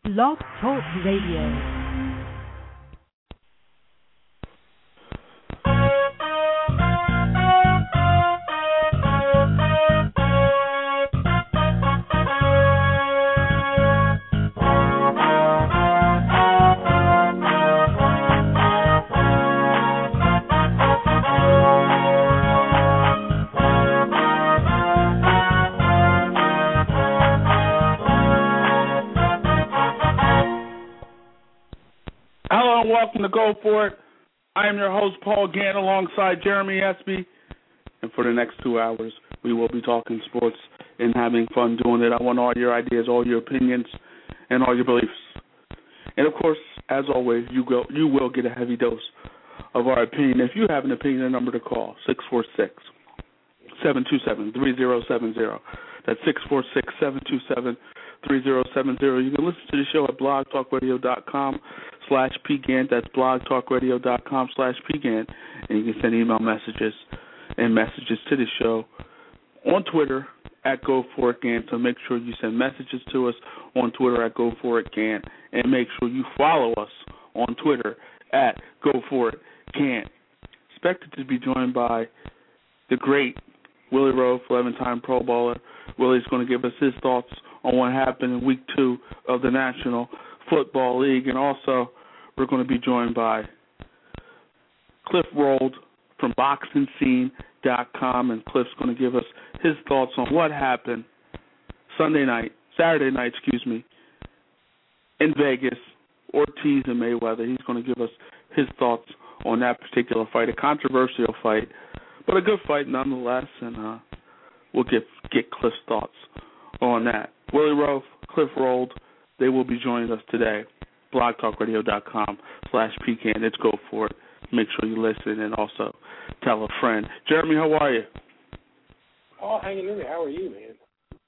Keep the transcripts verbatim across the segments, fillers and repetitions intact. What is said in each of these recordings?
Blog Talk Radio. Welcome to Go For It. I am your host, Paul Gant, alongside Jeremy Espy. And for the next two hours, we will be talking sports and having fun doing it. I want all your ideas, all your opinions, and all your beliefs. And, of course, as always, you go, you will get a heavy dose of our opinion. If you have an opinion, a number to call, six four six, seven two seven, three zero seven zero. That's six four six, seven two seven, three zero seven zero. You can listen to the show at blogtalkradio.com slash pgant. That's blogtalkradio.com slash pgant. And you can send email messages and messages to the show on Twitter at GoForItGant. So make sure you send messages to us on Twitter at GoForItGant. And make sure you follow us on Twitter at GoForItGant. Expected to be joined by the great Willie Roaf, eleven-time Pro Bowler. Willie's going to give us his thoughts on what happened in week two of the National Football League. And also, we're going to be joined by Cliff Rold from boxing scene dot com. And Cliff's going to give us his thoughts on what happened Sunday night, Saturday night, excuse me, in Vegas, Ortiz and Mayweather. He's going to give us his thoughts on that particular fight, a controversial fight, but a good fight nonetheless. And uh, we'll get, get Cliff's thoughts on that. Willie Roaf, Cliff Rold, they will be joining us today. blogtalkradio.com slash pcan. Let's go for it. Make sure you listen and also tell a friend. Jeremy, how are you? Oh, hanging in there. How are you, man?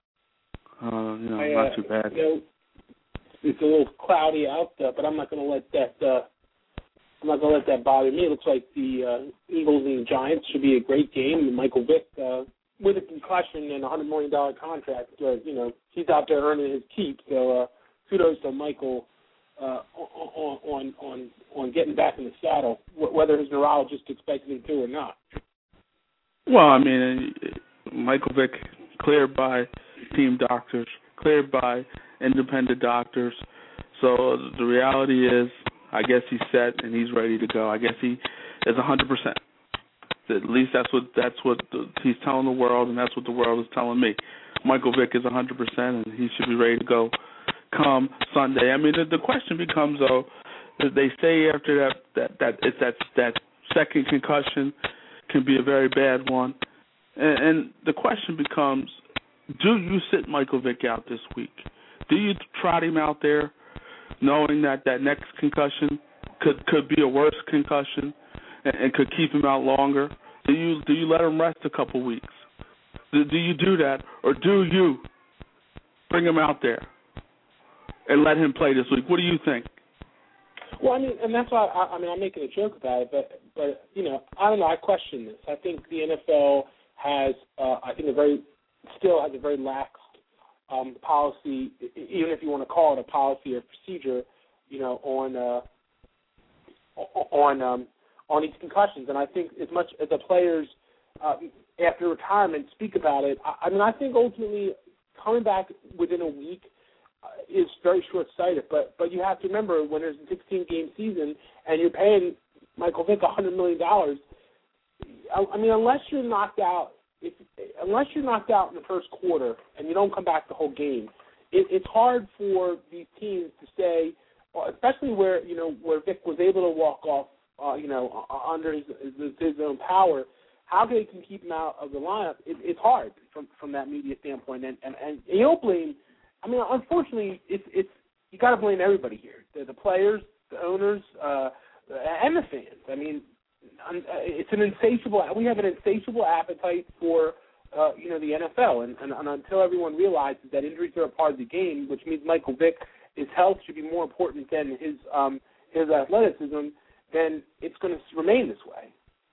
Uh, you know, I, not uh, too bad. You know, it's a little cloudy out there, but I'm not going to let that. Uh, I'm not going to let that bother me. It looks like the uh, Eagles and the Giants should be a great game. And Michael Vick, uh, with a concussion and a hundred million dollar contract, uh, you know, he's out there earning his keep. So uh, kudos to Michael uh, on, on on on getting back in the saddle, whether his neurologist expected him to or not. Well, I mean, Michael Vick cleared by team doctors, cleared by independent doctors. So the reality is, I guess he's set and he's ready to go. I guess he is one hundred percent. At least that's what that's what the, he's telling the world, and that's what the world is telling me. Michael Vick is one hundred percent, and he should be ready to go come Sunday. I mean, the, the question becomes, though, they say after that that that it's that that second concussion can be a very bad one, and, and the question becomes, do you sit Michael Vick out this week? Do you trot him out there, knowing that that next concussion could could be a worse concussion and, and could keep him out longer? Do you do you let him rest a couple weeks? Do, do you do that, or do you bring him out there and let him play this week? What do you think? Well, I mean, and that's why I, I mean I'm making a joke about it, but but you know I don't know. I question this. I think the N F L has uh, I think a very still has a very lax um, policy, even if you want to call it a policy or procedure, you know, on uh, on um, on these concussions. And I think as much as the players uh, after retirement speak about it, I, I mean, I think ultimately coming back within a week uh, is very short-sighted. But but you have to remember, when there's a sixteen-game season and you're paying Michael Vick one hundred million dollars, I, I mean, unless you're knocked out, if, unless you're knocked out in the first quarter and you don't come back the whole game, it, it's hard for these teams to say, especially where you know where Vick was able to walk off, uh, you know, under his, his, his own power. How they can keep him out of the lineup, it, it's hard from from that media standpoint. And, and and you don't blame. I mean, unfortunately, it's it's you got to blame everybody here: the, the players, the owners, uh, and the fans. I mean, it's an insatiable. We have an insatiable appetite for uh, you know the N F L, and, and, and until everyone realizes that injuries are a part of the game, which means Michael Vick, his health should be more important than his um, his athleticism, then it's going to remain this way.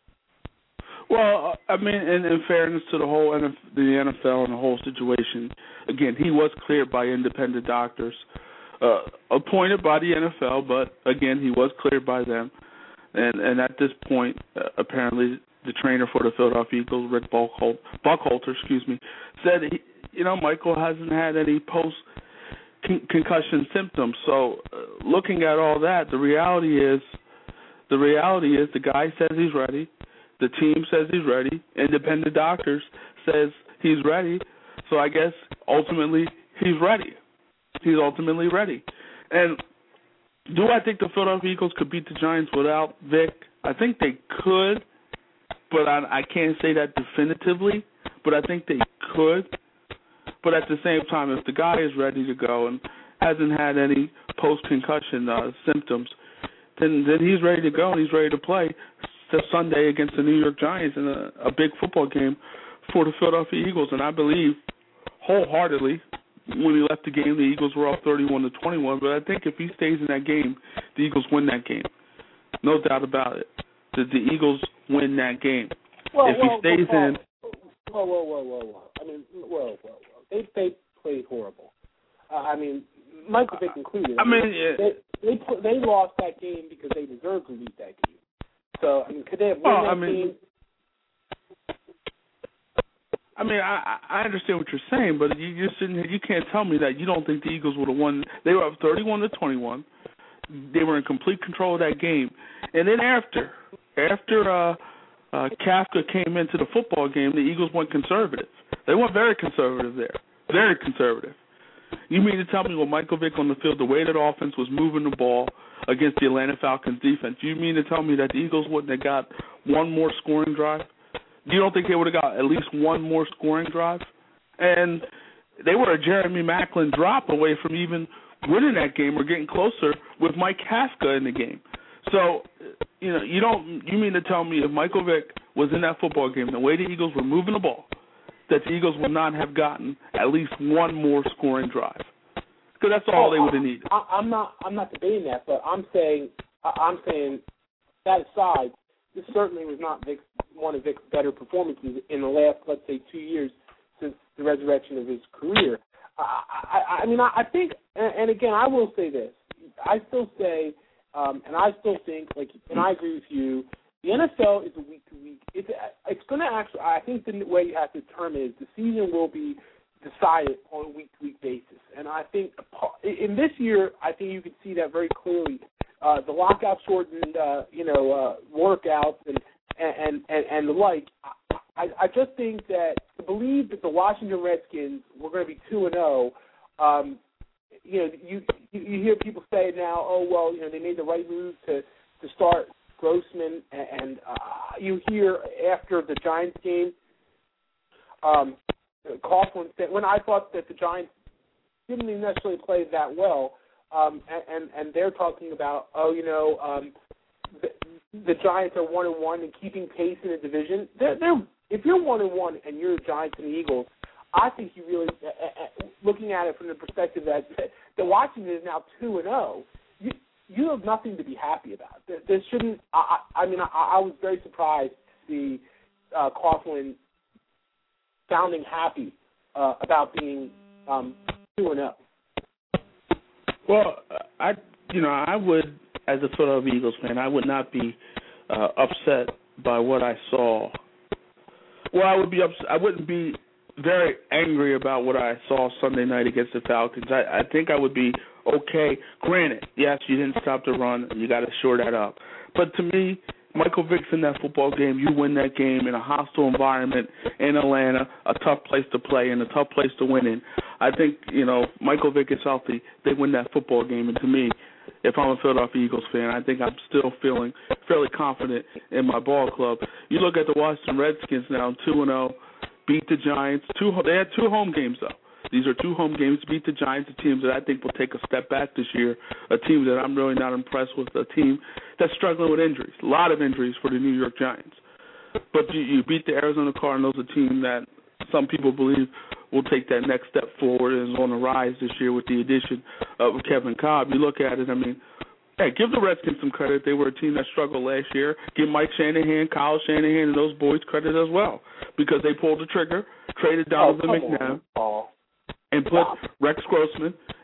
Well, I mean, in, in fairness to the whole N F L, the N F L and the whole situation, again, he was cleared by independent doctors. Uh, a appointed by the N F L, but again, he was cleared by them. And and at this point, uh, apparently, the trainer for the Philadelphia Eagles, Rick Buckholter, Buckholter, excuse me, said he, you know, Michael hasn't had any post con- concussion symptoms. So, uh, looking at all that, the reality is, the reality is, the guy says he's ready, the team says he's ready, independent doctors says he's ready. So I guess ultimately he's ready. He's ultimately ready. And do I think the Philadelphia Eagles could beat the Giants without Vic? I think they could, but I, I can't say that definitively. But I think they could. But at the same time, if the guy is ready to go and hasn't had any post-concussion uh, symptoms, then then he's ready to go and he's ready to play this Sunday against the New York Giants in a, a big football game for the Philadelphia Eagles. And I believe wholeheartedly, when he left the game, the Eagles were up thirty-one to twenty-one. But I think if he stays in that game, the Eagles win that game. No doubt about it. The, the Eagles win that game. Well, if well, he stays well, in, whoa, whoa, whoa, whoa, whoa. I mean, whoa, whoa, whoa. They they played horrible. Uh, I mean, Michael Vick included. I mean, yeah. they they they lost that game because they deserved to lose that game. So I mean, could they have won well, that I mean, game? I mean, I, I understand what you're saying, but you, you're sitting here, you can't tell me that you don't think the Eagles would have won. They were up thirty-one to twenty-one. They were in complete control of that game. And then after, after uh, uh, Kafka came into the football game, the Eagles went conservative. They went very conservative there, very conservative. You mean to tell me with Michael Vick on the field, the way that offense was moving the ball against the Atlanta Falcons defense, you mean to tell me that the Eagles wouldn't have got one more scoring drive? You don't think they would have got at least one more scoring drive? And they were a Jeremy Maclin drop away from even winning that game or getting closer with Mike Kafka in the game. So, you know, you don't. You mean to tell me if Michael Vick was in that football game, the way the Eagles were moving the ball, that the Eagles would not have gotten at least one more scoring drive? Because that's all oh, they would have needed. I, I'm not. I'm not debating that, but I'm saying. I'm saying that aside, this certainly was not Vic's, one of Vic's better performances in the last, let's say, two years since the resurrection of his career. I, I, I mean, I, I think, and, and again, I will say this. I still say, um, and I still think, like, and I agree with you, the N F L is a week-to-week. It's, it's going to actually, I think the way you have to determine is the season will be decided on a week-to-week basis. And I think in this year, I think you can see that very clearly. Uh, the lockout shortened, uh, you know, uh, workouts and, and, and, and the like. I, I just think that to believe that the Washington Redskins were going to be two and zero, um, you know, you you hear people say now, oh well, you know, they made the right move to to start Grossman, and, and uh, you hear after the Giants game, um, Coughlin said, when I thought that the Giants didn't even necessarily play that well. Um, and, and, and they're talking about, oh, you know, um, the, the Giants are one and one and keeping pace in the division. They're, they're, if you're one and one and you're the Giants and the Eagles, I think you really, uh, uh, looking at it from the perspective that the Washington is now two and zero, you you have nothing to be happy about. There, there shouldn't. I, I mean, I, I was very surprised to see uh, Coughlin sounding happy uh, about being um, two and zero. Well, I, you know, I would, as a Philadelphia Eagles fan, I would not be uh, upset by what I saw. Well, I would be upset. I wouldn't be very angry about what I saw Sunday night against the Falcons. I, I think I would be okay. Granted, yes, you didn't stop the run. You got to shore that up. But to me, Michael Vick's in that football game. You win that game in a hostile environment in Atlanta, a tough place to play and a tough place to win in. I think, you know, Michael Vick is healthy. They win that football game. And to me, if I'm a Philadelphia Eagles fan, I think I'm still feeling fairly confident in my ball club. You look at the Washington Redskins now, two and oh, beat the Giants. Two, they had two home games, though. These are two home games. Beat the Giants, a team that I think will take a step back this year, a team that I'm really not impressed with, a team that's struggling with injuries, a lot of injuries for the New York Giants. But you, you beat the Arizona Cardinals, a team that some people believe will take that next step forward and is on the rise this year with the addition of Kevin Cobb. You look at it, I mean, hey, give the Redskins some credit. They were a team that struggled last year. Give Mike Shanahan, Kyle Shanahan, and those boys credit as well because they pulled the trigger, traded Donovan oh, McNabb. On, and put Rex Grossman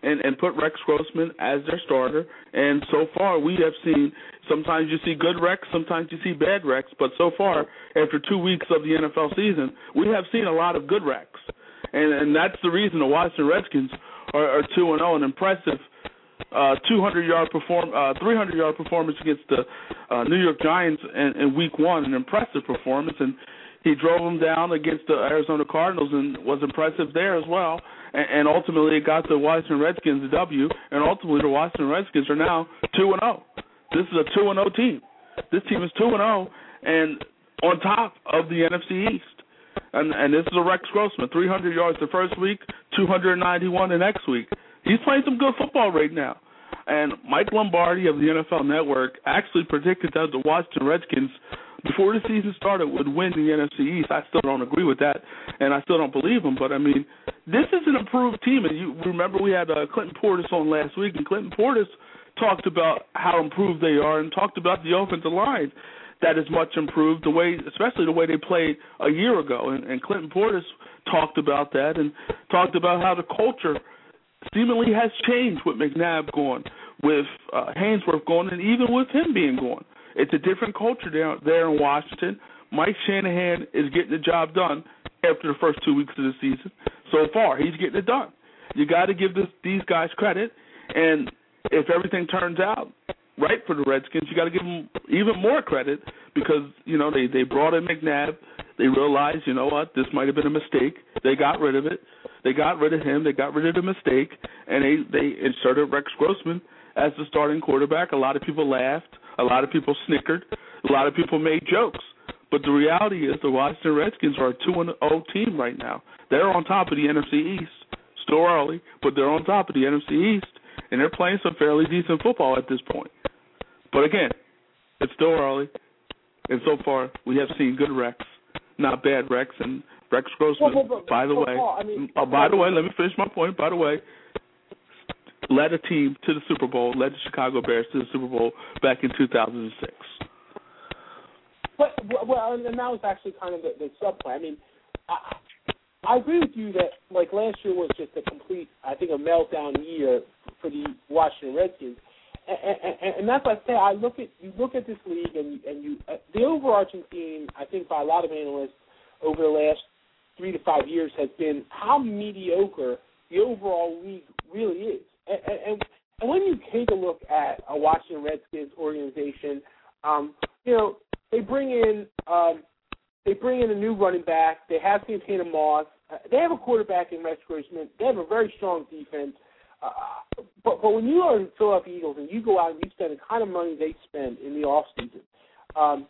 and, and put Rex Grossman as their starter. And so far, we have seen sometimes you see good Rex, sometimes you see bad Rex. But so far, after two weeks of the N F L season, we have seen a lot of good Rex. And, and that's the reason the Washington Redskins are, are two and oh, an impressive uh, two hundred yard perform, uh, three hundred yard performance against the uh, New York Giants in, in Week One, an impressive performance. And he drove them down against the Arizona Cardinals and was impressive there as well. And, and ultimately, it got the Washington Redskins a W. And ultimately, the Washington Redskins are now two and oh. This is a two and oh team. This team is two and oh, and on top of the N F C East. And, and this is a Rex Grossman, three hundred yards the first week, two hundred ninety-one the next week. He's playing some good football right now. And Mike Lombardi of the N F L Network actually predicted that the Washington Redskins, before the season started, would win the N F C East. I still don't agree with that, and I still don't believe him. But, I mean, this is an improved team. And you remember we had uh, Clinton Portis on last week, and Clinton Portis talked about how improved they are and talked about the offensive line that is much improved, the way, especially the way they played a year ago. And, and Clinton Portis talked about that and talked about how the culture seemingly has changed with McNabb gone, with uh, Hainsworth gone, and even with him being gone. It's a different culture there, there in Washington. Mike Shanahan is getting the job done after the first two weeks of the season. So far, he's getting it done. You got to give this, these guys credit, and if everything turns out right for the Redskins, you got to give them even more credit because, you know, they, they brought in McNabb. They realized, you know what, this might have been a mistake. They got rid of it. They got rid of him. They got rid of the mistake, and they, they inserted Rex Grossman as the starting quarterback. A lot of people laughed. A lot of people snickered. A lot of people made jokes. But the reality is the Washington Redskins are a two and oh team right now. They're on top of the N F C East. Still early, but they're on top of the N F C East, and they're playing some fairly decent football at this point. But again, it's still early, and so far we have seen good Rex, not bad Rex, and Rex Grossman, well, well, but, by the way, Paul, I mean, uh, by the way, let me finish my point, by the way, led a team to the Super Bowl, led the Chicago Bears to the Super Bowl back in two thousand six. But, well, and that was actually kind of the, the subplay. I mean, I, I agree with you that, like, last year was just a complete, I think, a meltdown year for the Washington Redskins. And, and, and that's why I say I look at you look at this league and and you uh, the overarching theme, I think, by a lot of analysts over the last three to five years has been how mediocre the overall league really is. And, and, and when you take a look at a Washington Redskins organization, um, you know, they bring in um, they bring in a new running back. They have Santana Moss. Uh, they have a quarterback in Rex Grossman. They have a very strong defense. Uh, but, but when you are in Philadelphia Eagles and you go out and you spend the kind of money they spend in the off season, um,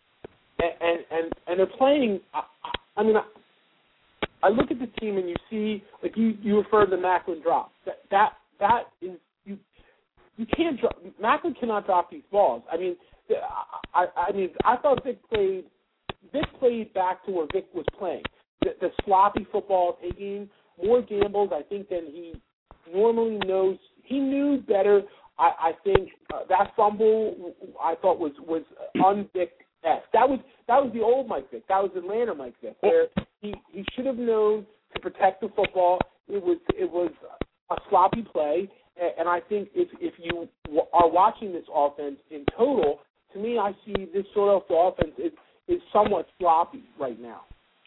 and, and and they're playing. I, I mean, I, I look at the team and you see, like you, you refer to the Macklin drop. That that that is you you can't drop. Macklin cannot drop these balls. I mean, I I mean I thought Vic played. Vic played back to where Vic was playing. The, the sloppy football, taking more gambles, I think, than he normally knows. He knew better. I, I think uh, that fumble I thought was was un-Vic-esque. That was that was the old Mike Vick. That was Atlanta Mike Vick, where he, he should have known to protect the football. It was it was a sloppy play, and, and I think if if you w- are watching this offense in total, to me I see this sort of offense is is somewhat sloppy right now.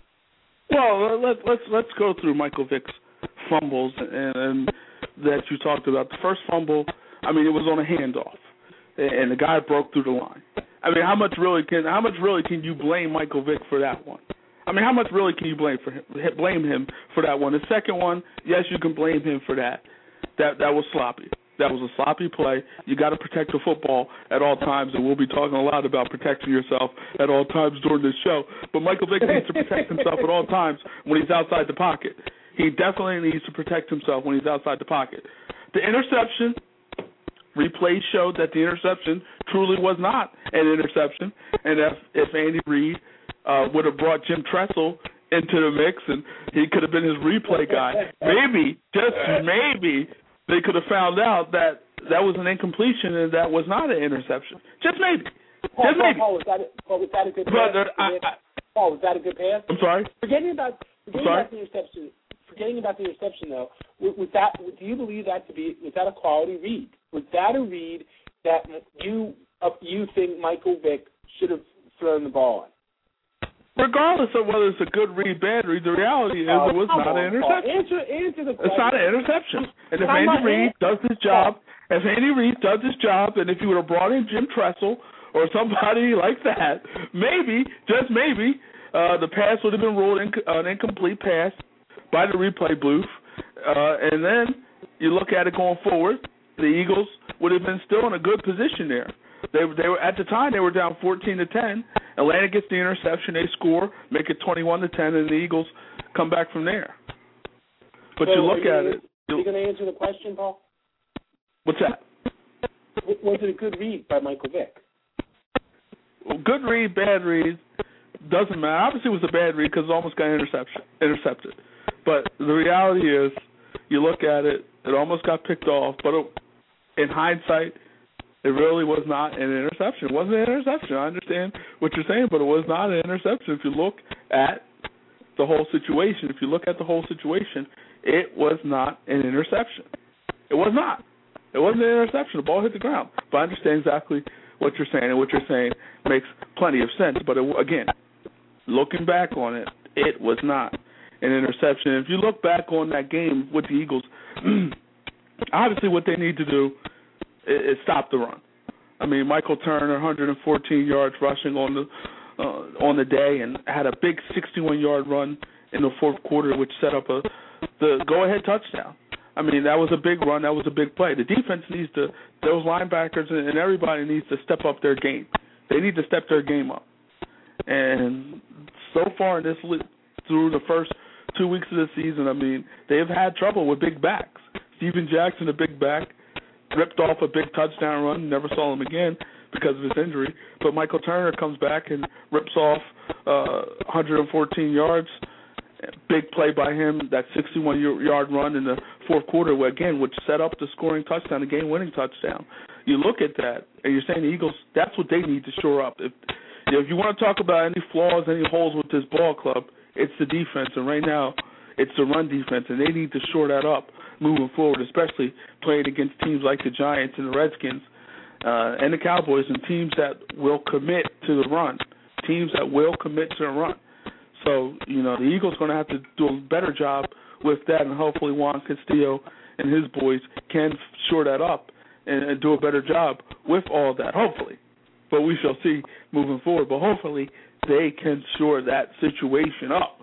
Well, let, let's let's go through Michael Vick's fumbles and, and that you talked about. The first fumble, I mean, it was on a handoff, and the guy broke through the line. I mean, how much really can how much really can you blame Michael Vick for that one? I mean, how much really can you blame for him, blame him for that one? The second one, yes, you can blame him for that. That that was sloppy. That was a sloppy play. You got to protect the football at all times, and we'll be talking a lot about protecting yourself at all times during this show. But Michael Vick needs to protect himself at all times when he's outside the pocket. He definitely needs to protect himself when he's outside the pocket. The interception, replays showed that the interception truly was not an interception, and if, if Andy Reid uh, would have brought Jim Tressel into the mix and he could have been his replay guy, maybe, just maybe, they could have found out that that was an incompletion and that was not an interception. Just maybe. Paul, just maybe. Paul, was that a, Paul, was that a good pass? Brother, I, I, Paul, was that a good pass? I'm sorry? Forgetting about, forgetting about the interception, forgetting about the interception though, was, was that? Do you believe that to be? Was that a quality read? Was that a read that you uh, you think Michael Vick should have thrown the ball in? Regardless of whether it's a good read, bad read, the reality is oh, it was not on, an interception. Answer, answer the question. It's not an interception. And if I'm Andy Reid does his job, oh. if Andy Reid does his job, and if you would have brought in Jim Tressel or somebody like that, maybe, just maybe, uh, the pass would have been ruled inc- an incomplete pass by the replay booth. Uh, and then you look at it going forward, the Eagles would have been still in a good position there. They, they were at the time they were down fourteen to ten. Atlanta gets the interception, they score, make it twenty-one to ten, and the Eagles come back from there. But so you look you at gonna, it. Are you going to answer the question, Paul? What's that? Was it a good read by Michael Vick? Well, good read, bad read, doesn't matter. Obviously, it was a bad read because it almost got interception, intercepted. But the reality is, you look at it, it almost got picked off. But it, in hindsight, it really was not an interception. It wasn't an interception. I understand what you're saying, but it was not an interception. If you look at the whole situation, if you look at the whole situation, it was not an interception. It was not. It wasn't an interception. The ball hit the ground. But I understand exactly what you're saying, and what you're saying makes plenty of sense. But it, again, looking back on it, it was not an interception. If you look back on that game with the Eagles, obviously what they need to do is stop the run. I mean, Michael Turner, one hundred fourteen yards rushing on the uh, on the day, and had a big sixty-one-yard run in the fourth quarter, which set up a the go-ahead touchdown. I mean, that was a big run. That was a big play. The defense needs to, those linebackers and, and everybody needs to step up their game. They need to step their game up. And so far in this through the first two weeks of the season, I mean, they've had trouble with big backs. Steven Jackson, a big back, ripped off a big touchdown run, never saw him again because of his injury. But Michael Turner comes back and rips off uh, one hundred fourteen yards. Big play by him, that sixty-one-yard run in the fourth quarter, where, again, which set up the scoring touchdown, the game-winning touchdown. You look at that, and you're saying the Eagles, that's what they need to shore up. If, if you want to talk about any flaws, any holes with this ball club, it's the defense. And right now, it's the run defense, and they need to shore that up moving forward, especially playing against teams like the Giants and the Redskins uh, and the Cowboys, and teams that will commit to the run, teams that will commit to the run. So, you know, the Eagles are going to have to do a better job with that, and hopefully Juan Castillo and his boys can shore that up and, and do a better job with all that, hopefully. But we shall see moving forward. But hopefully they can shore that situation up.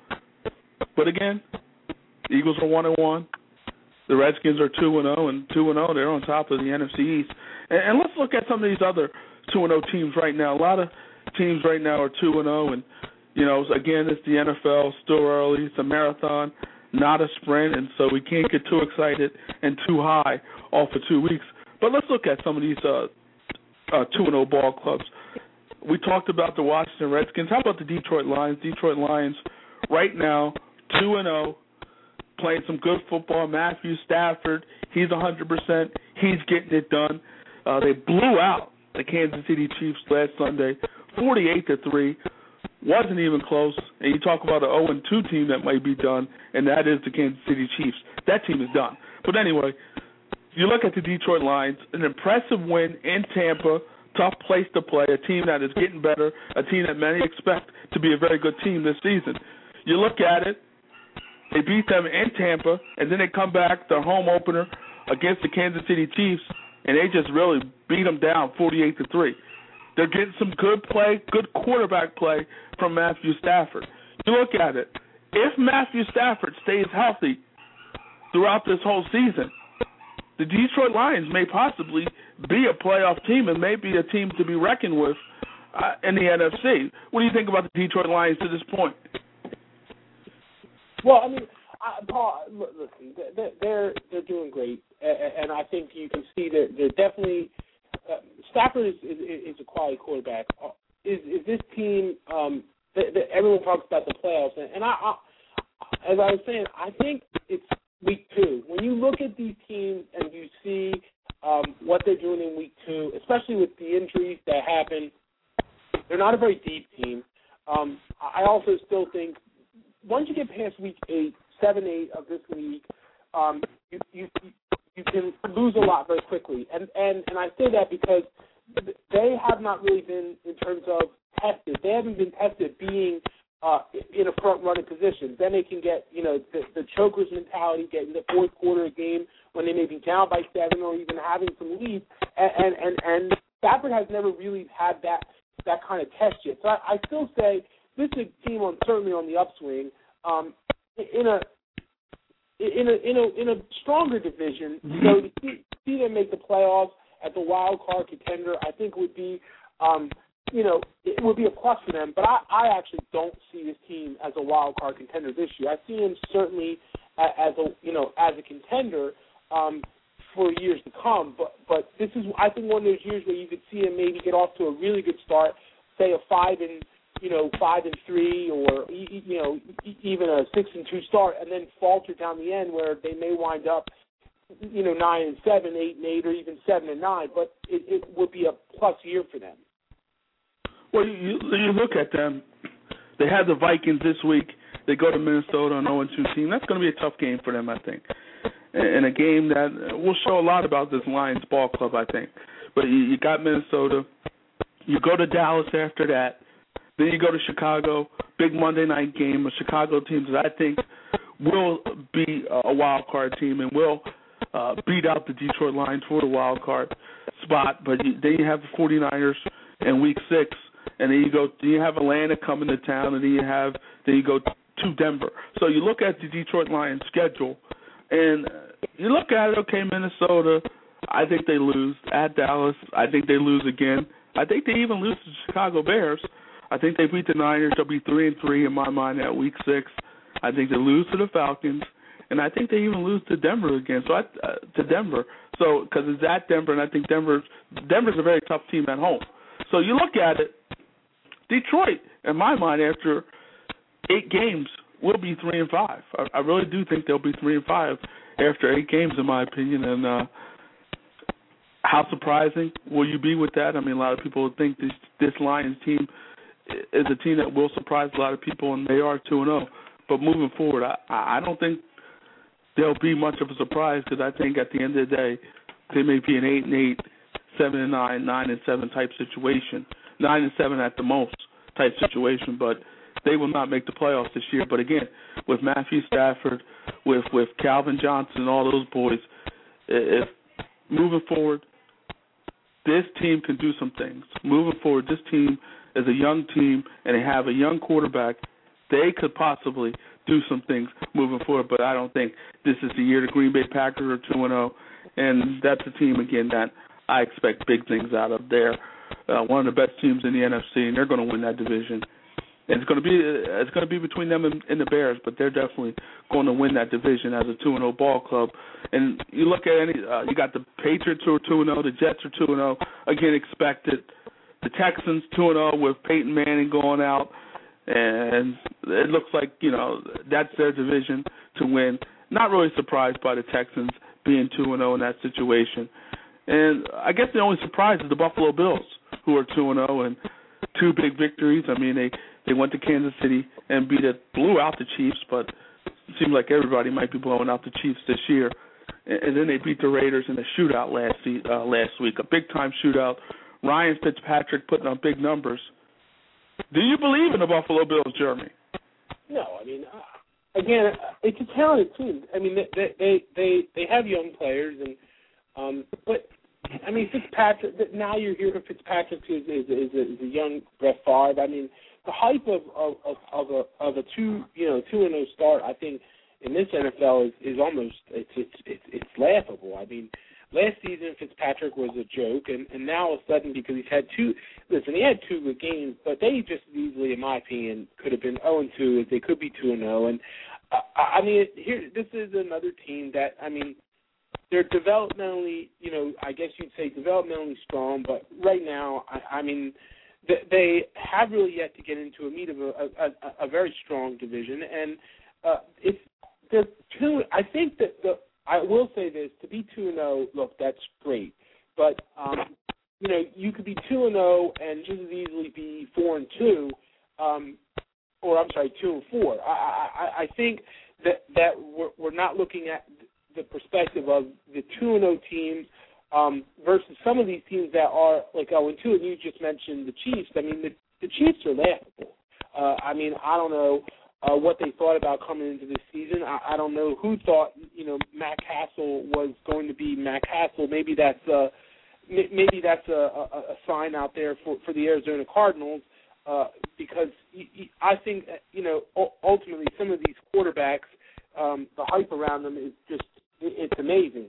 But again, the Eagles are one and one. The Redskins are two and oh, and two and oh, they're on top of the N F C East. And, and let's look at some of these other two and oh teams right now. A lot of teams right now are two and oh, and you know, again, it's the N F L, still early. It's a marathon, not a sprint, and so we can't get too excited and too high off for two weeks. But let's look at some of these uh, uh, two and oh ball clubs. We talked about the Washington Redskins. How about the Detroit Lions? Detroit Lions right now, two and oh, playing some good football. Matthew Stafford, he's one hundred percent. He's getting it done. Uh, they blew out the Kansas City Chiefs last Sunday, forty-eight to three. Wasn't even close, and you talk about an oh and two team that might be done, and that is the Kansas City Chiefs. That team is done. But anyway, you look at the Detroit Lions, an impressive win in Tampa, tough place to play, a team that is getting better, a team that many expect to be a very good team this season. You look at it, they beat them in Tampa, and then they come back, their home opener, against the Kansas City Chiefs, and they just really beat them down forty-eight to three. They're getting some good play, good quarterback play from Matthew Stafford. You look at it. If Matthew Stafford stays healthy throughout this whole season, the Detroit Lions may possibly be a playoff team and may be a team to be reckoned with uh, in the N F C. What do you think about the Detroit Lions to this point? Well, I mean, I, Paul, listen, they're, they're they're doing great, and I think you can see that they're definitely uh, Stafford is, is is a quality quarterback. Is is this team? Um, that, that everyone talks about the playoffs, and, and I, I, as I was saying, I think it's week two. When you look at these teams and you see um, what they're doing in week two, especially with the injuries that happen, they're not a very deep team. Um, I also still think once you get past week eight, seven, eight of this league, um, you, you you can lose a lot very quickly. And, and, and I say that because they have not really been, in terms of tested, they haven't been tested being uh, in a front-running position. Then they can get, you know, the, the choker's mentality, get in the fourth quarter of a game when they may be down by seven or even having some lead. And, and, and, and Stafford has never really had that that kind of test yet. So I, I still say this is a team on certainly on the upswing. Um, in a in a in a in a stronger division, so to see, see them make the playoffs as a wild card contender, I think would be um, you know it would be a plus for them. But I, I actually don't see this team as a wild card contender this year. I see them certainly as a you know as a contender. Um, for years to come, but but this is I think one of those years where you could see them maybe get off to a really good start, say a five and you know five and three, or you know even a six and two start, and then falter down the end where they may wind up you know nine and seven, eight and eight, or even seven and nine. But it, it would be a plus year for them. Well, you, you look at them. They have the Vikings this week. They go to Minnesota, an oh and two team. That's going to be a tough game for them, I think. And a game that will show a lot about this Lions ball club, I think. But you, you got Minnesota. You go to Dallas after that. Then you go to Chicago. Big Monday night game. A Chicago team that I think will be a wild card team and will uh, beat out the Detroit Lions for the wild card spot. But you, then you have the forty-niners in week six. And then you go. Then you have Atlanta coming to town. And then you have. Then you go to Denver. So you look at the Detroit Lions schedule. And you look at it, okay, Minnesota, I think they lose. At Dallas, I think they lose again. I think they even lose to the Chicago Bears. I think they beat the Niners. They'll be three and three in my mind at week six. I think they lose to the Falcons, and I think they even lose to Denver again. So I, uh, to Denver, so because it's at Denver, and I think Denver's Denver's a very tough team at home. So you look at it, Detroit, in my mind, after eight games, will be three and five. I, I really do think they'll be three and five after eight games, in my opinion. And uh, how surprising will you be with that? I mean, a lot of people think this this Lions team is a team that will surprise a lot of people, and they are two and zero. But moving forward, I, I don't think there'll be much of a surprise because I think at the end of the day, they may be an eight and eight, seven and nine, nine and seven type situation, nine and seven at the most type situation, but they will not make the playoffs this year. But again, with Matthew Stafford, with with Calvin Johnson and all those boys, if moving forward, this team can do some things. Moving forward, this team is a young team, and they have a young quarterback. They could possibly do some things moving forward, but I don't think this is the year the Green Bay Packers are two and oh, and that's a team, again, that I expect big things out of. They're uh, one of the best teams in the N F C, and they're going to win that division. It's going to be it's going to be between them and, and the Bears, but they're definitely going to win that division as a two and oh ball club. And you look at any, uh, you got the Patriots who are two and oh, the Jets are two and oh. Again, expected. The Texans two and oh with Peyton Manning going out, and it looks like you know that's their division to win. Not really surprised by the Texans being two and oh in that situation. And I guess the only surprise is the Buffalo Bills, who are two and oh and two big victories. I mean, they. They went to Kansas City and beat it, blew out the Chiefs, but it seems like everybody might be blowing out the Chiefs this year. And then they beat the Raiders in a shootout last uh, last week, a big-time shootout. Ryan Fitzpatrick putting up big numbers. Do you believe in the Buffalo Bills, Jeremy? No, I mean, uh, again, it's a talented team. I mean, they they they, they have young players, and um, but I mean, Fitzpatrick. Now you're hearing Fitzpatrick is is, is, a, is a young Brett Favre. I mean. The hype of of, of, of a of a two you know two and oh start, I think in this N F L is, is almost it's, it's it's it's laughable. I mean, last season Fitzpatrick was a joke, and, and now all of a sudden because he's had two listen he had two good games, but they just easily, in my opinion, could have been oh and two as they could be two and oh. And uh, I mean, here this is another team that I mean they're developmentally you know I guess you'd say developmentally strong, but right now I, I mean. They have really yet to get into a meat of a, a, a very strong division, and uh, it's the two. I think that the I will say this: to be two and zero, look, that's great, but um, you know you could be two and zero and just as easily be four and two, um, or I'm sorry, two and four. I, I, I think that that we're, we're not looking at the perspective of the two and oh teams um, versus some of these teams that are like oh and two, and you just mentioned the Chiefs. I mean, the, the Chiefs are laughable. Uh, I mean, I don't know uh, what they thought about coming into this season. I, I don't know who thought, you know, Matt Castle was going to be Matt Castle. Maybe that's a, maybe that's a, a, a sign out there for, for the Arizona Cardinals uh, because I think, you know, ultimately some of these quarterbacks, um, the hype around them is just, it's amazing.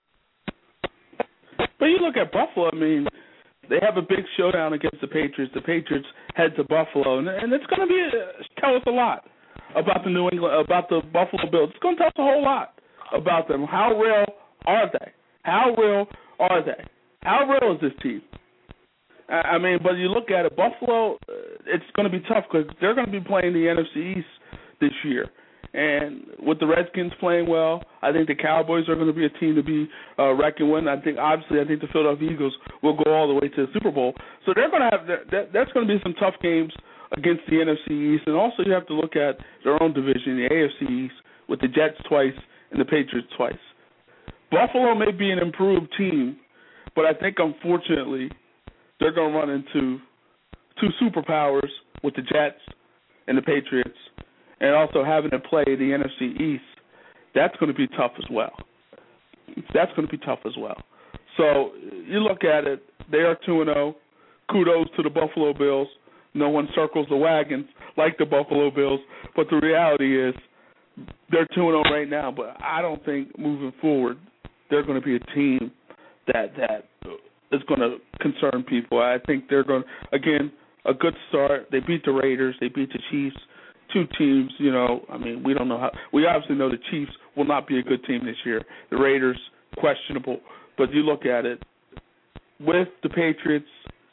But you look at Buffalo, I mean, they have a big showdown against the Patriots. The Patriots head to Buffalo, and, and it's going to be a, tell us a lot about the New England, about the Buffalo Bills. It's going to tell us a whole lot about them. How real are they? How real are they? How real is this team? I, I mean, but you look at it, Buffalo, uh, it's going to be tough because they're going to be playing the N F C East this year. And with the Redskins playing well, I think the Cowboys are going to be a team to be uh, reckoned with. I think, obviously, I think the Philadelphia Eagles will go all the way to the Super Bowl. So they're going to have that. That's going to be some tough games against the N F C East. And also, you have to look at their own division, the A F C East, with the Jets twice and the Patriots twice. Buffalo may be an improved team, but I think, unfortunately, they're going to run into two superpowers with the Jets and the Patriots. And also having to play the N F C East, that's going to be tough as well. That's going to be tough as well. So you look at it, they are two and oh. Kudos to the Buffalo Bills. No one circles the wagons like the Buffalo Bills. But the reality is they're two and oh right now. But I don't think moving forward they're going to be a team that, that is going to concern people. I think they're going to, again, a good start. They beat the Raiders. They beat the Chiefs. Two teams, you know, I mean, we don't know how. We obviously know the Chiefs will not be a good team this year. The Raiders, questionable. But you look at it, with the Patriots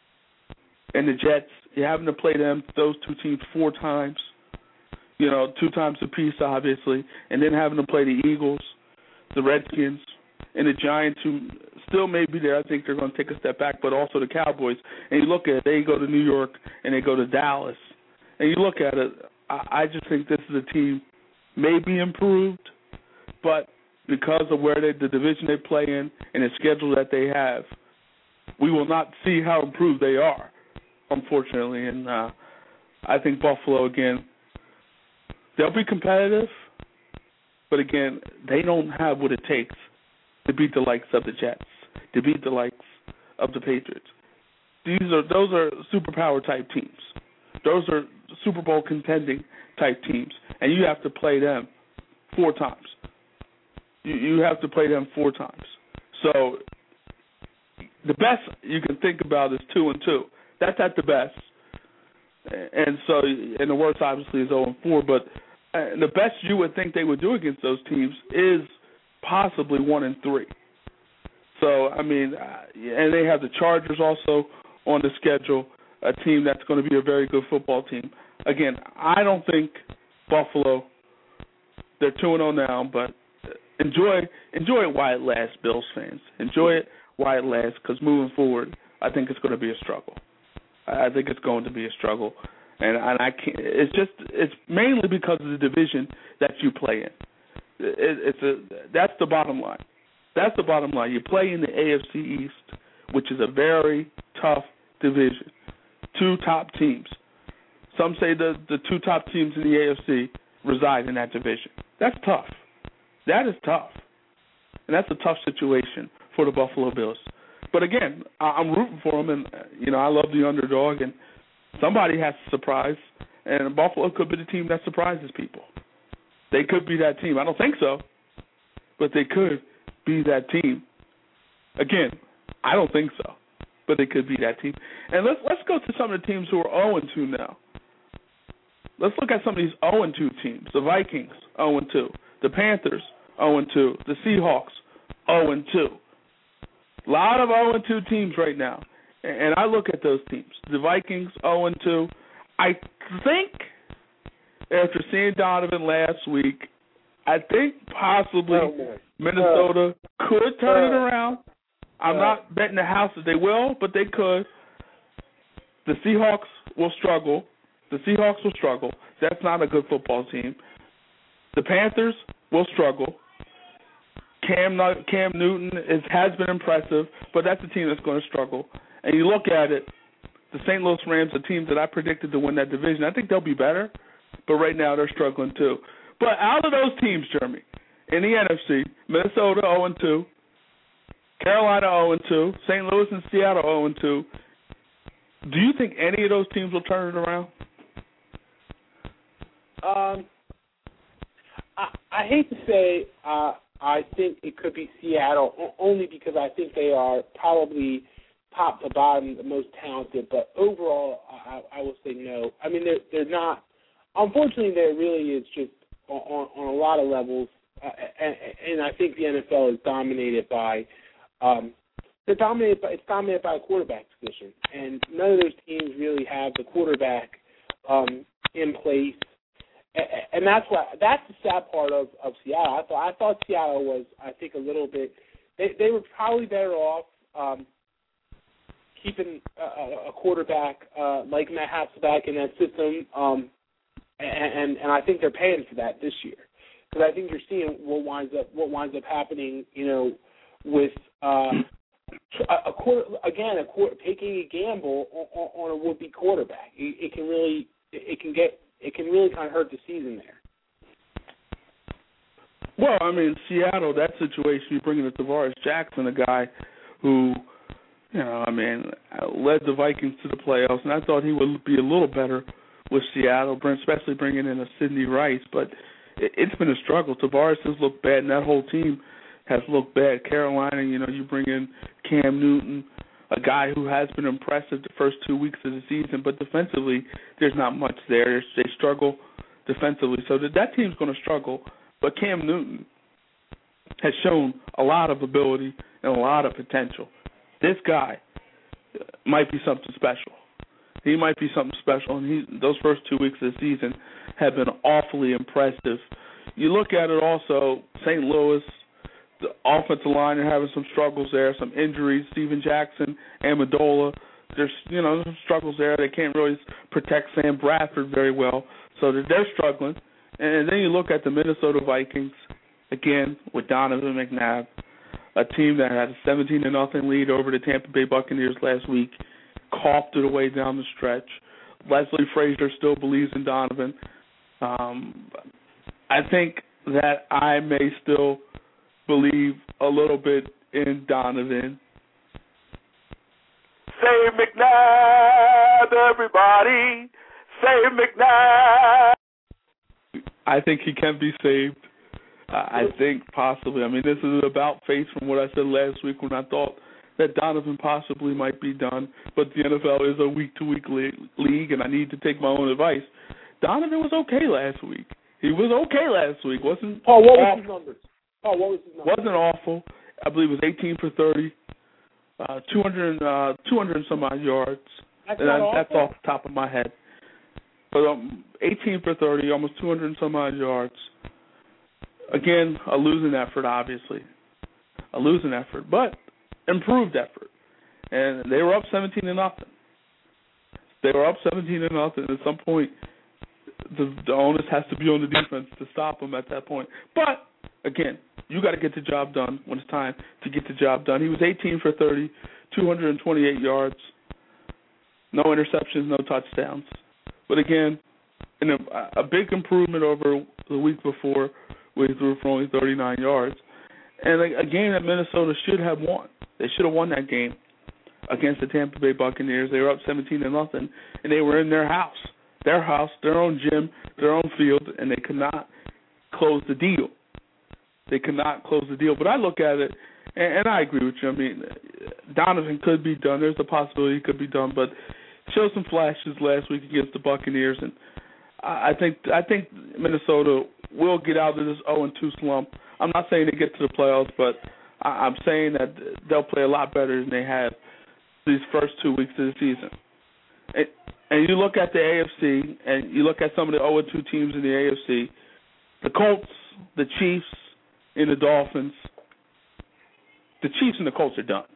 and the Jets, you're having to play them, those two teams, four times, you know, two times apiece, obviously, and then having to play the Eagles, the Redskins, and the Giants, who still may be there. I think they're going to take a step back, but also the Cowboys. And you look at it, they go to New York and they go to Dallas. And you look at it, I just think this is a team maybe improved, but because of where they, the division they play in and the schedule that they have, we will not see how improved they are, unfortunately. And uh, I think Buffalo, again, they'll be competitive, but again, they don't have what it takes to beat the likes of the Jets, to beat the likes of the Patriots. These are those are superpower type teams. Those are Super Bowl contending type teams, and you have to play them four times. You, you have to play them four times. So the best you can think about is two and two. That's at the best, and so and the worst obviously is zero and four. But uh, the best you would think they would do against those teams is possibly one and three. So I mean, uh, and they have the Chargers also on the schedule. A team that's going to be a very good football team. Again, I don't think Buffalo, they're two and oh now, but enjoy enjoy it while it lasts, Bills fans. Enjoy it while it lasts, because moving forward, I think it's going to be a struggle. I think it's going to be a struggle. And, and I can't, it's just, it's mainly because of the division that you play in. It, it's a, that's the bottom line. That's the bottom line. You play in the A F C East, which is a very tough division. Two top teams. Some say the, the two top teams in the A F C reside in that division. That's tough. That is tough. And that's a tough situation for the Buffalo Bills. But again, I'm rooting for them, and you know I love the underdog, and somebody has to surprise, and Buffalo could be the team that surprises people. They could be that team. I don't think so, but they could be that team. Again, I don't think so, but they could be that team. And let's let's go to some of the teams who are oh and two now. Let's look at some of these oh and two teams. The Vikings, oh and two. The Panthers, oh and two. The Seahawks, oh and two. A lot of oh and two teams right now. And I look at those teams. The Vikings, oh and two. I think, after seeing Donovan last week, I think possibly oh, Minnesota uh, could turn uh, it around. I'm uh, not betting the house that they will, but they could. The Seahawks will struggle. The Seahawks will struggle. That's not a good football team. The Panthers will struggle. Cam Cam Newton is, has been impressive, but that's a team that's going to struggle. And you look at it, the Saint Louis Rams, a team that I predicted to win that division, I think they'll be better, but right now they're struggling too. But out of those teams, Jeremy, in the N F C, Minnesota oh and two, Carolina oh and two, Saint Louis and Seattle oh and two, do you think any of those teams will turn it around? Um, I, I hate to say uh, I think it could be Seattle, only because I think they are probably top to bottom the most talented. But overall, I, I will say no. I mean, they're they're not. Unfortunately, there really is just on, on a lot of levels, uh, and, and I think the N F L is dominated by. Um, they're dominated by it's dominated by a quarterback position, and none of those teams really have the quarterback um, in place. And that's what that's the sad part of, of Seattle. I thought I thought Seattle was I think a little bit they they were probably better off um, keeping a, a quarterback uh, like Matt Hasselbeck in that system, um, and, and and I think they're paying for that this year because I think you're seeing what winds up what winds up happening. You know, with uh, a, a quarter again a quarter, taking a gamble on, on a would-be quarterback. It, it can really it can get. It can really kind of hurt the season there. Well, I mean, Seattle, that situation, you bring in a Tavares Jackson, a guy who, you know, I mean, led the Vikings to the playoffs, and I thought he would be a little better with Seattle, especially bringing in a Sidney Rice, but it, it's been a struggle. Tavares has looked bad, and that whole team has looked bad. Carolina, you know, you bring in Cam Newton, a guy who has been impressive the first two weeks of the season, but defensively there's not much there. They struggle defensively, so that, that team's going to struggle. But Cam Newton has shown a lot of ability and a lot of potential. This guy might be something special. He might be something special, and he, those first two weeks of the season have been awfully impressive. You look at it also, Saint Louis, the offensive line are having some struggles there, some injuries. Steven Jackson, Amendola, there's you know some struggles there. They can't really protect Sam Bradford very well, so they're struggling. And then you look at the Minnesota Vikings again with Donovan McNabb, a team that had a seventeen to nothing lead over the Tampa Bay Buccaneers last week, coughed it away down the stretch. Leslie Frazier still believes in Donovan. Um, I think that I may still believe a little bit in Donovan. Save McNabb, everybody. Save McNabb. I think he can be saved. Uh, I think possibly. I mean, this is about face from what I said last week when I thought that Donovan possibly might be done, but the N F L is a week-to-week league, and I need to take my own advice. Donovan was okay last week. He was okay last week. Wasn't Paul, what was his numbers? Oh, what was his number? Wasn't awful. I believe it was eighteen for thirty, uh, two hundred, uh, two hundred and some odd yards. That's, and not that, awful. That's off the top of my head. But um, eighteen for thirty, almost two hundred and some odd yards. Again, a losing effort, obviously. A losing effort, but improved effort. And they were up seventeen to nothing. They were up seventeen to nothing. At some point, the, the onus has to be on the defense to stop them at that point. But again, you got to get the job done when it's time to get the job done. He was eighteen for thirty, two hundred twenty-eight yards, no interceptions, no touchdowns. But again, in a, a big improvement over the week before where he threw for only thirty-nine yards. And a, a game that Minnesota should have won. They should have won that game against the Tampa Bay Buccaneers. They were up seventeen to nothing, and they were in their house, their house, their own gym, their own field, and they could not close the deal. They could not close the deal. But I look at it, and, and I agree with you. I mean, Donovan could be done. There's a possibility he could be done, but showed some flashes last week against the Buccaneers, and I think I think Minnesota will get out of this oh and two slump. I'm not saying they get to the playoffs, but I'm saying that they'll play a lot better than they have these first two weeks of the season. And, and you look at the A F C, and you look at some of the oh and two teams in the A F C, the Colts, the Chiefs, and the Dolphins. The Chiefs and the Colts are done.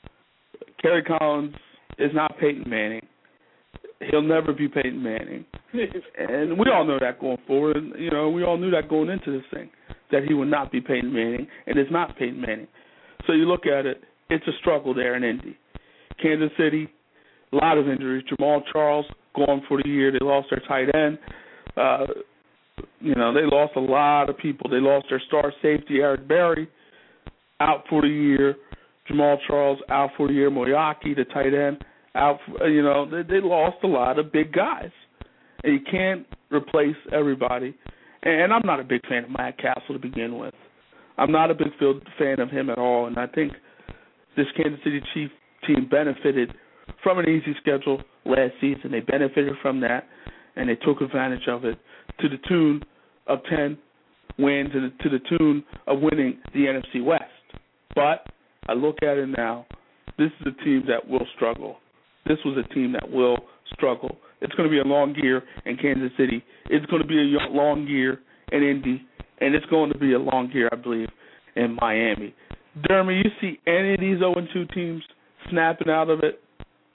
Kerry Collins is not Peyton Manning. He'll never be Peyton Manning. And we all know that going forward. And, you know, we all knew that going into this thing, that he would not be Peyton Manning, and it's not Peyton Manning. So you look at it, it's a struggle there in Indy. Kansas City, a lot of injuries. Jamal Charles gone for the year. They lost their tight end. Uh, you know, they lost a lot of people. They lost their star safety, Eric Berry, out for the year. Jamal Charles out for the year. Moyaki, the tight end, out. For, you know, they, they lost a lot of big guys. And you can't replace everybody. And I'm not a big fan of Matt Castle to begin with. I'm not a big fan of him at all. And I think this Kansas City Chiefs team benefited from an easy schedule last season. They benefited from that, and they took advantage of it to the tune of ten wins and to the tune of winning the N F C West. But I look at it now, this is a team that will struggle. This was a team that will struggle. It's going to be a long year in Kansas City. It's going to be a long year in Indy, and it's going to be a long year, I believe, in Miami. Jeremy, you see any of these oh and two teams snapping out of it?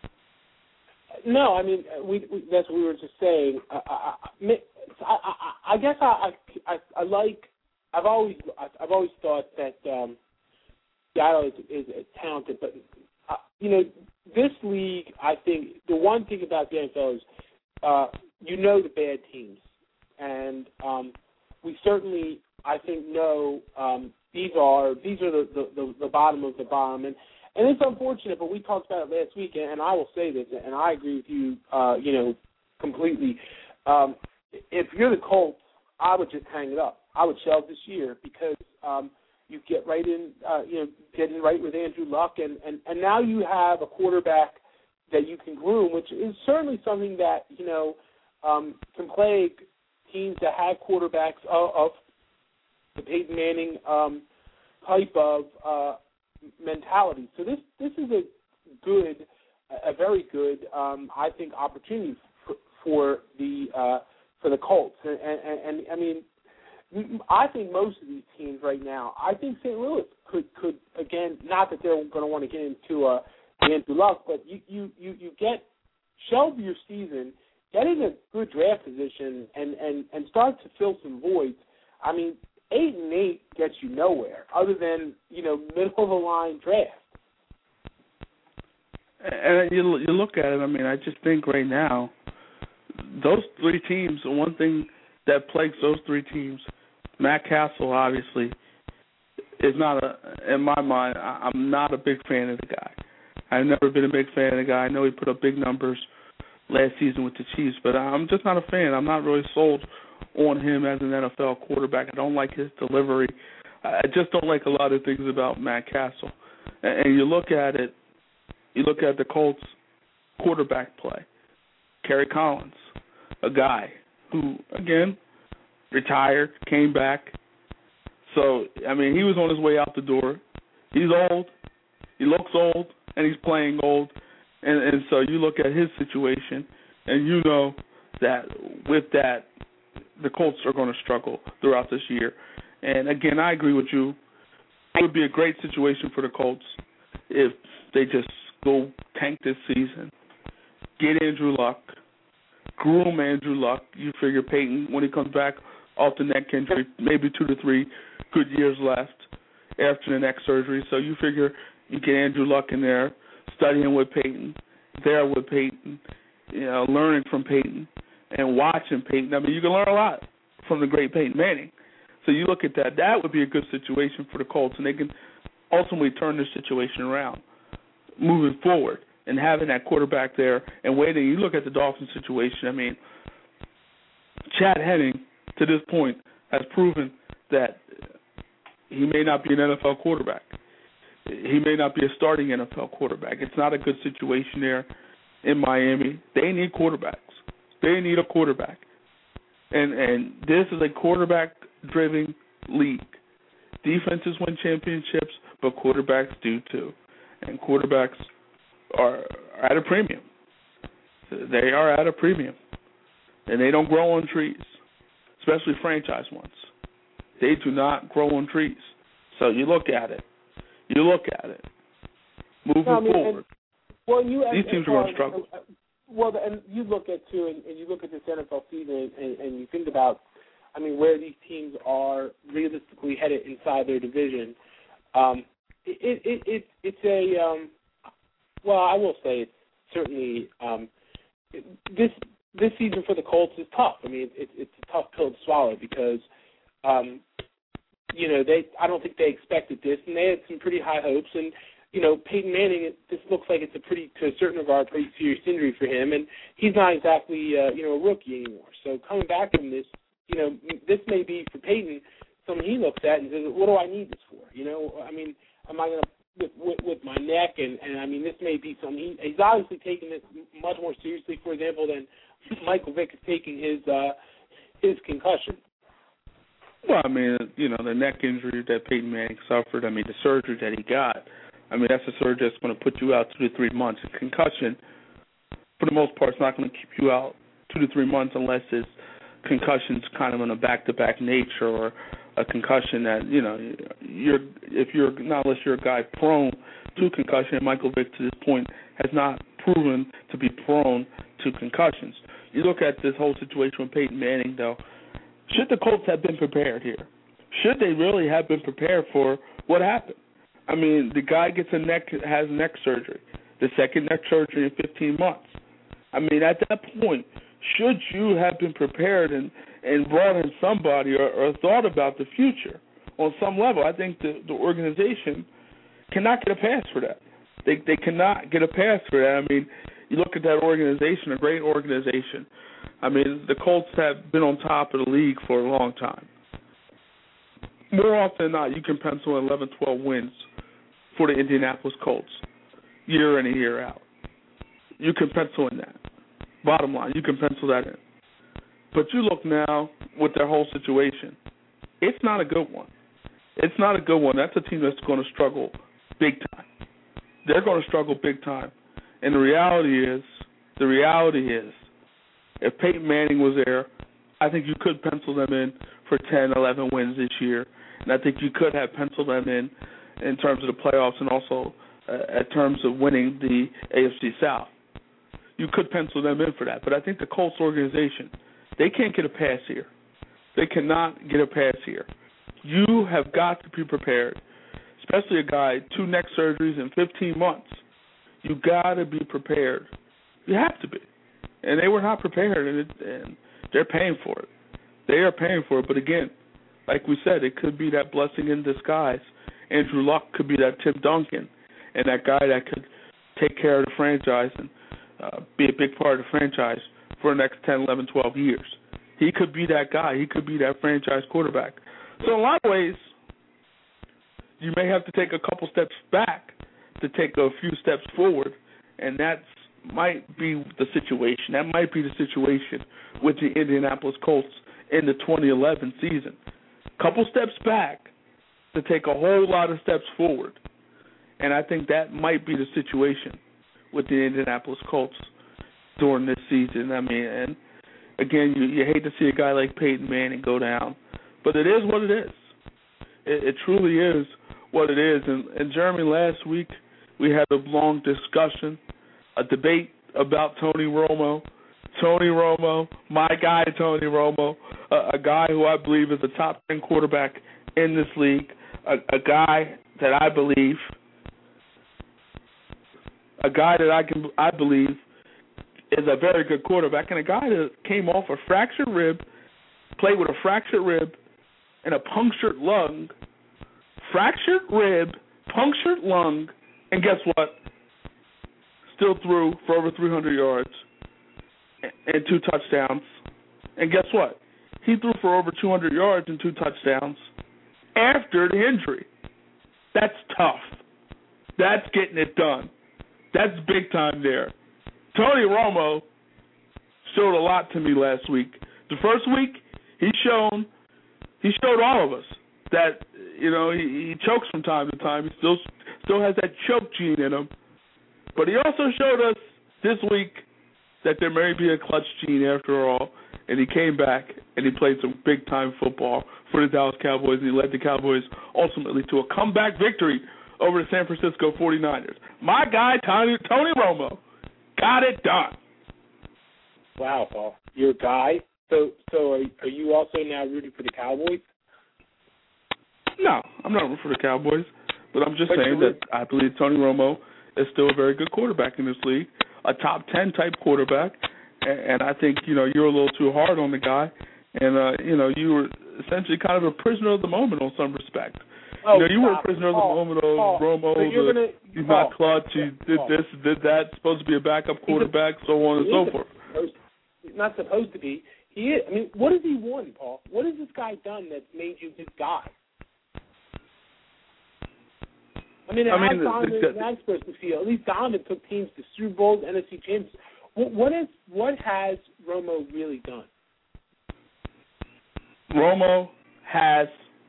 No, I mean, we, we that's what we were just saying. I, I, I, I, I guess I, I, I like. I've always, I've always thought that um, Seattle is, is, is talented, but uh, you know, this league. I think the one thing about the N F L is, uh, you know, the bad teams, and um, we certainly, I think, know um, these are these are the, the, the, the bottom of the bottom, and. And it's unfortunate, but we talked about it last week, and I will say this, and I agree with you, uh, you know, completely. Um, if you're the Colts, I would just hang it up. I would shelve this year because um, you get right in, uh, you know, getting right with Andrew Luck, and, and, and now you have a quarterback that you can groom, which is certainly something that, you know, um, can plague teams that have quarterbacks of, of the Peyton Manning um, type of uh mentality. So this this is a good, a very good, um, I think, opportunity for, for the uh, for the Colts. And, and, and I mean, I think most of these teams right now, I think Saint Louis could could again, not that they're going to want to get into uh, Andrew Luck, but you you you you get shelve your season, get in a good draft position, and and and start to fill some voids. I mean. Eight and eight gets you nowhere, other than, you know, middle of the line draft. And you you look at it. I mean, I just think right now, those three teams. One thing that plagues those three teams, Matt Castle obviously is not a. In my mind, I'm not a big fan of the guy. I've never been a big fan of the guy. I know he put up big numbers last season with the Chiefs, but I'm just not a fan. I'm not really sold on him as an N F L quarterback. I don't like his delivery. I just don't like a lot of things about Matt Castle. And you look at it, you look at the Colts quarterback play. Kerry Collins, a guy who, again, retired, came back. So, I mean, he was on his way out the door. He's old. He looks old, and he's playing old. And, and so you look at his situation, and you know that with that, the Colts are going to struggle throughout this year. And, again, I agree with you. It would be a great situation for the Colts if they just go tank this season, get Andrew Luck, groom Andrew Luck. You figure Peyton, when he comes back off the neck injury, maybe two to three good years left after the neck surgery. So you figure you get Andrew Luck in there, studying with Peyton, there with Peyton, you know, learning from Peyton and watching Peyton. I mean, you can learn a lot from the great Peyton Manning. So you look at that. That would be a good situation for the Colts, and they can ultimately turn this situation around moving forward and having that quarterback there and waiting. You look at the Dolphins situation. I mean, Chad Henne, to this point, has proven that he may not be an N F L quarterback. He may not be a starting N F L quarterback. It's not a good situation there in Miami. They need quarterbacks. They need a quarterback. And and this is a quarterback-driven league. Defenses win championships, but quarterbacks do too. And quarterbacks are at a premium. They are at a premium. And they don't grow on trees, especially franchise ones. They do not grow on trees. So you look at it. You look at it. Moving no, I mean, forward. And, well, you, these and, teams and, are going to struggle. Well, and you look at too, and, and you look at this N F L season, and, and you think about, I mean, where these teams are realistically headed inside their division. Um, it, it, it, it's a, um, well, I will say it's certainly um, this this season for the Colts is tough. I mean, it, it's a tough pill to swallow because, um, you know, they I don't think they expected this, and they had some pretty high hopes. And you know, Peyton Manning, it, this looks like it's a pretty, to a certain regard, pretty serious injury for him, and he's not exactly, uh, you know, a rookie anymore. So coming back from this, you know, this may be for Peyton something he looks at and says, what do I need this for? You know, I mean, am I going to, with, with, with my neck, and, and I mean, this may be something, he, he's obviously taking this much more seriously, for example, than Michael Vick is taking his, uh, his concussion. Well, I mean, you know, the neck injury that Peyton Manning suffered, I mean, the surgery that he got, I mean, that's a surgery that's going to put you out two to three months. A concussion, for the most part, is not going to keep you out two to three months unless it's concussion's kind of on a back-to-back nature, or a concussion that, you know, you're if you're not unless you're a guy prone to concussion. And Michael Vick, to this point, has not proven to be prone to concussions. You look at this whole situation with Peyton Manning, though. Should the Colts have been prepared here? Should they really have been prepared for what happened? I mean, the guy gets a neck has neck surgery, the second neck surgery in fifteen months. I mean, at that point, should you have been prepared and, and brought in somebody or, or thought about the future on some level? I think the, the organization cannot get a pass for that. They they cannot get a pass for that. I mean, you look at that organization, a great organization. I mean, the Colts have been on top of the league for a long time. More often than not, you can pencil eleven, twelve wins for the Indianapolis Colts, year in and year out. You can pencil in that. Bottom line, you can pencil that in. But you look now with their whole situation, it's not a good one. It's not a good one. That's a team that's going to struggle big time. They're going to struggle big time. And the reality is, the reality is, if Peyton Manning was there, I think you could pencil them in for ten, eleven wins this year. And I think you could have penciled them in in terms of the playoffs and also uh, in terms of winning the A F C South. You could pencil them in for that. But I think the Colts organization, they can't get a pass here. They cannot get a pass here. You have got to be prepared, especially a guy, two neck surgeries in fifteen months. You got to be prepared. You have to be. And they were not prepared, and, it, and they're paying for it. They are paying for it. But again, like we said, it could be that blessing in disguise. Andrew Luck could be that Tim Duncan and that guy that could take care of the franchise and uh, be a big part of the franchise for the next ten, eleven, twelve years. He could be that guy. He could be that franchise quarterback. So in a lot of ways, you may have to take a couple steps back to take a few steps forward, and that might be the situation. That might be the situation with the Indianapolis Colts in the twenty eleven season. Couple steps back to take a whole lot of steps forward. And I think that might be the situation with the Indianapolis Colts during this season. I mean, and again, you, you hate to see a guy like Peyton Manning go down, but it is what it is. It, it truly is what it is. And, and Jeremy, last week we had a long discussion, a debate about Tony Romo. Tony Romo, my guy Tony Romo, a, a guy who I believe is a top ten quarterback in this league, a, a guy that I believe, a guy that I can I believe is a very good quarterback, and a guy that came off a fractured rib, played with a fractured rib and a punctured lung, fractured rib, punctured lung, and guess what? Still threw for over three hundred yards and two touchdowns. And guess what? He threw for over two hundred yards and two touchdowns after the injury. That's tough. That's getting it done. That's big time there. Tony Romo showed a lot to me last week. The first week, he shown he showed all of us that, you know, he, he chokes from time to time. He still still has that choke gene in him. But he also showed us this week that there may be a clutch gene after all, and he came back and he played some big-time football for the Dallas Cowboys, and he led the Cowboys ultimately to a comeback victory over the San Francisco forty-niners. My guy, Tony, Tony Romo, got it done. Wow, Paul, you're a guy. So, so are, are you also now rooting for the Cowboys? No, I'm not rooting for the Cowboys, but I'm just But saying you're- that I believe Tony Romo is still a very good quarterback in this league, a top ten type quarterback, and, and I think, you know, you're a little too hard on the guy, and, uh, you know, you were essentially kind of a prisoner of the moment on some respect. Oh, you know, you were a stop. prisoner of the Paul, moment of Paul, Romo, so you're the, gonna, he's Paul, not clutch, he yeah, did Paul. this, did that, supposed to be a backup quarterback, so on and He so isn't forth. supposed- He's not supposed to be. He is. I mean, what has he won, Paul? What has this guy done that's made you his guy? I mean, it I has mean, Donovan the- the- that's supposed to feel. At least Donovan took teams to Super Bowls, N F C champions. What, what is what has Romo really done? Romo has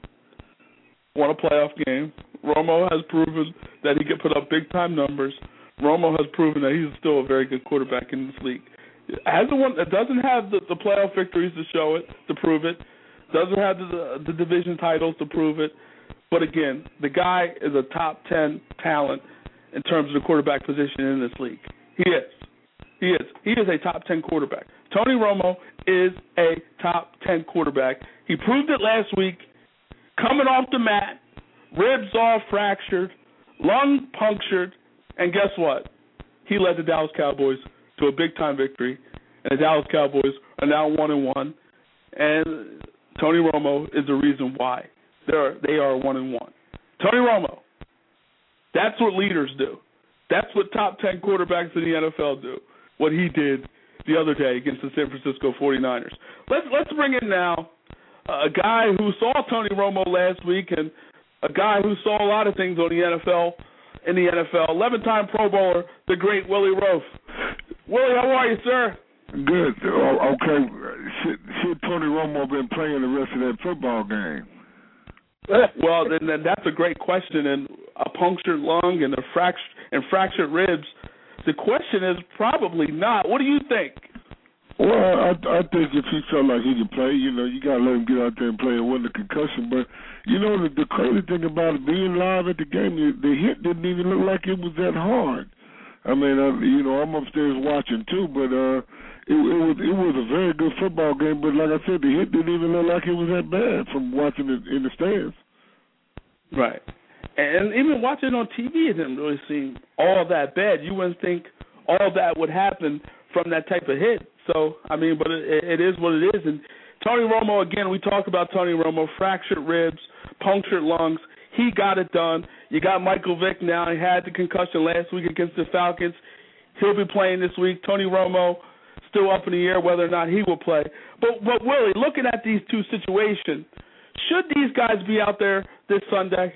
won a playoff game. Romo has proven that he can put up big-time numbers. Romo has proven that he's still a very good quarterback in this league. Hasn't won, it doesn't have the, the playoff victories to show it, to prove it. Doesn't have the, the division titles to prove it. But again, the guy is a top ten talent in terms of the quarterback position in this league. He is. He is. He is a top ten quarterback. Tony Romo is a top ten quarterback. He proved it last week, coming off the mat, ribs all fractured, lung punctured, and guess what? He led the Dallas Cowboys to a big-time victory, and the Dallas Cowboys are now one and one. And Tony Romo is the reason why they're they are one and one. Tony Romo. That's what leaders do. That's what top ten quarterbacks in the N F L do. What he did the other day against the San Francisco forty-niners. Let's let's bring in now a guy who saw Tony Romo last week and a guy who saw a lot of things on the N F L in the N F L. eleven-time Pro Bowler, the great Willie Roaf. Willie, how are you, sir? Good. Oh, okay. Should, should Tony Romo been playing the rest of that football game? Well, then, then that's a great question. And a punctured lung and a fract- and fractured ribs. The question is probably not. What do you think? Well, I, I think if he felt like he could play, you know, you got to let him get out there and play and win the concussion. But, you know, the, the crazy thing about it, being live at the game, the, the hit didn't even look like it was that hard. I mean, uh, you know, I'm upstairs watching too, but uh, it, it was it was a very good football game. But like I said, the hit didn't even look like it was that bad from watching it in the stands. Right. And even watching on T V, it didn't really seem all that bad. You wouldn't think all that would happen from that type of hit. So, I mean, but it, it is what it is. And Tony Romo, again, we talked about Tony Romo, fractured ribs, punctured lungs. He got it done. You got Michael Vick now. He had the concussion last week against the Falcons. He'll be playing this week. Tony Romo, still up in the air whether or not he will play. But, but Willie, looking at these two situations, should these guys be out there this Sunday?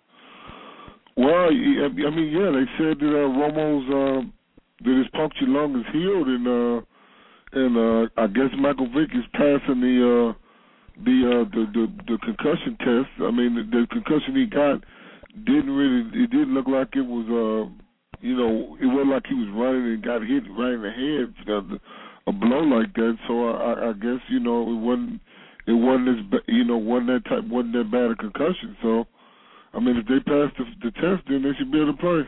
Well, I mean, yeah, they said that uh, Romo's uh, that his punctured lung is healed, and uh, and uh, I guess Michael Vick is passing the uh, the, uh, the the the concussion test. I mean, the, the concussion he got didn't really, it didn't look like it was, uh, you know, it wasn't like he was running and got hit right in the head, uh, a blow like that. So I, I guess, you know, it wasn't it wasn't as you know wasn't that type wasn't that bad a concussion. So I mean, if they pass the, the test, then they should be able to play.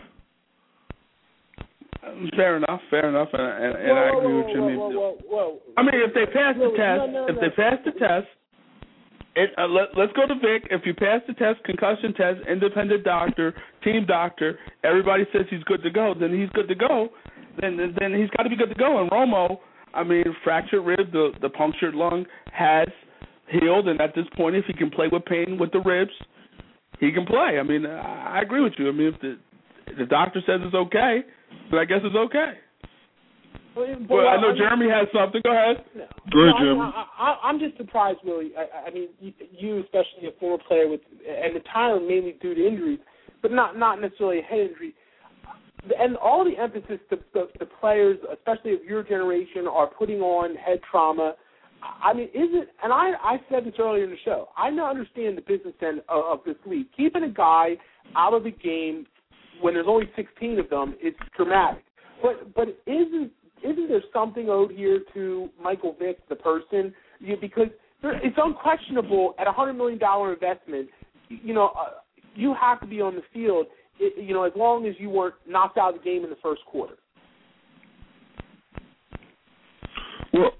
Fair enough, fair enough, and, and, and whoa, I whoa, agree whoa, with you. whoa, whoa, whoa, whoa. I mean, if they pass the Whoa, test, no, no, if no. they pass the test, it, uh, let, let's go to Vic. If you pass the test, concussion test, independent doctor, team doctor, everybody says he's good to go, then he's good to go. Then then he's got to be good to go. And Romo, I mean, fractured rib, the, the punctured lung has healed, and at this point, if he can play with pain with the ribs, he can play. I mean, I, I agree with you. I mean, if the, if the doctor says it's okay, then I guess it's okay. Well, Well, I know I mean, Jeremy has something. Go ahead. No. Go ahead, no, Jeremy. I, I, I'm just surprised, Willie. I, I mean, you, you, especially a former player with, and the time mainly due to injuries, but not not necessarily a head injury. And all the emphasis the, the, the players, especially of your generation, are putting on head trauma. I mean, is it? And I, I said this earlier in the show. I now understand the business end of, of this league. Keeping a guy out of the game when there's only sixteen of them is dramatic. But but isn't isn't there something owed here to Michael Vick, the person? You, because there, it's unquestionable at a hundred million dollar investment. You know, uh, you have to be on the field. It, you know, as long as you weren't knocked out of the game in the first quarter. Well,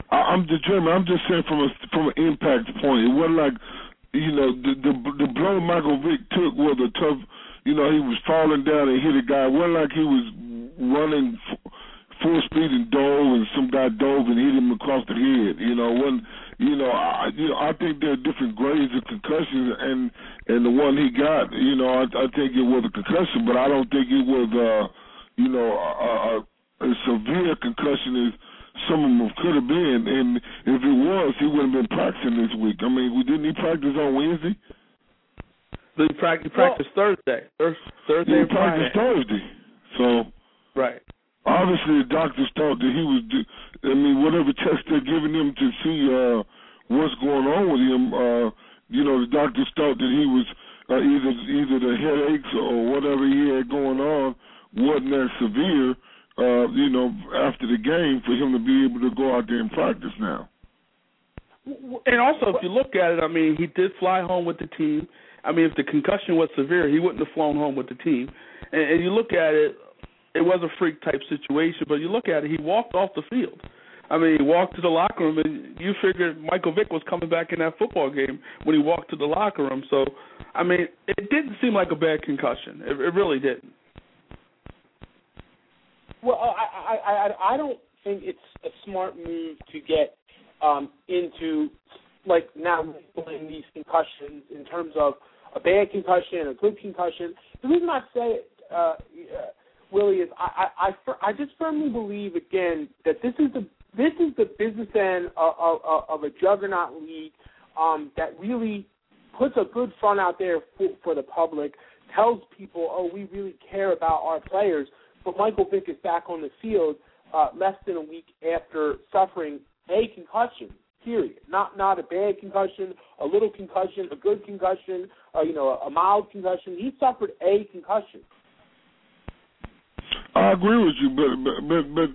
I, I'm just Jeremy, I'm just saying from a from an impact point. It wasn't like, you know, the the, the blow Michael Vick took was a tough. You know, he was falling down and hit a guy. It wasn't like he was running full speed and dove, and some guy dove and hit him across the head. You know, when you know, I, you know, I think there are different grades of concussions, and and the one he got, you know, I, I think it was a concussion, but I don't think it was, uh, you know, a, a, a severe concussion as some of them could have been. And if it was, he wouldn't have been practicing this week. I mean, didn't he practice on Wednesday? He practiced, practiced well, Thursday. Thursday yeah, and Friday. Practiced Thursday. So right. Obviously, the doctors thought that he was. I mean, whatever test they're giving him to see uh, what's going on with him, uh, you know, the doctors thought that he was uh, either either the headaches or whatever he had going on wasn't that severe. Uh, you know, after the game, for him to be able to go out there and practice now. And also, if you look at it, I mean, he did fly home with the team. I mean, if the concussion was severe, he wouldn't have flown home with the team. And, and you look at it, it was a freak-type situation, but you look at it, he walked off the field. I mean, he walked to the locker room, and you figured Michael Vick was coming back in that football game when he walked to the locker room. So, I mean, it didn't seem like a bad concussion. It, it really didn't. Well, I, I, I, I don't think it's a smart move to get um, into, like, now labeling these concussions in terms of a bad concussion, a good concussion. The reason I say it, uh, Willie, is I, I, I, I just firmly believe, again, that this is the this is the business end of, of, of a juggernaut league um, that really puts a good front out there for, for the public, tells people, oh, we really care about our players. But Michael Vick is back on the field uh, less than a week after suffering a concussion, period. Not not a bad concussion, a little concussion, a good concussion, uh, you know, a, a mild concussion. He suffered a concussion. I agree with you, but but but, but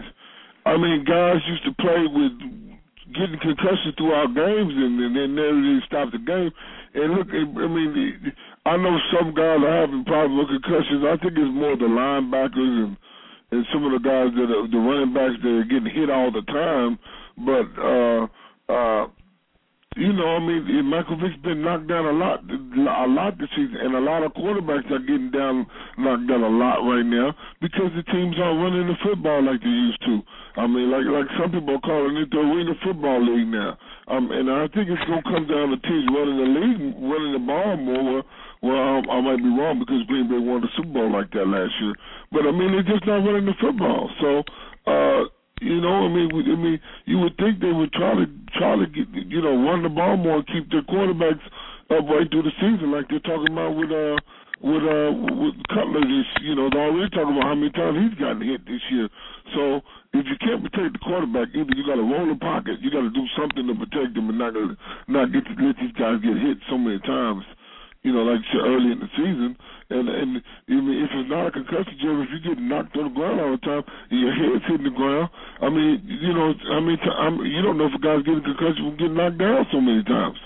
I mean, guys used to play with getting concussions throughout games, and, and they never really stopped the game. And look, I mean, I know some guys are having problems with concussions. I think it's more the linebackers and, and some of the guys that are the running backs that are getting hit all the time. But uh, uh, you know, I mean, Michael Vick's been knocked down a lot, a lot this season, and a lot of quarterbacks are getting down, knocked down a lot right now because the teams aren't running the football like they used to. I mean, like like some people are calling it the Arena Football League now. Um, and I think it's going to come down to teams running the league, running the ball more. Well, well I, I might be wrong because Green Bay won the Super Bowl like that last year. But, I mean, they're just not running the football. So, uh, you know, I mean, I mean, you would think they would try to try to get, you know, run the ball more, and keep their quarterbacks up right through the season, like they're talking about with uh with uh with Cutler. This, you know, they're already talking about how many times he's gotten hit this year. So if you can't protect the quarterback, either you got to roll the pocket, you got to do something to protect him, and not gonna, not get to, let these guys get hit so many times. You know, like you said, early in the season. And and if it's not a concussion, Jim, if you get knocked on the ground all the time and your head's hitting the ground, I mean, you know, I mean, I mean you don't know if a guy's getting a concussion from getting knocked down so many times.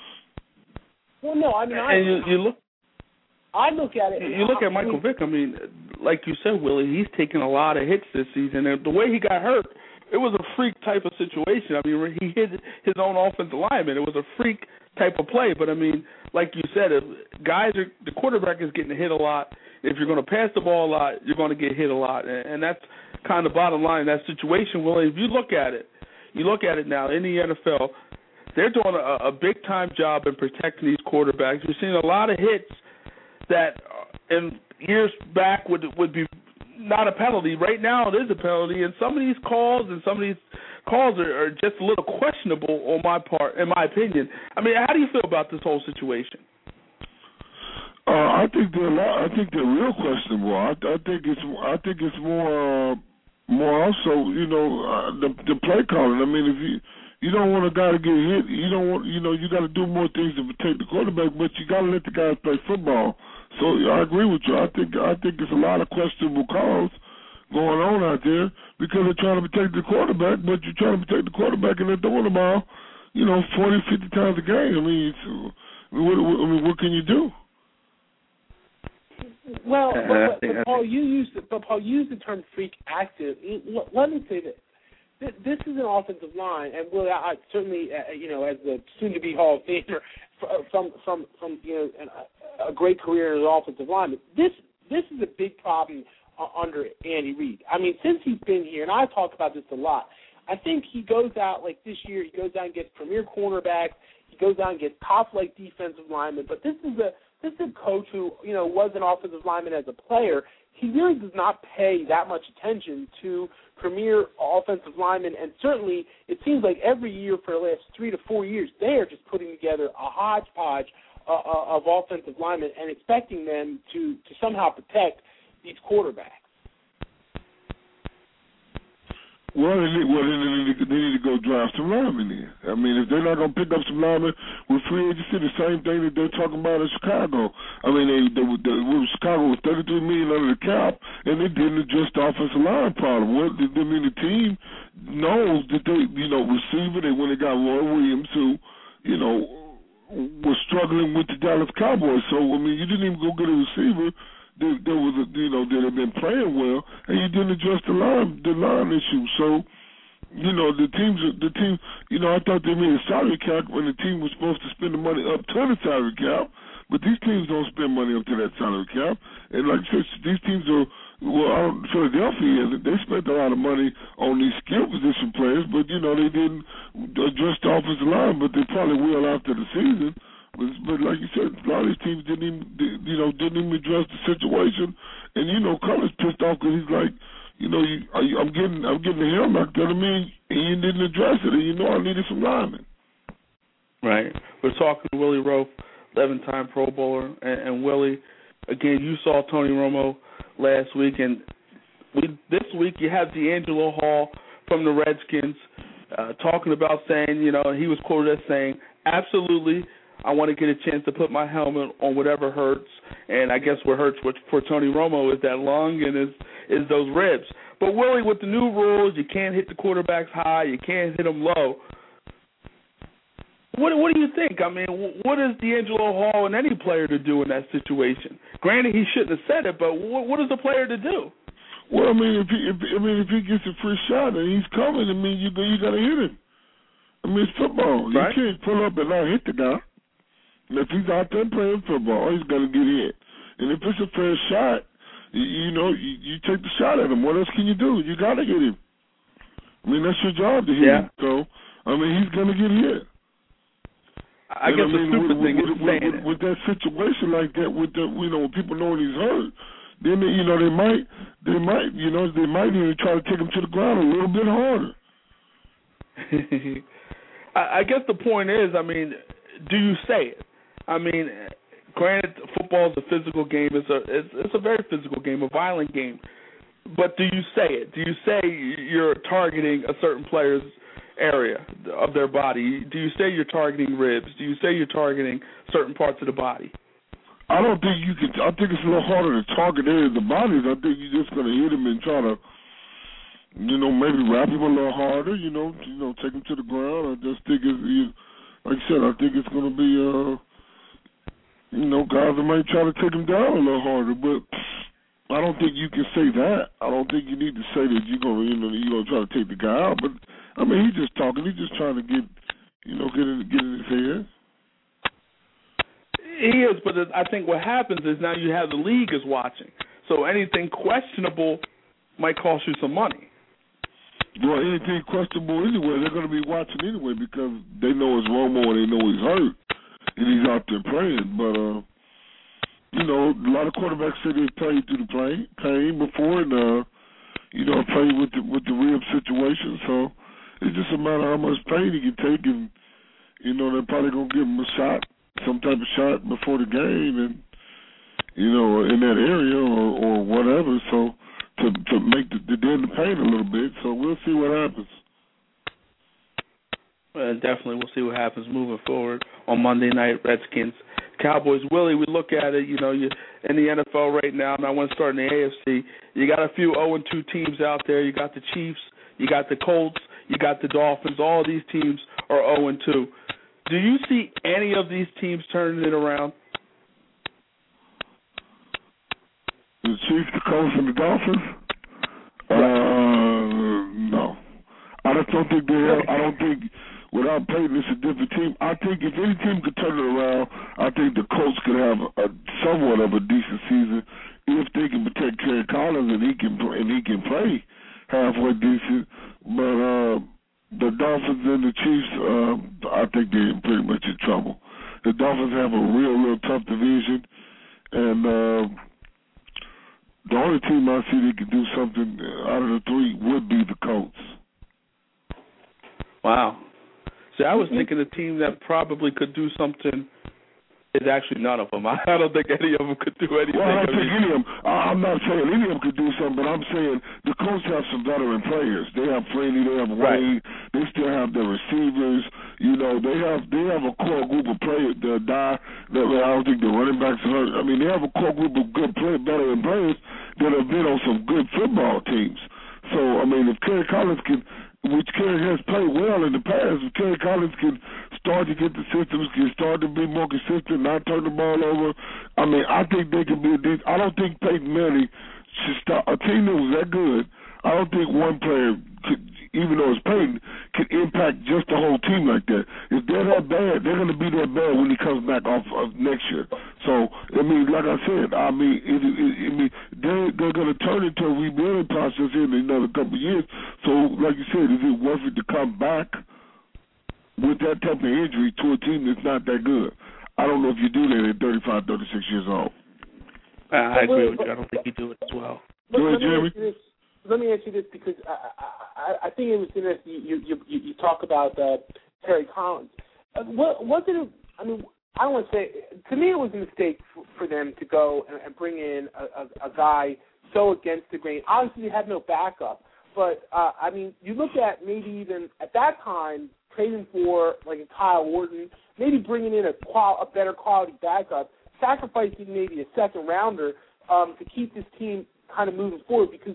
Well, no, I mean, I, and you, you look. I look at it. You look at Michael Vick. I mean, like you said, Willie, he's taken a lot of hits this season, and the way he got hurt, it was a freak type of situation. I mean, he hit his own offensive lineman. It was a freak type of play. But I mean, like you said, if guys are the quarterback is getting hit a lot. If you're going to pass the ball a lot, you're going to get hit a lot, and, and that's kind of bottom line in that situation. Willie, if you look at it, you look at it now in the N F L, they're doing a, a big time job in protecting these quarterbacks. We've seen a lot of hits that in years back would would be not a penalty. Right now it is a penalty, and some of these calls and some of these calls are, are just a little questionable on my part, in my opinion. I mean, how do you feel about this whole situation? Uh, I think they're a lot, I think they're real questionable. I, I think it's I think it's more uh, more also, you know, uh, the the play calling. I mean, if you you don't want a guy to get hit, you don't want, you know, you got to do more things to protect the quarterback, but you got to let the guys play football. So I agree with you. I think I think there's a lot of questionable calls going on out there because they're trying to protect the quarterback, but you're trying to protect the quarterback and they're throwing the ball, you know, forty, fifty times a game. I mean, it's, what, what, I mean, what can you do? Well, but, but, but Paul, you used but Paul used the term freak active. Let me say that th- this is an offensive line, and Willie, I, I certainly, uh, you know, as the soon-to-be Hall of Famer from from from you know an, a great career as an offensive lineman, this this is a big problem uh, under Andy Reid. I mean, since he's been here, and I talk about this a lot. I think he goes out like this year. He goes out and gets premier cornerbacks. He goes out and gets top-flight defensive linemen. But this is a this is a coach who you know was an offensive lineman as a player. He really does not pay that much attention to premier offensive linemen, and certainly it seems like every year for the last three to four years they are just putting together a hodgepodge uh, of offensive linemen and expecting them to, to somehow protect these quarterbacks. Well, they need, well, they need, they need to go drive some linemen in. I mean, if they're not going to pick up some linemen with free agency, the same thing that they're talking about in Chicago. I mean, they, they, they, they Chicago was thirty-three million dollars under the cap, and they didn't address the offensive line problem. Well, I mean, the team knows that they, you know, receiver, they when they got Roy Williams, who, you know, was struggling with the Dallas Cowboys. So, I mean, you didn't even go get a receiver. There, there was, a, you know, that had been playing well, and you didn't address the line, the line issue. So, you know, the teams, the team, you know, I thought they made a salary cap when the team was supposed to spend the money up to the salary cap, but these teams don't spend money up to that salary cap. And like I said, these teams are, well, I don't, Philadelphia, they spent a lot of money on these skill position players, but you know, they didn't address the offensive line, but they probably will after the season. But, but like you said, a lot of these teams didn't even, you know, didn't even address the situation. And you know, Cullen's pissed off because he's like, you know, you, I'm getting, I'm getting the hell knocked out of me, and you didn't address it. And you know, I needed some linemen. Right. We're talking to Willie Roaf, eleven-time Pro Bowler, and, and Willie, again, you saw Tony Romo last week, and we, this week you have D'Angelo Hall from the Redskins uh, talking about saying, you know, he was quoted as saying, absolutely, I want to get a chance to put my helmet on whatever hurts, and I guess what hurts for Tony Romo is that lung and is is those ribs. But Willie, with the new rules, you can't hit the quarterbacks high, you can't hit them low. What what do you think? I mean, what is D'Angelo Hall and any player to do in that situation? Granted, he shouldn't have said it, but what, what is the player to do? Well, I mean, if he if, I mean if he gets a free shot and he's coming, I mean, you you got to hit him. I mean, it's football. Right. You can't pull up and not hit the guy. And if he's out there playing football, he's going to get hit. And if it's a fair shot, you, you know, you, you take the shot at him. What else can you do? You got to hit him. I mean, that's your job to hit yeah. him. So, I mean, he's going to get hit. I and guess I the mean, stupid with, thing with, is with, saying with, it. with that situation like that, with the, you know, people knowing he's hurt, then they, you know they might, they might, you know, they might even try to take him to the ground a little bit harder. I, I guess the point is, I mean, do you say it? I mean, granted, football is a physical game. It's a it's, it's a very physical game, a violent game. But do you say it? Do you say you're targeting a certain player's area of their body? Do you say you're targeting ribs? Do you say you're targeting certain parts of the body? I don't think you can. I think it's a little harder to target areas of the bodies. I think you're just going to hit him and try to, you know, maybe wrap him a little harder. You know, you know, take him to the ground. I just think it's, like I said, I think it's going to be. Uh, You know, guys that might try to take him down a little harder, but I don't think you can say that. I don't think you need to say that you're gonna, you know, you're gonna try to take the guy out. But I mean, he's just talking. He's just trying to get, you know, get in, get in his head. He is, but I think what happens is now you have the league is watching, so anything questionable might cost you some money. Well, anything questionable anyway, they're gonna be watching anyway because they know it's Romo and they know he's hurt. And he's out there playing, but, uh, you know, a lot of quarterbacks say they've played through the play, pain before and, uh, you know, played with the, with the rib situation. So it's just a matter of how much pain he can take. And, you know, they're probably going to give him a shot, some type of shot before the game and, you know, in that area or, or whatever. So to to make the, the dead the pain a little bit. So we'll see what happens. Uh, definitely, we'll see what happens moving forward on Monday night. Redskins, Cowboys. Willie, we look at it. You know, you in the N F L right now, and I want to start in the A F C. You got a few oh and two teams out there. You got the Chiefs, you got the Colts, you got the Dolphins. All of these teams are oh and two. Do you see any of these teams turning it around? The Chiefs, the Colts, and the Dolphins? Right. Uh, no. I I just don't think they have. I don't think without Peyton, it's a different team. I think if any team could turn it around, I think the Colts could have a, somewhat of a decent season if they can protect Kerry Collins and he can and he can play halfway decent. But uh, the Dolphins and the Chiefs, uh, I think they're pretty much in trouble. The Dolphins have a real, real tough division, and uh, the only team I see that can do something out of the three would be the Colts. Wow. See, I was thinking a team that probably could do something is actually none of them. I don't think any of them could do anything. Well, I don't think any of them. I'm not saying any of them could do something, but I'm saying the Colts have some veteran players. They have Fraley, they have Wade, right. They still have their receivers. You know, they have they have a core group of players that die. That I don't think the running backs are hurt. I mean, they have a core group of good players, veteran players that have been on some good football teams. So, I mean, if Kerry Collins can, which Kerry has played well in the past, if Kerry Collins can start to get the systems, can start to be more consistent, not turn the ball over, I mean, I think they can be a decent. I don't think Peyton Manning should start a team that was that good. I don't think one player could, even though it's Peyton, can impact just the whole team like that. If they're that bad, they're going to be that bad when he comes back off of next year. So, I mean, like I said, I mean, it, it, it, I mean they're, they're going to turn into a rebuilding process in another couple of years. So, like you said, is it worth it to come back with that type of injury to a team that's not that good? I don't know if you do that at thirty-five, thirty-six years old. Uh, I agree with you. I don't think you do it as well. Go ahead, Jeremy. Let me ask you this, because I, I, I think it was interesting. You you, you, you talk about uh, Terry Collins. Uh, what was it? I mean, I don't want to say. To me, it was a mistake for, for them to go and, and bring in a, a, a guy so against the grain. Obviously, they had no backup, but uh, I mean, you look at maybe even at that time trading for like a Kyle Orton, maybe bringing in a qual, a better quality backup, sacrificing maybe a second rounder um, to keep this team kind of moving forward, because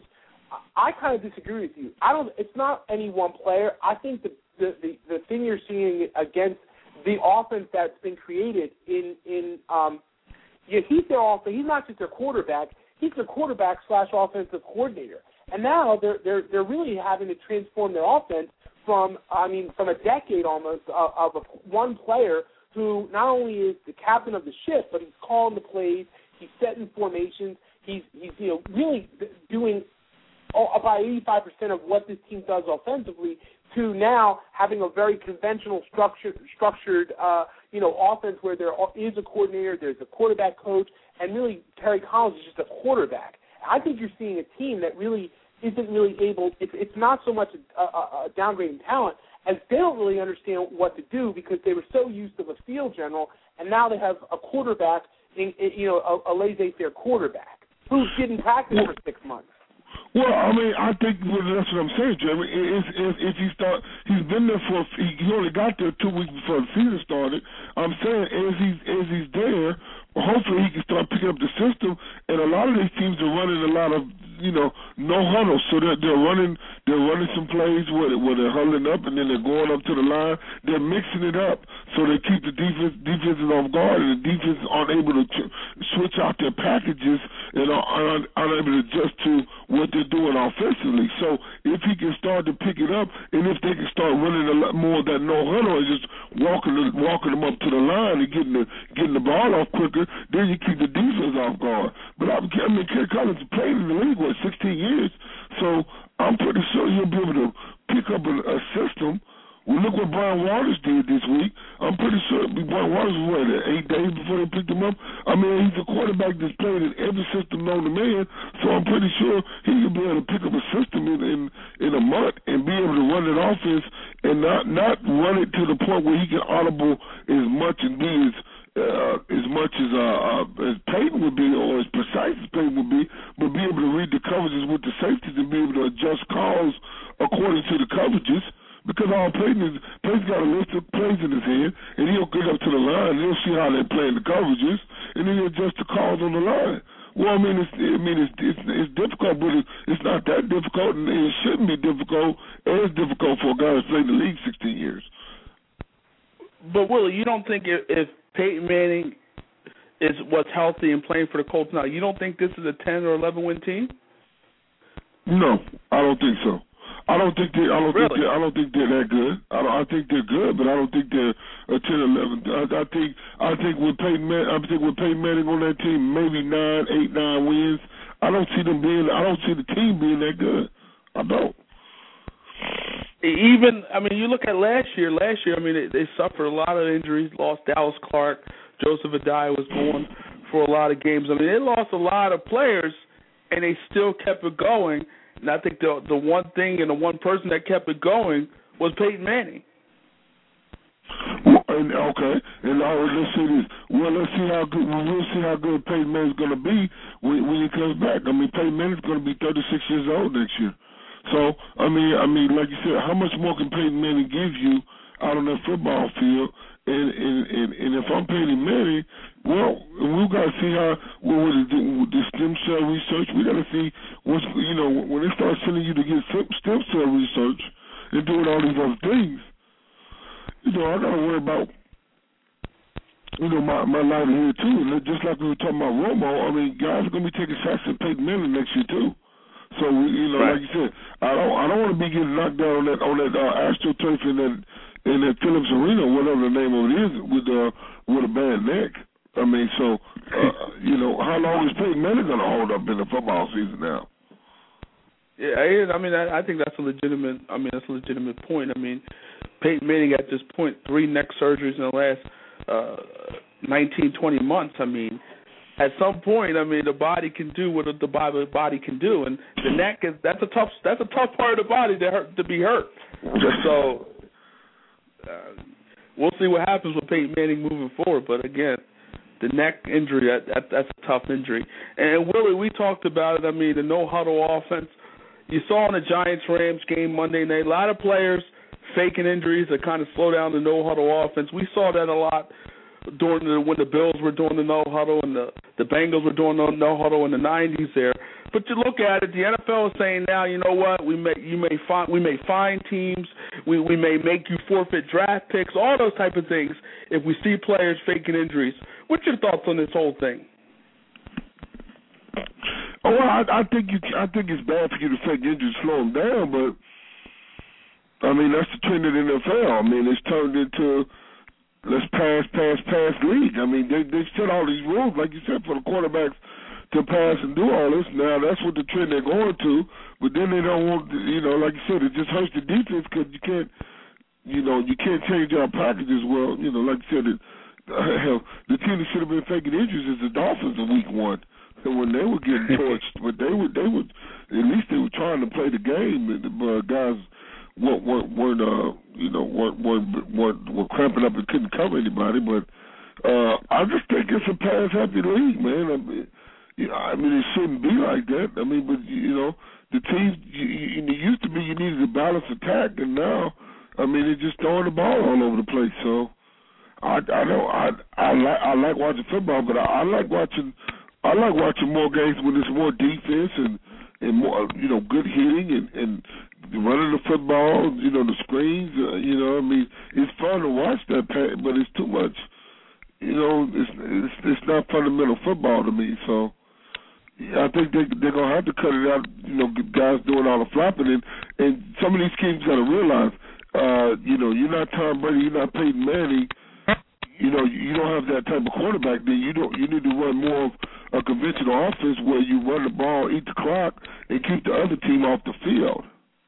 I kind of disagree with you. I don't. It's not any one player. I think the the, the, the thing you're seeing against the offense that's been created in in um, yeah, he's their offense. He's not just their quarterback. He's their quarterback slash offensive coordinator. And now they're they're they're really having to transform their offense from I mean from a decade almost of, of a, one player who not only is the captain of the ship, but he's calling the plays. He's setting formations. He's he's you know really doing about eighty-five percent of what this team does offensively, to now having a very conventional structured, structured uh, you know, offense where there is a coordinator, there's a quarterback coach, and really Terry Collins is just a quarterback. I think you're seeing a team that really isn't really able. It's, it's not so much a, a, a downgrade in talent as they don't really understand what to do because they were so used to a field general, and now they have a quarterback, in, in, you know, a, a laissez-faire quarterback who didn't practice for six months. Well, I mean, I think well, that's what I'm saying, Jeremy. If, if, if he start, he's been there for he, he only got there two weeks before the season started. I'm saying as he's as he's there, hopefully he can start picking up the system. And a lot of these teams are running a lot of you know no huddle, so they're, they're running they're running some plays where, where they're huddling up and then they're going up to the line. They're mixing it up so they keep the defense defenses off guard, and the defense aren't able to ch- switch out their packages and are, are unable to adjust to what they're doing offensively. So if he can start to pick it up, and if they can start running a lot more of that no huddle and just walking the, walking them up to the line and getting the getting the ball off quicker, then you keep the defense off guard. But I, I mean, Kerry Collins played in the league for sixteen years, so I'm pretty sure he'll be able to pick up a, a system. Well, look what Brian Waters did this week. I'm pretty sure Brian Waters was, what, eight days before they picked him up? I mean, he's a quarterback that's played in every system known to man, so I'm pretty sure he could be able to pick up a system in, in, in a month and be able to run an offense and not, not run it to the point where he can audible as much and be as Uh, as much as uh, uh, as Peyton would be, or as precise as Peyton would be, but be able to read the coverages with the safeties and be able to adjust calls according to the coverages. Because all Peyton is, Peyton's got a list of plays in his head, and he'll get up to the line, and he'll see how they're playing the coverages, and then he'll adjust the calls on the line. Well, I mean, it's, I mean, it's, it's, it's difficult, but it's, it's not that difficult, and it shouldn't be difficult. It's difficult for a guy who's played in the league sixteen years. But Willie, you don't think if, if Peyton Manning is what's healthy and playing for the Colts now, you don't think this is a ten or eleven win team? No, I don't think so. I don't think they. I don't really? think. They, I don't think they're that good. I, don't, I think they're good, but I don't think they're a ten, eleven. I, I think. I think with Peyton. Man, I think with Peyton Manning on that team, maybe nine, eight, nine wins. I don't see them being. I don't see the team being that good. I don't. Even, I mean, you look at last year. Last year, I mean, they, they suffered a lot of injuries. Lost Dallas Clark. Joseph Adai was gone for a lot of games. I mean, they lost a lot of players, and they still kept it going. And I think the the one thing and the one person that kept it going was Peyton Manning. Well, and, okay, and now let's see this. Well, let's see how good. We'll see how good Peyton Manning's going to be when, when he comes back. I mean, Peyton Manning's going to be thirty-six years old next year. So, I mean, I mean, like you said, how much more can Peyton Manning give you out on that football field? And and, and, and if I'm Peyton Manning, well, we've got to see how well, with, the, with the stem cell research, we got to see what's, you know, when they start sending you to get stem cell research and doing all these other things, you know, I got to worry about, you know, my, my livelihood too. And just like we were talking about Romo, I mean, guys are going to be taking shots at Peyton Manning next year too. So, you know, right. Like you said, I don't I don't want to be getting knocked down on that on that uh, AstroTurf in that in that Phillips Arena, whatever the name of it is, with uh with a bad neck. I mean, so uh, you know, how long is Peyton Manning going to hold up in the football season now? Yeah, I mean, I, I think that's a legitimate. I mean, that's a legitimate point. I mean, Peyton Manning at this point, three neck surgeries in the last uh, nineteen, twenty months. I mean. At some point, I mean, the body can do what the body can do, and the neck is that's a tough that's a tough part of the body to hurt to be hurt. So uh, we'll see what happens with Peyton Manning moving forward. But again, the neck injury that, that that's a tough injury. And Willie, we talked about it. I mean, the no huddle offense. You saw in the Giants Rams game Monday night, a lot of players faking injuries that kind of slow down the no huddle offense. We saw that a lot. During the, when the Bills were doing the no huddle and the, the Bengals were doing the no huddle in the nineties there, but you look at it, the N F L is saying now, you know what, we may you may find we may find teams, we we may make you forfeit draft picks, all those type of things if we see players faking injuries. What's your thoughts on this whole thing? Oh, well, I, I think you I think it's bad for you to fake injuries, slow them down, but I mean that's the trend in the N F L. I mean it's turned into let's pass, pass, pass league. I mean, they they set all these rules, like you said, for the quarterbacks to pass and do all this. Now, that's what the trend they're going to, but then they don't want, you know, like you said, it just hurts the defense because you can't, you know, you can't change our packages. Well, you know, like you said, it, uh, hell, the team that should have been faking injuries is the Dolphins in week one. And when they were getting torched, but they would, they would, at least they were trying to play the game. And the uh, guys weren't, weren't, weren't uh, you know, weren't, weren't, weren't, were cramping up and couldn't cover anybody. But uh, I just think it's a pass-happy league, man. I mean, you know, I mean, it shouldn't be like that. I mean, but, you know, the teams, you, you, it used to be you needed a balanced attack, and now, I mean, they're just throwing the ball all over the place. So I, I don't, I, I like, I like watching football, but I, I like watching, I like watching more games when there's more defense and, and more, you know, good hitting and, and running the football, you know, the screens, uh, you know, I mean, it's fun to watch that, but it's too much, you know, it's it's, it's not fundamental football to me. So yeah, I think they, they're going to have to cut it out, you know, guys doing all the flopping. And, and some of these teams got to realize, uh, you know, you're not Tom Brady, you're not Peyton Manning. You know, you don't have that type of quarterback. Then you don't. You need to run more of a conventional offense where you run the ball, eat the clock, and keep the other team off the field.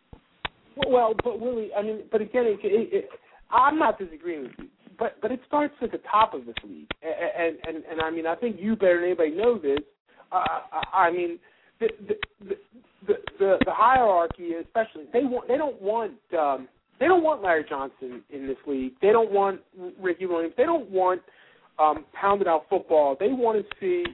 Well, but Willie, I mean, but again, it, it, it, I'm not disagreeing with you. But but it starts at the top of this league, and and and, and I mean, I think you better than anybody know this. Uh, I, I mean, the the, the the the hierarchy, especially they want they don't want. Um, They don't want Larry Johnson in this league. They don't want Ricky Williams. They don't want um, pounded out football. They want to see.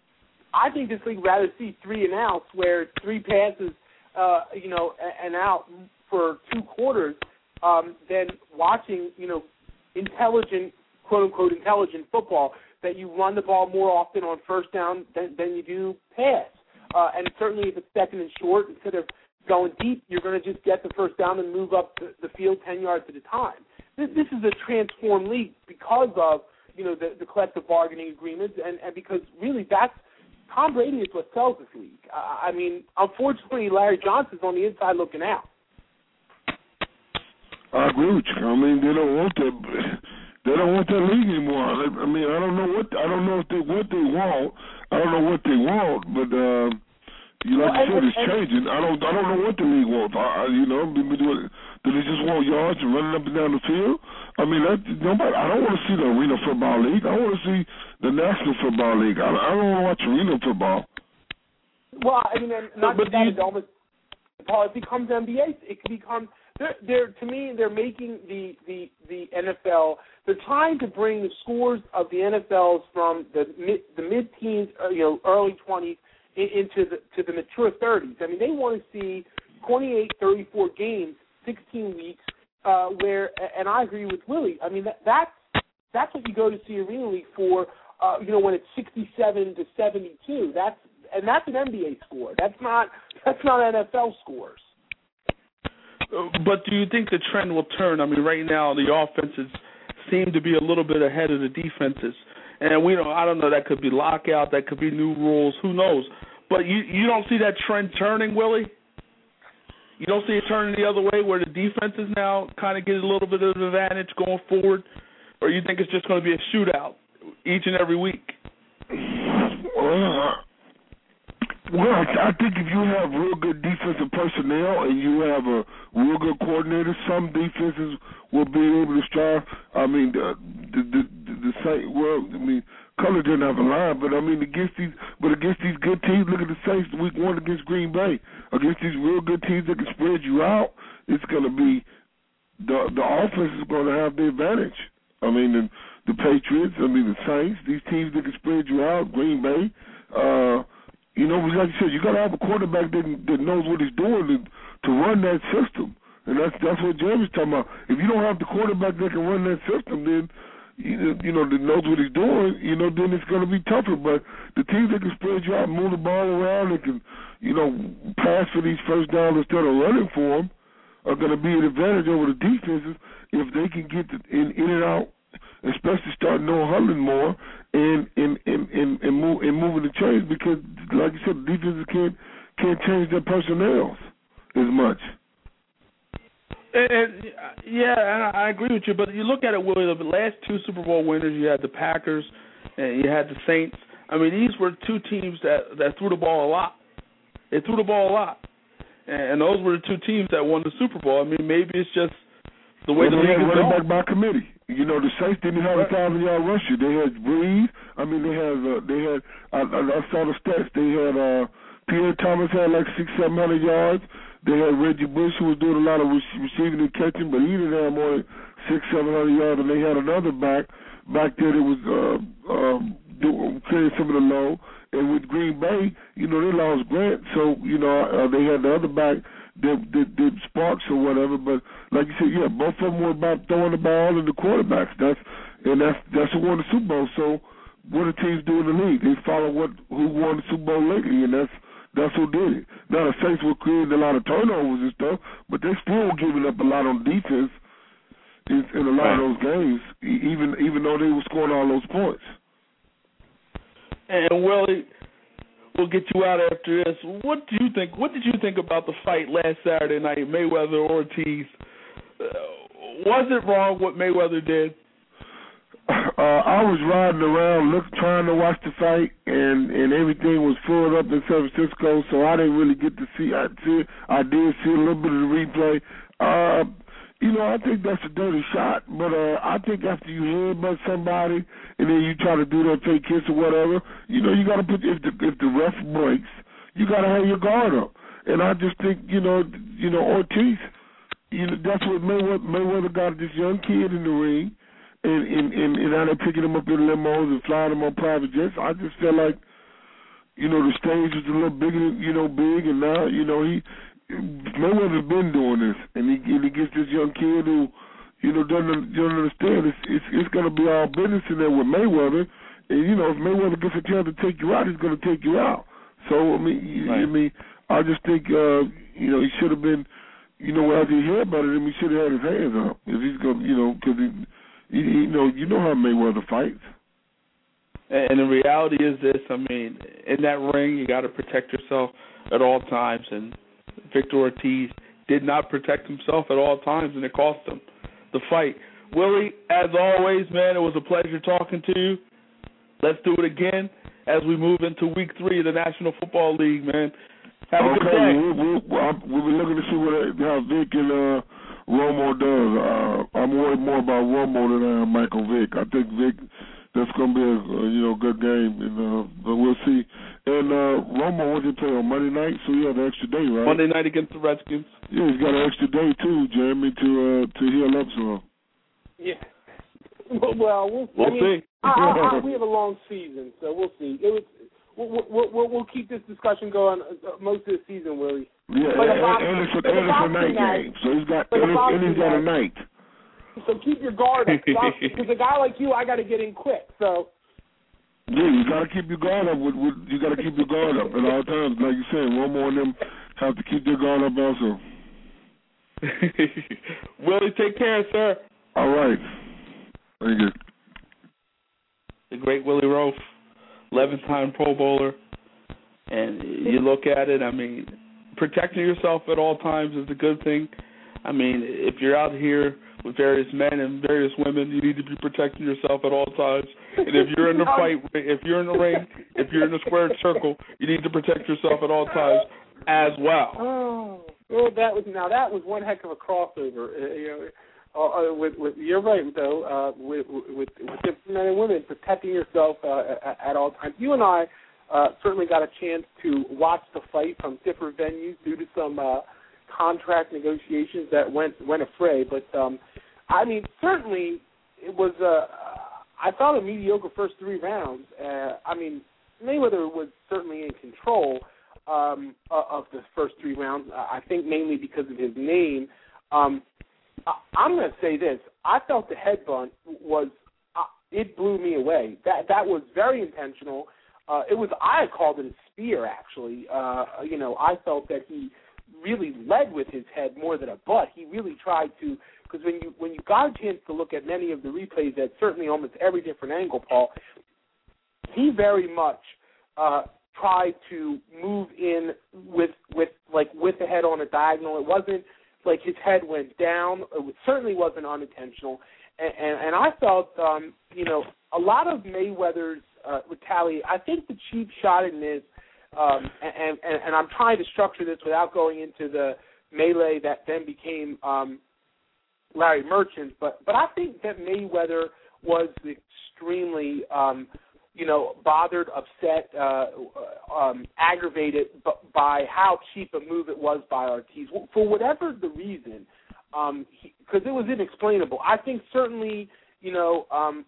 I think this league would rather see three and outs, where it's three passes, uh, you know, and out for two quarters, um, than watching, you know, intelligent, quote unquote, intelligent football that you run the ball more often on first down than, than you do pass. Uh, and certainly, if it's second and short, instead of going deep, you're going to just get the first down and move up the, the field ten yards at a time. This, this is a transformed league because of, you know, the, the collective bargaining agreements, and, and because really that's Tom Brady is what sells this league. Uh, I mean, unfortunately, Larry Johnson's on the inside looking out. I agree with you. I mean, they don't want that. They don't want that league anymore. I mean, I don't know what I don't know if they, what they want. I don't know what they want, but uh, you like well, you said, it's and, changing. I don't I don't know what the league wants. I, you know, do they just want yards and running up and down the field? I mean, that, nobody. I don't want to see the Arena Football League. I want to see the National Football League. I, I don't want to watch Arena Football. Well, I mean, not but that it almost, Paul, it becomes N B A. It can become. They're, they're to me, they're making the, the, the N F L. They're trying to bring the scores of the N F Ls from the mid the mid teens, uh, you know, early twenties in, into the to the mature thirties. I mean, they want to see twenty-eight, thirty-four games, sixteen weeks. Uh, where and I agree with Willie. I mean, that, that's that's what you go to see Arena League for. Uh, you know, when it's sixty-seven to seventy-two. That's and that's an N B A score. That's not that's not N F L scores. But do you think the trend will turn? I mean, right now the offenses seem to be a little bit ahead of the defenses, and we don't. I don't know. That could be lockout. That could be new rules. Who knows? But you you don't see that trend turning, Willie? You don't see it turning the other way, where the defenses now kind of get a little bit of an advantage going forward, or you think it's just going to be a shootout each and every week? Well, Well, I think if you have real good defensive personnel and you have a real good coordinator, some defenses will be able to strive. I mean, the the the, the Saints. Well, I mean, Color didn't have a line, but I mean, against these, but against these good teams, look at the Saints week one against Green Bay. Against these real good teams that can spread you out, it's going to be the the offense is going to have the advantage. I mean, the, the Patriots. I mean, the Saints. These teams that can spread you out. Green Bay. Uh, You know, like you said, you got to have a quarterback that, that knows what he's doing to, to run that system, and that's that's what Jeremy's talking about. If you don't have the quarterback that can run that system, then you, you know that knows what he's doing. You know, then it's going to be tougher. But the teams that can spread you out, move the ball around, and can you know pass for these first downs instead of running for them, are going to be an advantage over the defenses if they can get in in and out, especially start no huddling more. And and, and, and, and move and moving the chains because, like you said, the defenses can't can't change their personnel as much. And, and yeah, and I agree with you. But you look at it, Willie. The last two Super Bowl winners, you had the Packers and you had the Saints. I mean, these were two teams that, that threw the ball a lot. They threw the ball a lot, and those were the two teams that won the Super Bowl. I mean, maybe it's just the way well, the league is running going. back by committee. You know, the Saints didn't have a thousand yard rusher. They had Breeze. I mean, they had uh, they had. I, I saw the stats. They had uh, Pierre Thomas had like six, seven hundred yards. They had Reggie Bush who was doing a lot of receiving and catching, but he didn't have more than six, seven hundred yards. And they had another back back there that was uh, uh, doing, carrying some of the load. And with Green Bay, you know, they lost Grant, so you know uh, they had the other back. Did, did, did Sparks or whatever, but like you said, yeah, both of them were about throwing the ball and the quarterbacks. That's and that's that's who won the Super Bowl. So what do teams do in the league? They follow what who won the Super Bowl lately, and that's that's who did it. Now the Saints were creating a lot of turnovers and stuff, but they still were giving up a lot on defense in, in a lot right. of those games, even even though they were scoring all those points. And Willie, we'll get you out after this. What do you think? What did you think about the fight last Saturday night, Mayweather Ortiz? Uh, was it wrong what Mayweather did? Uh, I was riding around, look, trying to watch the fight, and, and everything was filled up in San Francisco, so I didn't really get to see. I see, I did see a little bit of the replay. Uh, you know, I think that's a dirty shot, but uh, I think after you headbutt somebody and then you try to do that fake kiss or whatever, you know, you got to put if the if the ref breaks, you got to have your guard up. And I just think, you know, you know Ortiz, you know, that's what Mayweather, Mayweather got this young kid in the ring, and and, and and now they're picking him up in limos and flying him on private jets. I just feel like, you know, the stage was a little bigger, you know, big, and now, you know, he. Mayweather's been doing this, and he, and he gets this young kid who, you know, doesn't, doesn't understand. It's, it's, it's going to be all business in there with Mayweather, and you know, if Mayweather gets a chance to take you out, he's going to take you out. So I mean, right. I mean, I just think, uh, you know, he should have been, you know, after he headbutted him, he should have had his hands up if he's going, you know, because he, he, you know, you know how Mayweather fights. And the reality is this: I mean, in that ring, you got to protect yourself at all times, and Victor Ortiz did not protect himself at all times, and it cost him the fight. Willie, as always, man, it was a pleasure talking to you. Let's do it again as we move into week three of the National Football League, man. Have a okay, good day. We'll, we'll, we'll be looking to see what how Vic and uh, Romo does. Uh, I'm worried more about Romo than I am Michael Vick. I think Vic, that's going to be a, a you know good game, and uh, but we'll see. And uh, Romo, what did he play on Monday night? So he had an extra day, right? Monday night against the Redskins. Yeah, he's got an extra day too, Jeremy, to uh, to heal up some. Yeah. Well, we'll, we'll I mean, see. I, I, I, we have a long season, so we'll see. It was. We'll, we'll, we'll keep this discussion going most of the season, Willie. Yeah, but and, box, and it's, a, and it's a night game, so he's got and, and he's got a night. So keep your guard up, because a guy like you, I got to get in quick. So yeah, you got to keep your guard up. With, with, you got to keep your guard up at all times, like you said. One more of them have to keep their guard up also. Willie, take care, sir. All right, thank you. The great Willie Roaf. eleven-time Pro Bowler, and you look at it, I mean, protecting yourself at all times is a good thing. I mean, if you're out here with various men and various women, you need to be protecting yourself at all times. And if you're in the fight, if you're in the ring, if you're in the squared circle, you need to protect yourself at all times as well. Oh, well, that was now that was one heck of a crossover. Uh, you know. Uh, with, with, you're right, though, uh, with, with, with different men and women, protecting yourself uh, at, at all times. You and I uh, certainly got a chance to watch the fight from different venues due to some uh, contract negotiations that went went afray. But, um, I mean, certainly it was, uh, I thought, a mediocre first three rounds. Uh, I mean, Mayweather was certainly in control um, of the first three rounds, I think mainly because of his name. Um I'm going to say this. I felt the headbutt was, uh, it blew me away. That that was very intentional. Uh, it was, I called it a spear, actually. Uh, you know, I felt that he really led with his head more than a butt. He really tried to, because when you when you got a chance to look at many of the replays at certainly almost every different angle, Paul, he very much uh, tried to move in with, with, like, with the head on a diagonal. It wasn't like his head went down. It certainly wasn't unintentional. And, and, and I felt, um, you know, a lot of Mayweather's uh, retaliation, I think the cheap shot in this, um, and, and, and I'm trying to structure this without going into the melee that then became um, Larry Merchant, but, but I think that Mayweather was extremely, um, you know, bothered, upset, uh, um, aggravated b- by how cheap a move it was by Ortiz. For whatever the reason, um, because it was inexplainable. I think certainly, you know, um,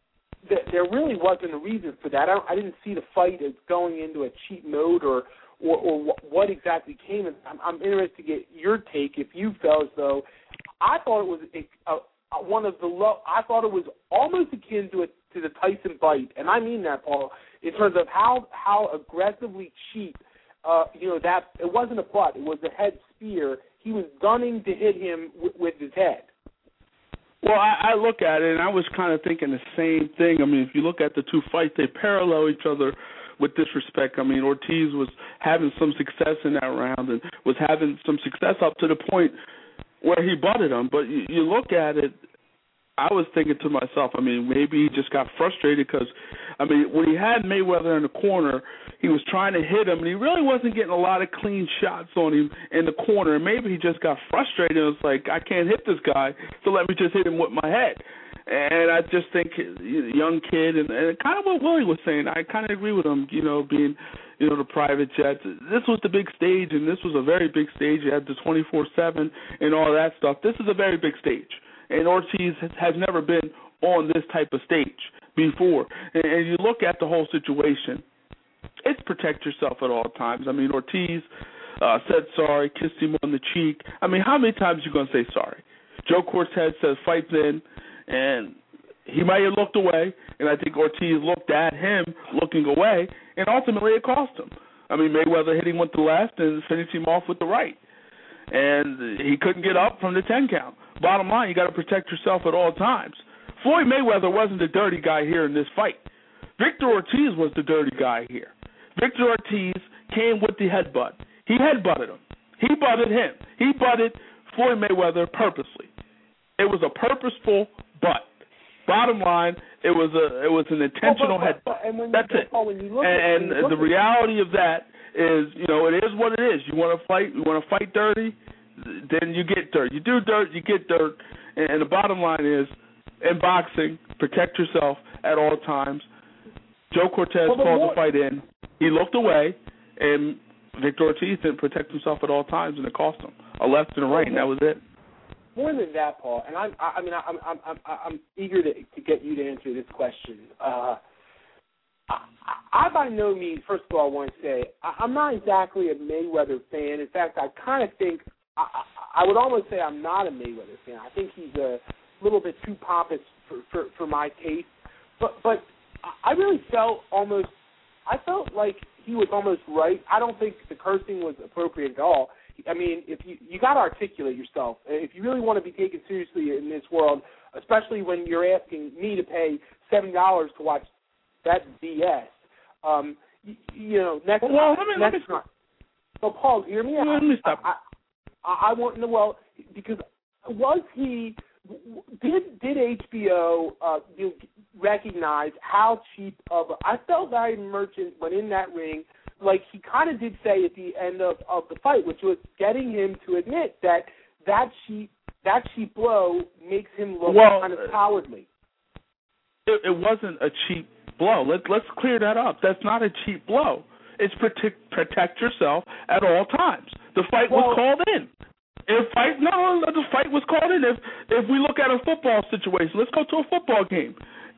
th- there really wasn't a reason for that. I, don't, I didn't see the fight as going into a cheap mode or, or, or what exactly came. I'm, I'm interested to get your take if you felt as though I thought it was a, a, one of the low. I thought it was almost akin to a to the Tyson bite, and I mean that, Paul, in terms of how how aggressively cheap, uh, you know, that it wasn't a butt, it was a head spear. He was gunning to hit him with, with his head. Well, I, I look at it, and I was kind of thinking the same thing. I mean, if you look at the two fights, they parallel each other with disrespect. I mean, Ortiz was having some success in that round and was having some success up to the point where he butted him. But you, you look at it, I was thinking to myself, I mean, maybe he just got frustrated because, I mean, when he had Mayweather in the corner, he was trying to hit him, and he really wasn't getting a lot of clean shots on him in the corner. And maybe he just got frustrated and was like, I can't hit this guy, so let me just hit him with my head. And I just think, young kid, and, and kind of what Willie was saying, I kind of agree with him, you know, being, you know, the private jets. This was the big stage, and this was a very big stage. You had the twenty-four seven and all that stuff. This is a very big stage. And Ortiz has never been on this type of stage before. And, and you look at the whole situation, it's protect yourself at all times. I mean, Ortiz uh, said sorry, kissed him on the cheek. I mean, how many times are you going to say sorry? Joe Cortez says fight then, and he might have looked away, and I think Ortiz looked at him looking away, and ultimately it cost him. I mean, Mayweather hit him with the left and finished him off with the right. And he couldn't get up from the ten count. Bottom line, you got to protect yourself at all times. Floyd Mayweather wasn't the dirty guy here in this fight. Victor Ortiz was the dirty guy here. Victor Ortiz came with the headbutt. He headbutted him. He butted him. He butted Floyd Mayweather purposely. It was a purposeful butt. Bottom line, it was a it was an intentional well, but, but, headbutt. but, That's it. Paul, when you look and at, when you look the reality of that is, you know, it is what it is. You want to fight, you want to fight dirty, then you get dirt. You do dirt, you get dirt. And, and the bottom line is, in boxing, protect yourself at all times. Joe Cortez well, called more, the fight in. He looked away, and Victor Ortiz didn't protect himself at all times, and it cost him a left and a right, and that was it. More than that, Paul, and I'm, I, I mean, I'm, I'm, I'm, I'm eager to, to get you to answer this question. Uh, I, I by no means, first of all, I want to say I, I'm not exactly a Mayweather fan. In fact, I kind of think I, I would almost say I'm not a Mayweather fan. I think he's a little bit too pompous for, for, for my taste. But, but I really felt almost, I felt like he was almost right. I don't think the cursing was appropriate at all. I mean, if you you got to articulate yourself. If you really want to be taken seriously in this world, especially when you're asking me to pay seventy dollars to watch that B S, um, you, you know, next well, well, let me, next let me time. So, Paul, hear me out. Let me stop. I, I, I want to know, well, because was he, did did H B O uh, you recognize how cheap of a, I felt Larry Merchant went in that ring, like he kind of did say at the end of, of the fight, which was getting him to admit that that cheap that cheap blow makes him look well, kind of cowardly. It, it wasn't a cheap blow. Let, let's clear that up. That's not a cheap blow. It's protect, protect yourself at all times. The fight well, was called in. If fight no, the fight was called in. If if we look at a football situation, let's go to a football game.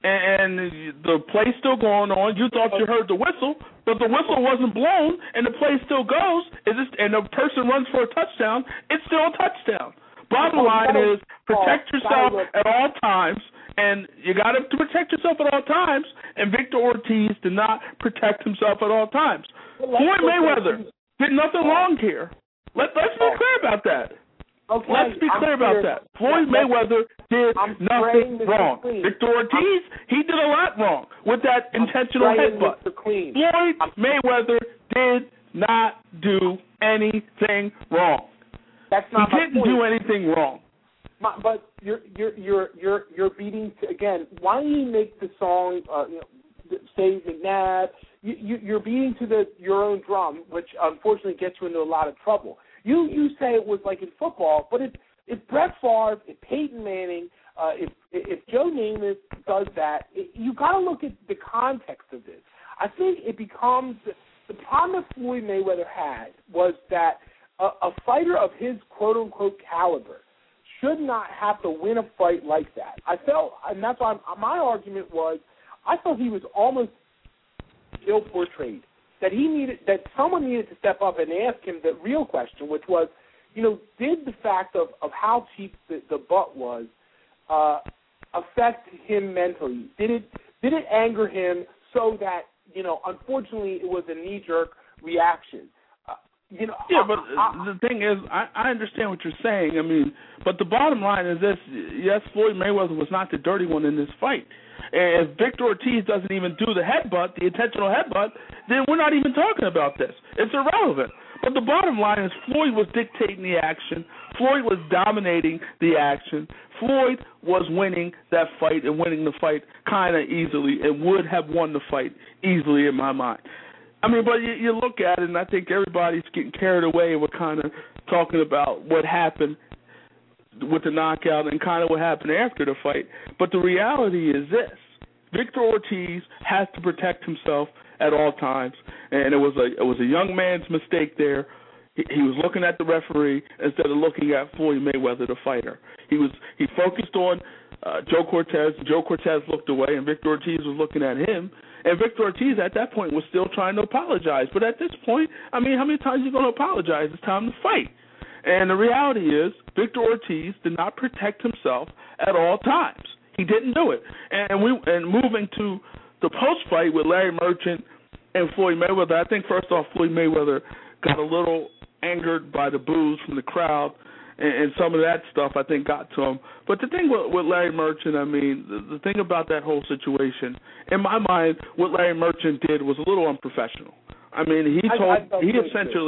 And the play's still going on. You thought you heard the whistle, but the whistle wasn't blown, and the play still goes. Is it, and the person runs for a touchdown. It's still a touchdown. Bottom line is protect yourself at all times, and you got to protect yourself at all times. And Victor Ortiz did not protect himself at all times. Floyd Mayweather did nothing wrong here. Let, let's be clear about that. Okay, Let's be clear I'm about clear. that. Floyd Mayweather did I'm nothing wrong. Victor Ortiz, I'm, he did a lot wrong with that I'm intentional headbutt. Floyd I'm, Mayweather did not do anything wrong. That's not he my didn't point. do anything wrong. My, but you're you're you're you're you're beating to, again. Why don't you make the song uh, you know, Save McNabb? You, you, you're beating to the your own drum, which unfortunately gets you into a lot of trouble. You you say it was like in football, but if if Brett Favre, if Peyton Manning, uh, if if Joe Namath does that, it, you got to look at the context of this. I think it becomes the problem that Floyd Mayweather had was that a, a fighter of his quote unquote caliber should not have to win a fight like that. I felt, and that's why I'm, my argument was, I felt he was almost ill portrayed. That he needed, that someone needed to step up and ask him the real question, which was, you know, did the fact of, of how cheap the, the butt was uh, affect him mentally? Did it did it anger him so that, you know, unfortunately it was a knee jerk reaction? Uh, you know, yeah, I, but I, the thing is, I, I understand what you're saying. I mean, but the bottom line is this: yes, Floyd Mayweather was not the dirty one in this fight. And if Victor Ortiz doesn't even do the headbutt, the intentional headbutt, then we're not even talking about this. It's irrelevant. But the bottom line is Floyd was dictating the action. Floyd was dominating the action. Floyd was winning that fight and winning the fight kind of easily and would have won the fight easily in my mind. I mean, but you, you look at it, and I think everybody's getting carried away and we're kind of talking about what happened with the knockout and kind of what happened after the fight. But the reality is this. Victor Ortiz has to protect himself at all times, and it was a it was a young man's mistake there. He, he was looking at the referee instead of looking at Floyd Mayweather, the fighter. He was he focused on uh, Joe Cortez. Joe Cortez looked away, and Victor Ortiz was looking at him. And Victor Ortiz at that point was still trying to apologize. But at this point, I mean, how many times are you going to apologize? It's time to fight. And the reality is, Victor Ortiz did not protect himself at all times. He didn't do it. And we and moving to the post-fight with Larry Merchant and Floyd Mayweather, I think first off, Floyd Mayweather got a little angered by the boos from the crowd, and, and some of that stuff I think got to him. But the thing with, with Larry Merchant, I mean, the, the thing about that whole situation, in my mind, what Larry Merchant did was a little unprofessional. I mean, he told I, I he essentially.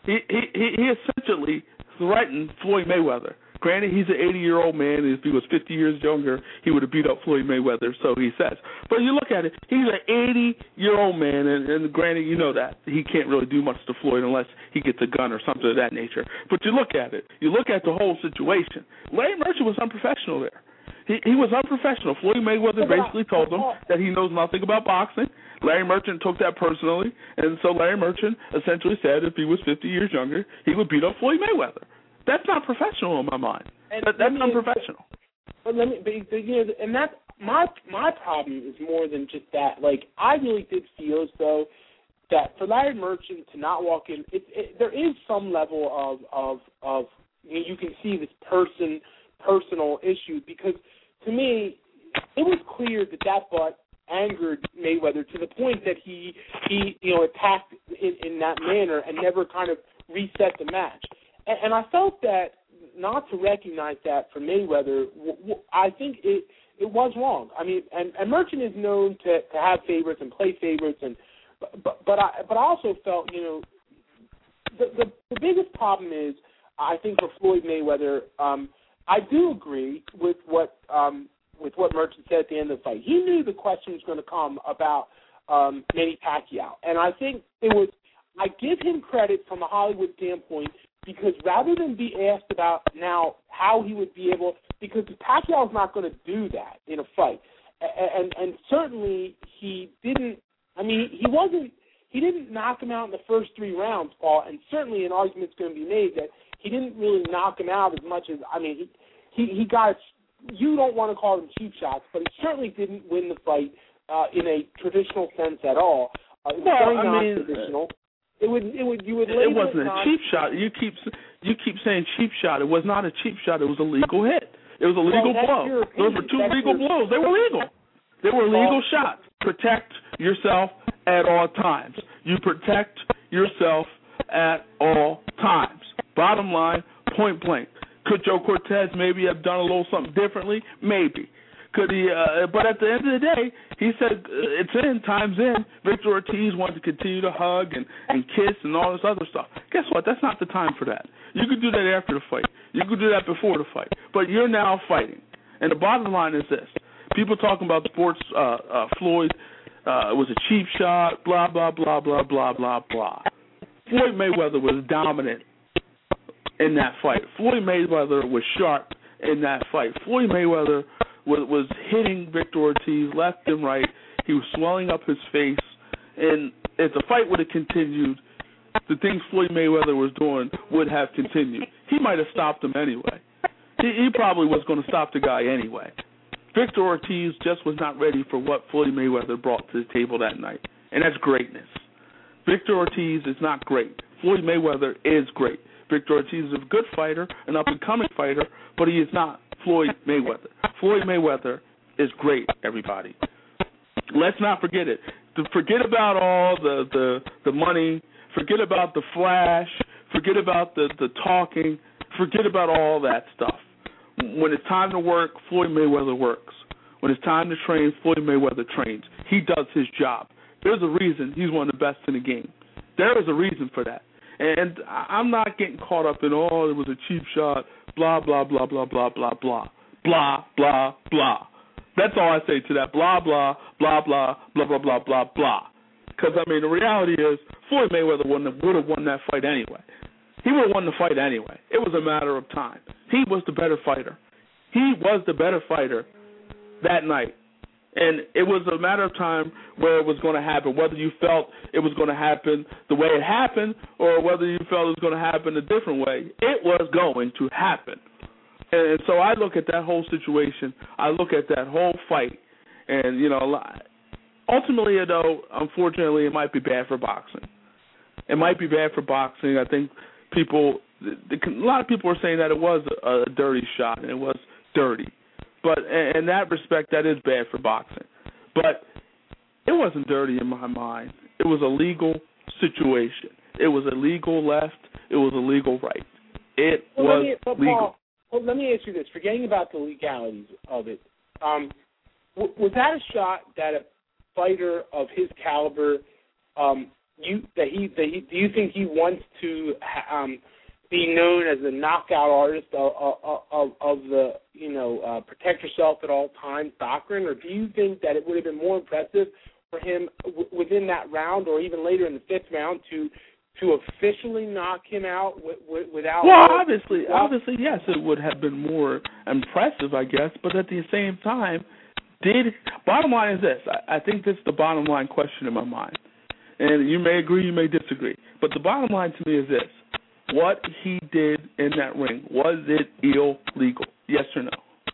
he he he essentially threatened Floyd Mayweather. Granted, he's an eighty-year-old man, and if he was fifty years younger, he would have beat up Floyd Mayweather, so he says. But you look at it, he's an eighty-year-old man, and, and granted, you know that. He can't really do much to Floyd unless he gets a gun or something of that nature. But you look at it. You look at the whole situation. Larry Merchant was unprofessional there. He, he was unprofessional. Floyd Mayweather basically told him that he knows nothing about boxing. Larry Merchant took that personally, and so Larry Merchant essentially said if he was fifty years younger, he would beat up Floyd Mayweather. That's not professional in my mind. And that, that's me, unprofessional. But let me, but, you know, and that my my problem is more than just that. Like, I really did feel as though that for Larry Merchant to not walk in, it, it, there is some level of of of you know, you can see this person personal issue, because to me it was clear that that butt angered Mayweather to the point that he he you know attacked in, in that manner and never kind of reset the match. And, and I felt that not to recognize that for Mayweather, w- w- I think it it was wrong. I mean, and, and Merchant is known to, to have favorites and play favorites, and but but I but I also felt you know the the, the biggest problem is I think for Floyd Mayweather. Um, I do agree with what um, with what Merchant said at the end of the fight. He knew the question was going to come about um, Manny Pacquiao, and I think it was. I give him credit from a Hollywood standpoint because rather than be asked about now how he would be able, because Pacquiao is not going to do that in a fight, and, and and certainly he didn't. I mean, he wasn't. He didn't knock him out in the first three rounds, Paul, and certainly an argument's going to be made that he didn't really knock him out as much as, I mean, he he, he got, you don't want to call them cheap shots, but he certainly didn't win the fight uh, in a traditional sense at all. Uh, it was well, very I mean, non-traditional. It would, it would, you would. It wasn't it a non- cheap shot. You keep, you keep saying cheap shot. It was not a cheap shot. It was a legal hit. It was a legal well, blow. Those were two that's legal your, blows. They were legal. They were legal well, shots. Protect yourself at all times. You protect yourself at all times. Bottom line, point blank. Could Joe Cortez maybe have done a little something differently? Maybe. Could he? Uh, but at the end of the day, he said uh, it's in, time's in. Victor Ortiz wanted to continue to hug and, and kiss and all this other stuff. Guess what? That's not the time for that. You could do that after the fight. You could do that before the fight. But you're now fighting. And the bottom line is this. People talking about sports, uh, uh, Floyd, uh, it was a cheap shot, blah, blah, blah, blah, blah, blah, blah. Floyd Mayweather was dominant in that fight. Floyd Mayweather was sharp in that fight. Floyd Mayweather was, was hitting Victor Ortiz left and right. He was swelling up his face. And if the fight would have continued, the things Floyd Mayweather was doing would have continued. He might have stopped him anyway. He, he probably was going to stop the guy anyway. Victor Ortiz just was not ready for what Floyd Mayweather brought to the table that night, and that's greatness. Victor Ortiz is not great. Floyd Mayweather is great. Victor Ortiz is a good fighter, an up-and-coming fighter, but he is not Floyd Mayweather. Floyd Mayweather is great, everybody. Let's not forget it. To forget about all the, the, the money, forget about the flash, forget about the, the talking, forget about all that stuff. When it's time to work, Floyd Mayweather works. When it's time to train, Floyd Mayweather trains. He does his job. There's a reason he's one of the best in the game. There is a reason for that. And I'm not getting caught up in, oh, it was a cheap shot, blah, blah, blah, blah, blah, blah, blah, blah, blah, blah. That's all I say to that, blah, blah, blah, blah, blah, blah, blah, blah, blah. Because, I mean, the reality is Floyd Mayweather would have won that fight anyway. He would have won the fight anyway. It was a matter of time. He was the better fighter. He was the better fighter that night. And it was a matter of time where it was going to happen, whether you felt it was going to happen the way it happened or whether you felt it was going to happen a different way. It was going to happen. And so I look at that whole situation. I look at that whole fight. And, you know, ultimately, though, unfortunately, it might be bad for boxing. It might be bad for boxing. I think people, a lot of people are saying that it was a, a dirty shot, and it was dirty. But in that respect, that is bad for boxing. But it wasn't dirty in my mind. It was a legal situation. It was a legal left. It was a legal right. It well, was me, well, legal. Paul, well, let me ask you this. Forgetting about the legalities of it, um, w- was that a shot that a fighter of his caliber um, you that he that he do you think he wants to um, be known as the knockout artist of, of, of, of the you know uh, protect yourself at all times doctrine, or do you think that it would have been more impressive for him w- within that round, or even later in the fifth round, to to officially knock him out w- w- without? Well, obviously, obviously, yes, it would have been more impressive, I guess. But at the same time, did bottom line is this: I, I think this is the bottom line question in my mind. And you may agree, you may disagree. But the bottom line to me is this: what he did in that ring, was it illegal? Yes or no?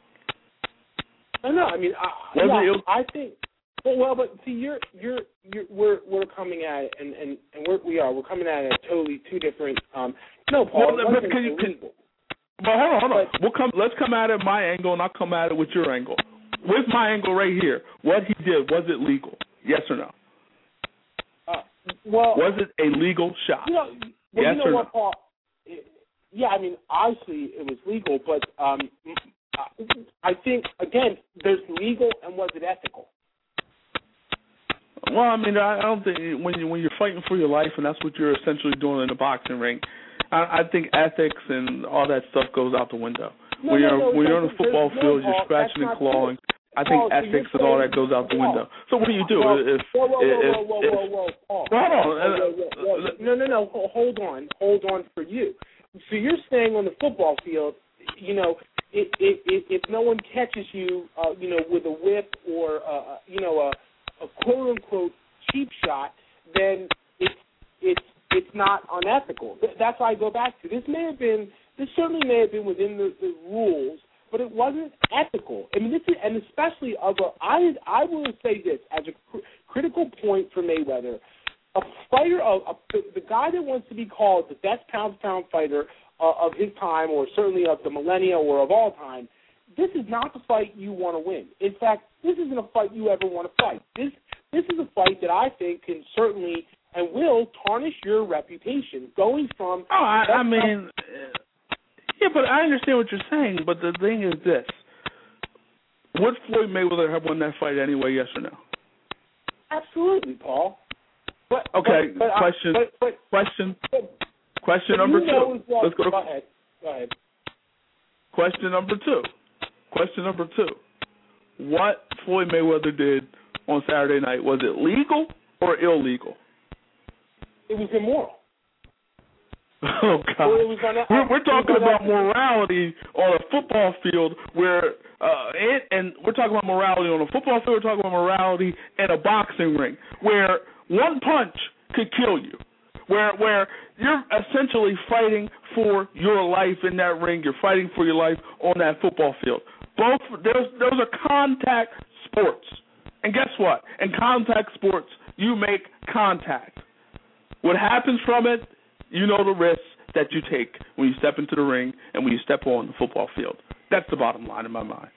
No, no. I mean, I, was yeah, it Ill- I think. Well, well, but see, you're, you're, you're, we're, we're coming at it, and, and, and we're, we are, we're coming at it totally two different. Um, no, Paul, well, it wasn't can you, illegal. Can, but hold on, hold on. But, we'll come. Let's come at it my angle, and I'll come at it with your angle. With my angle right here, what he did, was it legal? Yes or no? Uh, well, was it a legal shot? You know, well, yes you know or what, no? Paul? Yeah, I mean, obviously it was legal, but um, I think again, there's legal and was it ethical? Well, I mean, I don't think when you when you're fighting for your life, and that's what you're essentially doing in a boxing ring, I, I think ethics and all that stuff goes out the window. No, when no, you're no, when you're on the football no, field, Paul, you're scratching and clawing. True. I think Paul, ethics so and all saying, that goes out the Paul, window. So what do you do well, if whoa, whoa, if, whoa, whoa, if, whoa, whoa, whoa, Paul. Hold on. Whoa, whoa, whoa. No, no, no. Hold on, hold on for you. So you're saying on the football field, you know, if if, if no one catches you, uh, you know, with a whip or uh, you know a, a quote unquote cheap shot, then it's it's it's not unethical. That's why I go back to this. May have been this certainly may have been within the, the rules, but it wasn't ethical. I mean, this is, and especially of a, I I will say this as a cr- critical point for Mayweather. A fighter of a, the guy that wants to be called the best pound for pound fighter uh, of his time, or certainly of the millennia or of all time. This is not the fight you want to win. In fact, this isn't a fight you ever want to fight. This this is a fight that I think can certainly and will tarnish your reputation. Going from oh, I, I mean, yeah, but I understand what you're saying. But the thing is this: would Floyd Mayweather have won that fight anyway? Yes or no? Absolutely, Paul. But, okay, but, but, question, but, but, question, but, question but number two. two. Let's go to go ahead. Go ahead. Question number two. Question number two. What Floyd Mayweather did on Saturday night, was it legal or illegal? It was immoral. Oh, God. Well, it was gonna, we're, we're talking about gonna, morality on a football field where, uh, and, and we're talking about morality on a football field, we're talking about morality in a boxing ring where one punch could kill you, where where you're essentially fighting for your life in that ring, you're fighting for your life on that football field. Both, those, those are contact sports. And guess what? In contact sports, you make contact. What happens from it, you know the risks that you take when you step into the ring and when you step on the football field. That's the bottom line in my mind.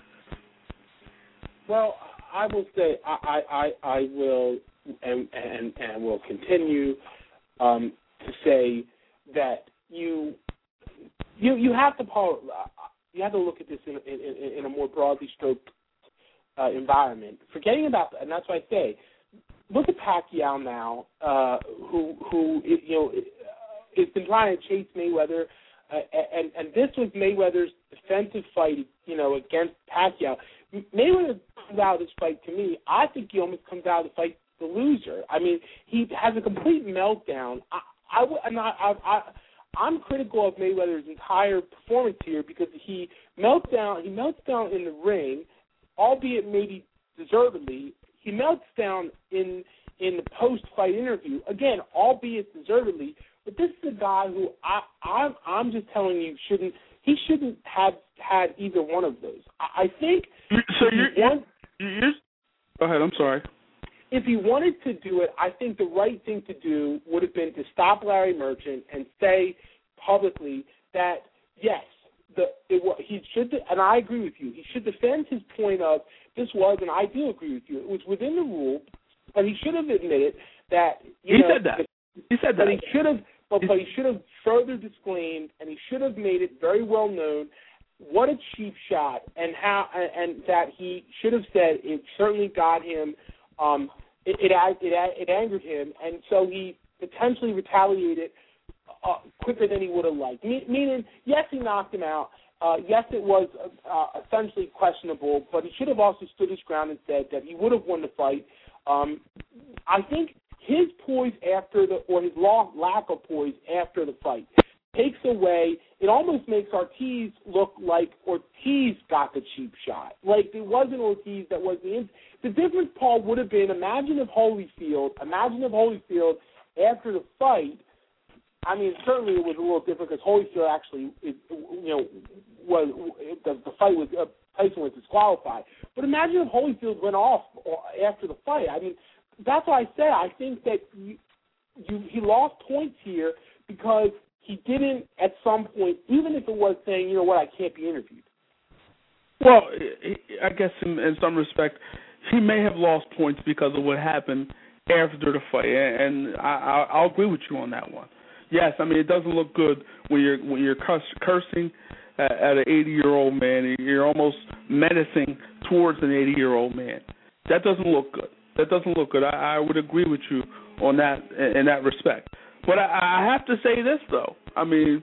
Well, I will say I I, I will and, and and will continue um, to say that you you you have to you have to look at this in in, in a more broadly stroked uh, environment. Forgetting about and that's why I say look at Pacquiao now, uh, who who you know has been trying to chase Mayweather, uh, and and this was Mayweather's defensive fight, you know, against Pacquiao. Mayweather comes out of this fight, to me, I think he almost comes out of the fight the loser. I mean, he has a complete meltdown. I, I, and I, I, I, I'm critical of Mayweather's entire performance here because he melts down. He melts down in the ring, albeit maybe deservedly. He melts down in in the post-fight interview, again, albeit deservedly. But this is a guy who I, I'm, I'm just telling you shouldn't. He shouldn't have had either one of those. I, I think. So you're, want, you're, you're. Go ahead. I'm sorry. If he wanted to do it, I think the right thing to do would have been to stop Larry Merchant and say publicly that yes, the it, he should. And I agree with you. He should defend his point of this was, and I do agree with you. It was within the rule, but he should have admitted that. You he know, said that. He said that. But he should have. But, but he should have further disclaimed, and he should have made it very well known what a cheap shot, and how, and, and that he should have said it certainly got him um, it it, it, it angered him, and so he potentially retaliated uh, quicker than he would have liked. Me- meaning, yes, he knocked him out. Uh, yes, it was uh, essentially questionable, but he should have also stood his ground and said that he would have won the fight. Um, I think his poise after the, or his lack of poise after the fight takes away, it almost makes Ortiz look like Ortiz got the cheap shot. Like it wasn't Ortiz that was the, the difference, Paul, would have been, imagine if Holyfield, imagine if Holyfield after the fight, I mean, certainly it was a little different because Holyfield actually, it, you know, was the, the fight was uh, Tyson was disqualified. But imagine if Holyfield went off after the fight. I mean, that's why I said I think that you, you, he lost points here because he didn't at some point, even if it was saying, you know what, I can't be interviewed. Well, I guess in, in some respect, he may have lost points because of what happened after the fight, and I, I'll agree with you on that one. Yes, I mean it doesn't look good when you're when you're cursing at, at an eighty-year-old man. You're almost menacing towards an eighty-year-old man. That doesn't look good. That doesn't look good. I, I would agree with you on that in that respect. But I, I have to say this though. I mean,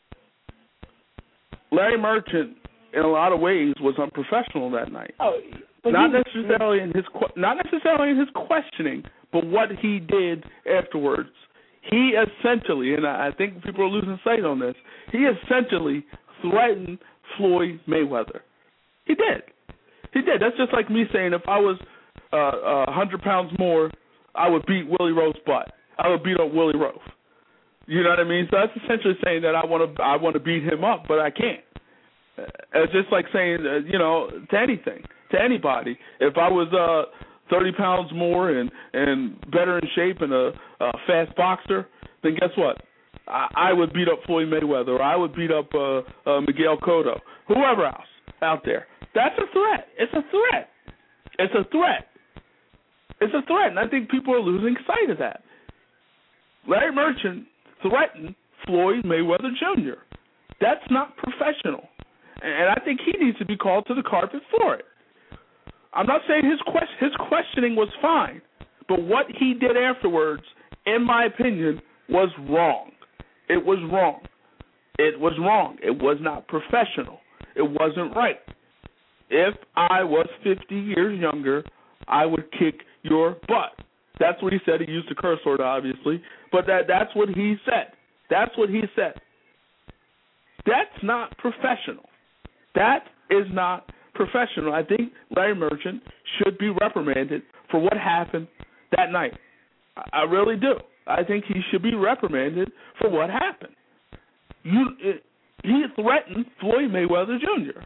Larry Merchant, in a lot of ways, was unprofessional that night. Oh, not necessarily in his not necessarily in his questioning, but what he did afterwards. He essentially, and I think people are losing sight on this, he essentially threatened Floyd Mayweather. He did. He did. That's just like me saying if I was uh, uh, one hundred pounds more, I would beat Willie Roaf's butt. I would beat up Willie Roaf. You know what I mean? So that's essentially saying that I want to I want to beat him up, but I can't. It's just like saying, uh, you know, to anything, to anybody. If I was uh, thirty pounds more and, and better in shape and a, a fast boxer, then guess what? I, I would beat up Floyd Mayweather, or I would beat up uh, uh, Miguel Cotto, whoever else out there. That's a threat. It's a threat. It's a threat. It's a threat, and I think people are losing sight of that. Larry Merchant threatened Floyd Mayweather Junior That's not professional, and I think he needs to be called to the carpet for it. I'm not saying his quest- his questioning was fine, but what he did afterwards, in my opinion, was wrong. It was wrong. It was wrong. It was not professional. It wasn't right. If I was fifty years younger, I would kick your butt. That's what he said. He used a curse word, obviously, but that that's what he said. That's what he said. That's not professional. That is not professional. I think Larry Merchant should be reprimanded for what happened that night. I really do. I think he should be reprimanded for what happened. You, it, he threatened Floyd Mayweather Junior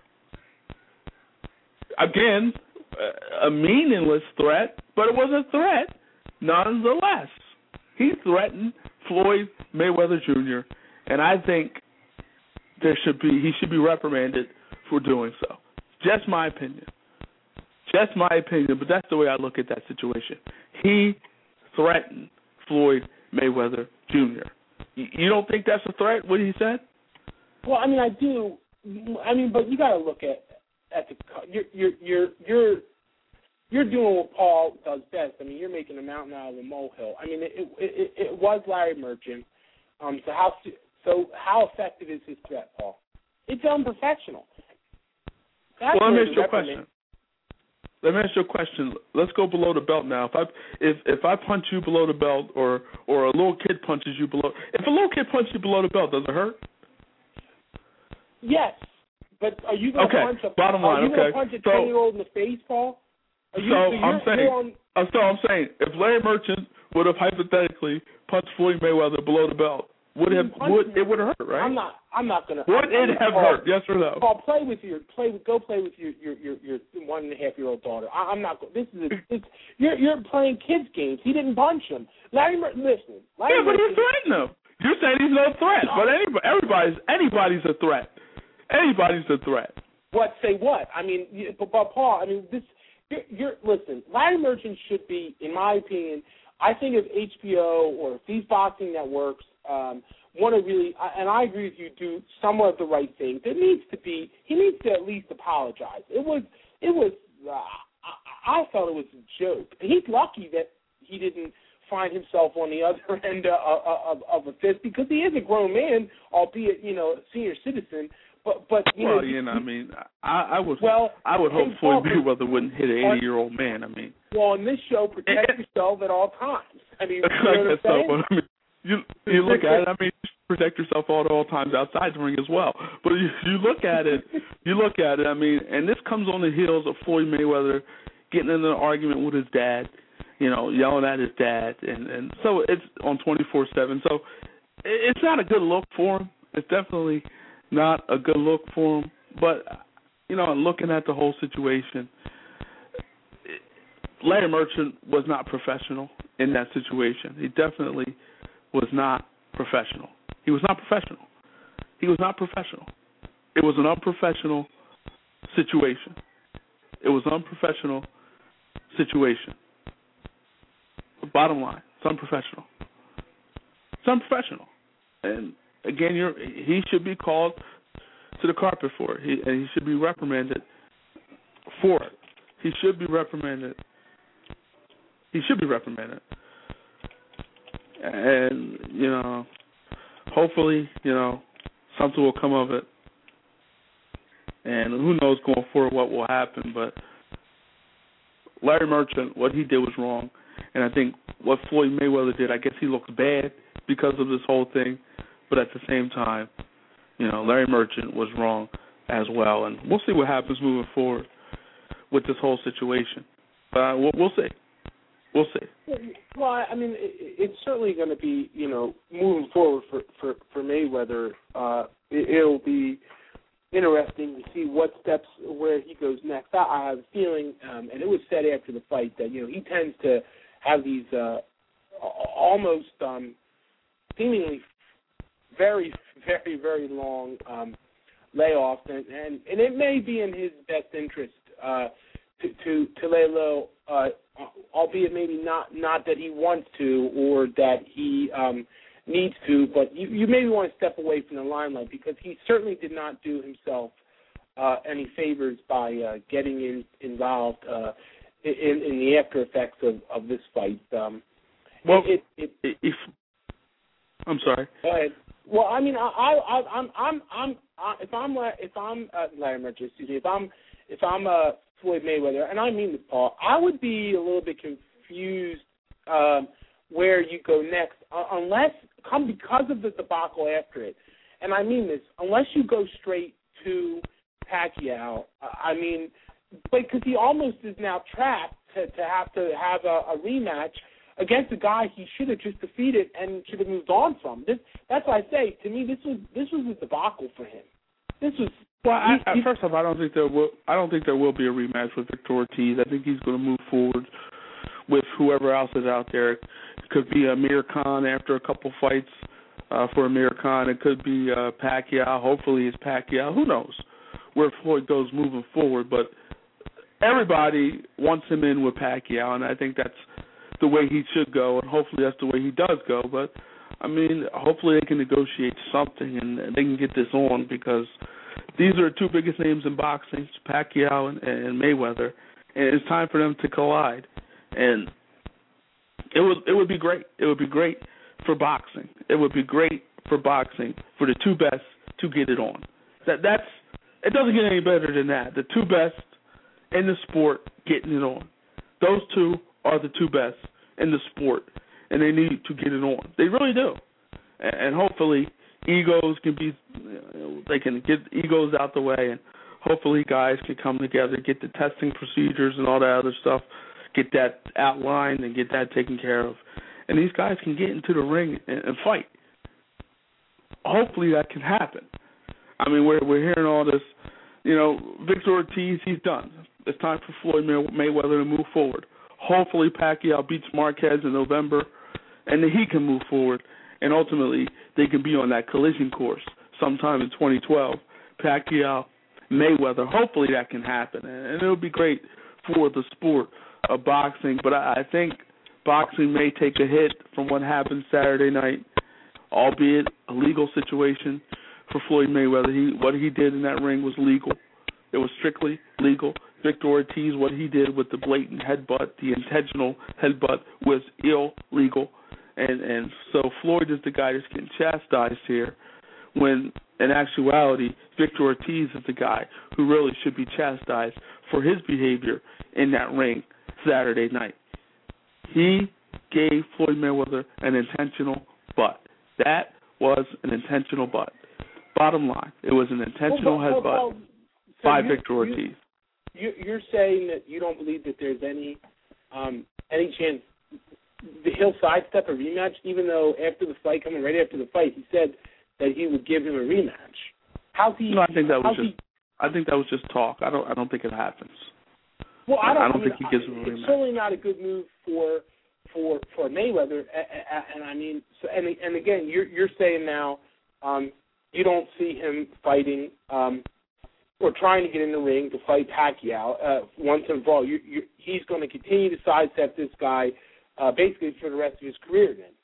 Again, a meaningless threat, but it was a threat nonetheless. He threatened Floyd Mayweather Junior, and I think there should be he should be reprimanded for doing so. Just my opinion. Just my opinion, but that's the way I look at that situation. He threatened Floyd Mayweather Junior You don't think that's a threat, what he said? Well, I mean, I do. I mean, but you got to look at at the you're you're you're you're you're doing what Paul does best. I mean, you're making a mountain out of a molehill. I mean, it it, it, it was Larry Merchant. Um, so how so how effective is his threat, Paul? It's unprofessional. That's well, let me ask you a question. Let me ask you a question. Let's go below the belt now. If I if if I punch you below the belt, or or a little kid punches you below, if a little kid punches you below the belt, does it hurt? Yes, but are you going to okay. punch a Bottom line, are you okay. going to punch a so, ten-year-old in the face, Paul? Are you, so, so you're, I'm saying, you're on, uh, so I'm saying, if Larry Merchant would have hypothetically punched Floyd Mayweather below the belt, would it have would it would have hurt, right? I'm not. I'm not going to. Would I'm, it have Paul, hurt? Yes or no? Paul, play with your play. With, go play with your your your, your one and a half year old daughter. I, I'm not. This is a, it's, you're you're playing kids games. He didn't punch him. Larry Merchant. Listen. Larry yeah, but Merchant, you threatened him. You're saying he's no threat, but anybody, everybody's anybody's a threat. Anybody's a threat. What? Say what? I mean, you, but, but Paul. I mean, this. You're, you're listen. Larry Merchant should be, in my opinion. I think if H B O or if these boxing networks um, want to really, and I agree with you, do somewhat of the right thing. There needs to be. He needs to at least apologize. It was. It was. Uh, I, I felt it was a joke. He's lucky that he didn't find himself on the other end of, of, of a fist, because he is a grown man, albeit, you know, a senior citizen. But, but you well, know, you know, I mean, I, I would, well, I would hope hey, Floyd Paul, Mayweather wouldn't hit an eighty-year-old man. I mean, well, on this show, protect yourself at all times. I mean, you know I what I'm guess so, saying? but I mean, you you look at it. I mean, protect yourself at all times outside the ring as well. But you, you look at it, you look at it. I mean, and this comes on the heels of Floyd Mayweather getting in an argument with his dad, you know, yelling at his dad, and and so it's on twenty-four seven. So it's not a good look for him. It's definitely not a good look for him. But, you know, looking at the whole situation, Larry Merchant was not professional in that situation. He definitely was not professional. He was not professional. He was not professional. It was an unprofessional situation. It was an unprofessional situation. Bottom line, it's unprofessional. It's unprofessional. And, again, you're, he should be called to the carpet for it. He, and he should be reprimanded for it. He should be reprimanded. He should be reprimanded. And, you know, hopefully, you know, something will come of it. And who knows going forward what will happen. But Larry Merchant, what he did was wrong. And I think what Floyd Mayweather did, I guess he looks bad because of this whole thing. But at the same time, you know, Larry Merchant was wrong as well. And we'll see what happens moving forward with this whole situation. Uh, we'll, we'll see. We'll see. Well, I mean, it, it's certainly going to be, you know, moving forward for, for, for Mayweather, uh, it, it'll be interesting to see what steps, where he goes next. I, I have a feeling, um, and it was said after the fight, that, you know, he tends to have these uh, almost um, seemingly very, very, very long um, layoffs, and, and, and it may be in his best interest uh, to, to to lay low, uh, albeit maybe not not that he wants to or that he um, needs to, but you, you maybe want to step away from the limelight, because he certainly did not do himself uh, any favors by uh, getting in, involved uh, in, in the after effects of, of this fight. Um, well, it, it, it, if I'm sorry. Go ahead. Well, I mean, I, I, I'm, I'm, I'm, I, if I'm, if I'm uh, Larry Merchant, excuse me, if I'm, if I'm uh, Floyd Mayweather, and I mean this, Paul, I would be a little bit confused um, where you go next, uh, unless come because of the debacle after it, and I mean this, unless you go straight to Pacquiao. Uh, I mean, because he almost is now trapped to, to have to have a, a rematch against a guy he should have just defeated and should have moved on from. This, that's why I say, to me, this was this was a debacle for him. This was well. I, I, first off, I don't think there will. I don't think there will be a rematch with Victor Ortiz. I think he's going to move forward with whoever else is out there. It could be Amir Khan after a couple fights uh, for Amir Khan. It could be uh, Pacquiao. Hopefully, it's Pacquiao. Who knows where Floyd goes moving forward? But everybody wants him in with Pacquiao, and I think that's the way he should go, and hopefully that's the way he does go. But, I mean, hopefully they can negotiate something and they can get this on, because these are the two biggest names in boxing, Pacquiao and, and Mayweather, and it's time for them to collide. And it would it would be great. It would be great for boxing. It would be great for boxing for the two best to get it on. That that's it doesn't get any better than that. The two best in the sport getting it on. Those two are the two best in the sport, and they need to get it on. They really do. And hopefully egos can be, you know, they can get egos out the way, and hopefully guys can come together, get the testing procedures and all that other stuff, get that outlined and get that taken care of. And these guys can get into the ring and, and fight. Hopefully that can happen. I mean, we're, we're hearing all this, you know, Victor Ortiz, he's done. It's time for Floyd Mayweather to move forward. Hopefully Pacquiao beats Marquez in November, and then he can move forward, and ultimately they can be on that collision course sometime in twenty twelve. Pacquiao, Mayweather, hopefully that can happen, and it would be great for the sport of boxing. But I think boxing may take a hit from what happened Saturday night, albeit a legal situation for Floyd Mayweather. He, what he did in that ring was legal. It was strictly legal. Victor Ortiz, what he did with the blatant headbutt, the intentional headbutt, was illegal. And, and so Floyd is the guy that's getting chastised here, when in actuality, Victor Ortiz is the guy who really should be chastised for his behavior in that ring Saturday night. He gave Floyd Mayweather an intentional butt. That was an intentional butt. Bottom line, it was an intentional well, well, headbutt well, so by you, Victor Ortiz. You, you're saying that you don't believe that there's any um, any chance that he'll sidestep a rematch, even though after the fight, coming right after the fight, he said that he would give him a rematch. How's he? No, I think that was just. He, I think that was just talk. I don't. I don't think it happens. Well, I don't, I don't I mean, think he gives him a rematch. It's certainly not a good move for for for Mayweather. And, and I mean, so, and and again, you're you're saying now um, you don't see him fighting um, or trying to get in the ring to fight Pacquiao uh, once and for all. You, you, he's going to continue to sidestep this guy uh, basically for the rest of his career. Then.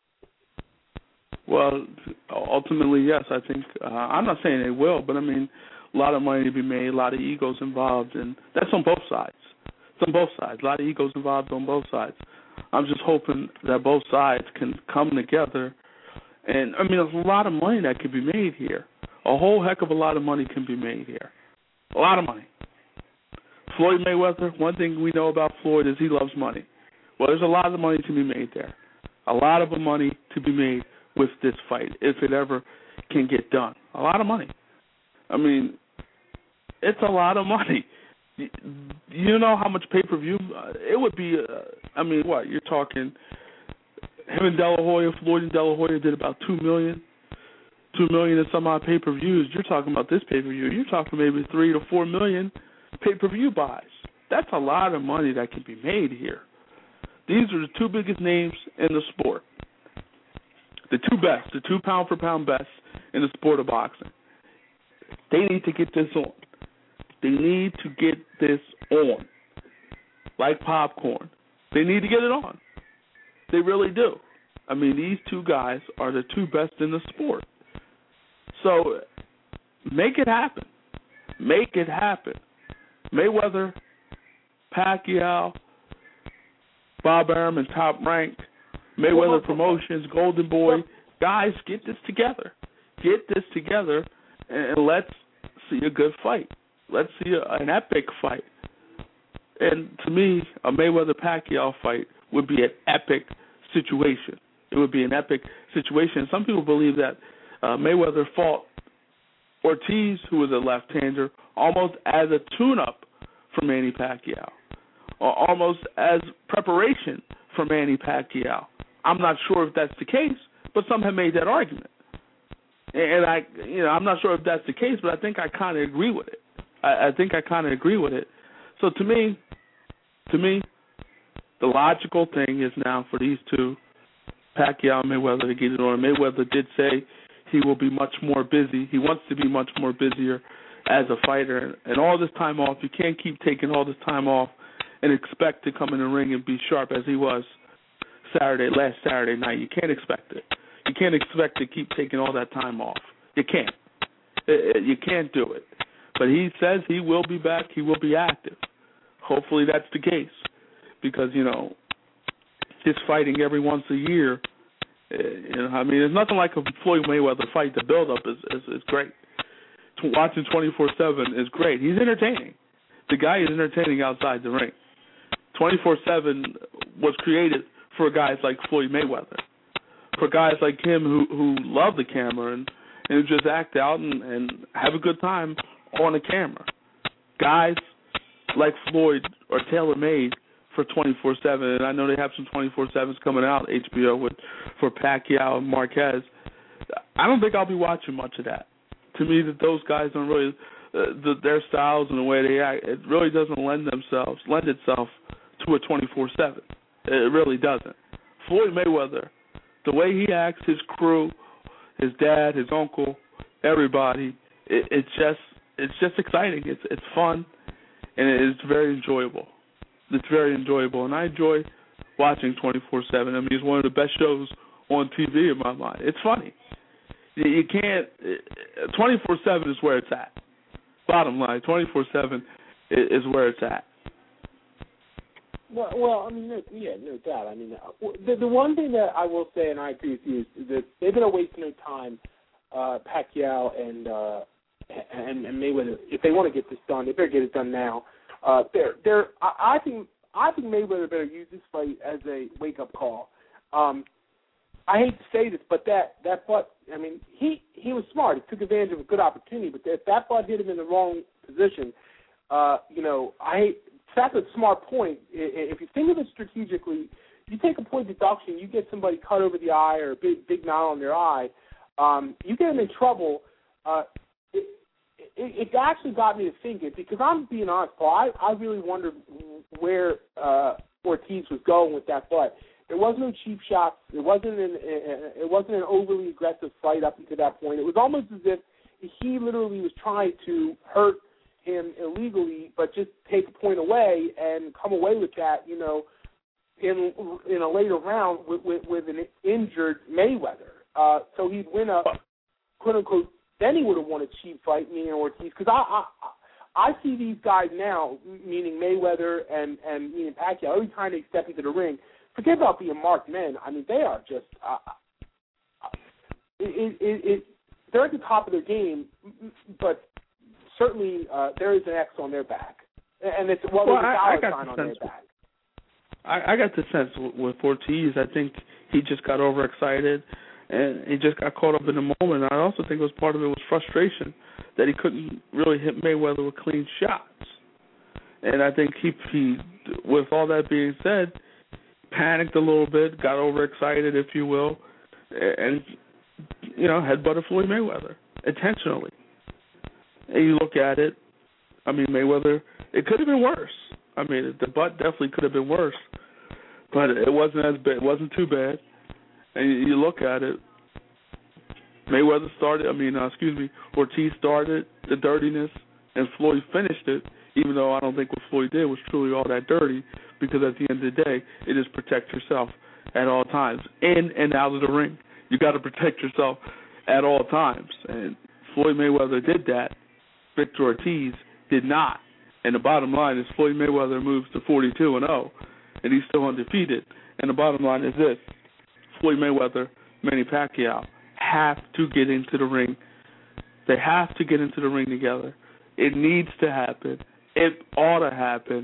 Well, ultimately, yes. I think uh, I'm not saying they will, but I mean, a lot of money to be made, a lot of egos involved, and that's on both sides. It's on both sides. A lot of egos involved on both sides. I'm just hoping that both sides can come together. And, I mean, there's a lot of money that could be made here. A whole heck of a lot of money can be made here. A lot of money. Floyd Mayweather, one thing we know about Floyd is he loves money. Well, there's a lot of money to be made there. A lot of money to be made with this fight, if it ever can get done. A lot of money. I mean, it's a lot of money. You know how much pay-per-view uh, it would be. Uh, I mean, what you're talking? Him and De La Hoya, Floyd and De La Hoya did about two million, two million and some odd pay-per-views. You're talking about this pay-per-view. You're talking maybe three to four million pay-per-view buys. That's a lot of money that can be made here. These are the two biggest names in the sport. The two best, the two pound-for-pound best in the sport of boxing. They need to get this on. They need to get this on. Like popcorn. They need to get it on. They really do. I mean, these two guys are the two best in the sport. So, make it happen. Make it happen. Mayweather, Pacquiao, Bob Arum and Top Rank, Mayweather Promotions, Golden Boy. Guys, get this together. Get this together, and let's see a good fight. Let's see a, an epic fight. And to me, a Mayweather-Pacquiao fight would be an epic situation. It would be an epic situation. Some people believe that uh, Mayweather fought Ortiz, who was a left-hander, almost as a tune-up for Manny Pacquiao, or almost as preparation for Manny Pacquiao. I'm not sure if that's the case, but some have made that argument. And I, you know, I'm not sure if that's the case, but I think I kind of agree with it. I, I think I kind of agree with it. So to me, to me, the logical thing is now for these two, Pacquiao and Mayweather, to get it on. Mayweather did say he will be much more busy. He wants to be much more busier as a fighter. And all this time off, you can't keep taking all this time off and expect to come in the ring and be sharp as he was Saturday, last Saturday night. You can't expect it. You can't expect to keep taking all that time off. You can't. You can't do it. But he says he will be back. He will be active. Hopefully that's the case. Because, you know, just fighting every once a year, you know, I mean, there's nothing like a Floyd Mayweather fight. The build-up is, is, is great. Watching twenty-four seven is great. He's entertaining. The guy is entertaining outside the ring. twenty-four seven was created for guys like Floyd Mayweather, for guys like him who, who love the camera and, and just act out and, and have a good time on the camera. Guys like Floyd are tailor-made for twenty-four seven, and I know they have some twenty-four sevens coming out, H B O, with, for Pacquiao and Marquez. I don't think I'll be watching much of that. To me, that those guys don't really, uh, the, their styles and the way they act, it really doesn't lend themselves, lend itself to a twenty-four seven. It really doesn't. Floyd Mayweather, the way he acts, his crew, his dad, his uncle, everybody, it, it's just it's just exciting. It's it's fun, and it's very enjoyable. It's very enjoyable, and I enjoy watching twenty-four seven. I mean, it's one of the best shows on T V in my mind. It's funny. You, you can't twenty-four seven is where it's at. Bottom line, twenty-four seven is where it's at. Well, well, I mean, no, yeah, no doubt. I mean, the, the one thing that I will say, and I agree with you, is that they've been a waste of no time, uh, Pacquiao and, uh, and and Mayweather. If they want to get this done, they better get it done now. Uh, they're, they're, I, I think, I think Mayweather better use this fight as a wake-up call. Um, I hate to say this, but that that butt, I mean, he he was smart. He took advantage of a good opportunity, but if that butt hit him in the wrong position, uh, you know, I hate. That's a smart point. If you think of it strategically, you take a point deduction, you get somebody cut over the eye or a big big knot on their eye, um, you get them in trouble. Uh, it, it, it actually got me to think it because I'm being honest, Paul. I, I really wondered where uh, Ortiz was going with that butt. There was no cheap shots. It wasn't an it wasn't an overly aggressive fight up until that point. It was almost as if he literally was trying to hurt him illegally, but just take a point away and come away with that, you know, in in a later round with, with, with an injured Mayweather. Uh, so he'd win a quote unquote. Then he would have won a cheap fight, meaning Ortiz. Because I, I I see these guys now, meaning Mayweather and and meaning Pacquiao, every time they step into the ring. Forget about being marked men. I mean, they are just uh, it, it, it, they're at the top of their game, but certainly uh, there is an X on their back, and it's well, well there's I, a I got dollar sign the on sense, their back. I, I got the sense with Ortiz. I think he just got overexcited, and he just got caught up in the moment. I also think it was part of it was frustration that he couldn't really hit Mayweather with clean shots, and I think he, he with all that being said, panicked a little bit, got overexcited, if you will, and, you know, headbutted Floyd Mayweather intentionally. And you look at it, I mean, Mayweather, it could have been worse. I mean, the butt definitely could have been worse, but it wasn't as bad. It wasn't too bad. And you look at it, Mayweather started, I mean, uh, excuse me, Ortiz started the dirtiness, and Floyd finished it, even though I don't think what Floyd did was truly all that dirty, because at the end of the day, it is protect yourself at all times, in and out of the ring. You got to protect yourself at all times, and Floyd Mayweather did that. Victor Ortiz did not. And the bottom line is Floyd Mayweather moves to forty-two and oh, and he's still undefeated. And the bottom line is this: Floyd Mayweather, Manny Pacquiao have to get into the ring. They have to get into the ring together. It needs to happen. It ought to happen.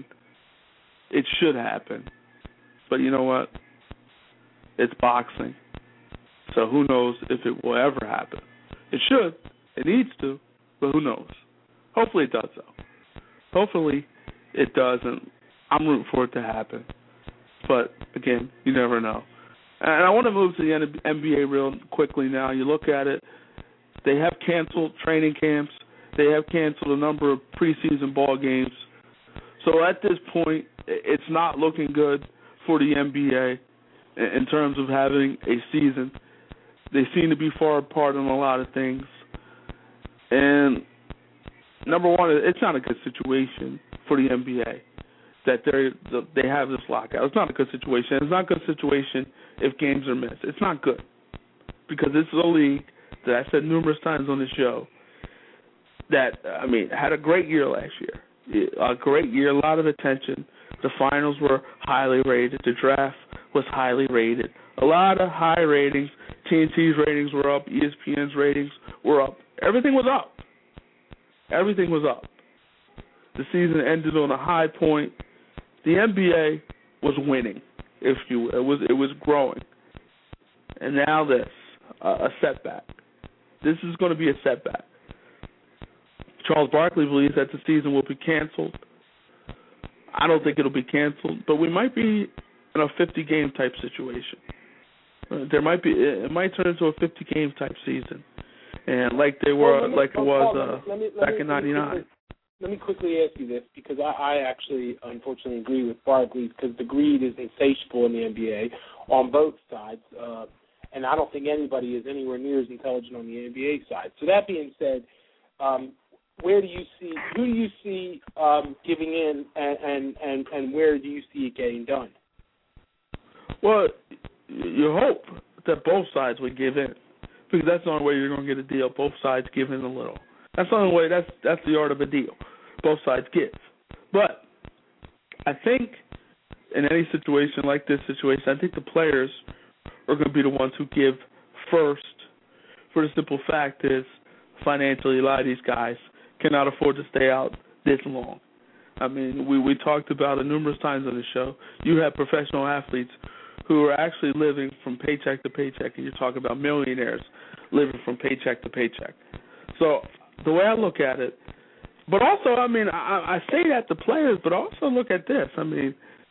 It should happen. But you know what? It's boxing. So who knows if it will ever happen. It should. It needs to. But who knows? Hopefully it does, though. Hopefully it does, and I'm rooting for it to happen. But, again, you never know. And I want to move to the N B A real quickly now. You look at it. They have canceled training camps. They have canceled a number of preseason ball games. So at this point, it's not looking good for the N B A in terms of having a season. They seem to be far apart on a lot of things. And number one, it's not a good situation for the N B A that they they have this lockout. It's not a good situation. It's not a good situation if games are missed. It's not good because it's a league that I said numerous times on the show that, I mean, had a great year last year. A great year, a lot of attention. The finals were highly rated. The draft was highly rated. A lot of high ratings. T N T's ratings were up. E S P N's ratings were up. Everything was up. Everything was up. The season ended on a high point. The N B A was winning, if you will. It was, it was growing. And now this, uh, a setback. This is going to be a setback. Charles Barkley believes that the season will be canceled. I don't think it'll be canceled, but we might be in a fifty-game type situation. Uh, there might be, it might turn into a fifty-game type season, and like they were, well, me, like it was uh, let me, let back me, in ninety-nine. Let me quickly ask you this, because I, I actually, unfortunately, agree with Barkley, because the greed is insatiable in the N B A on both sides, uh, and I don't think anybody is anywhere near as intelligent on the N B A side. So that being said, um, where do you see, who do you see um, giving in, and, and, and, and where do you see it getting done? Well, you hope that both sides would give in, because that's the only way you're going to get a deal. Both sides give in a little. That's the only way. That's that's the art of a deal. Both sides give. But I think in any situation like this situation, I think the players are going to be the ones who give first, for the simple fact is financially a lot of these guys cannot afford to stay out this long. I mean, we, we talked about it numerous times on the show. You have professional athletes who are actually living from paycheck to paycheck, and you're talking about millionaires living from paycheck to paycheck. So the way I look at it, but also, I mean, I, I say that to players, but also look at this. I mean,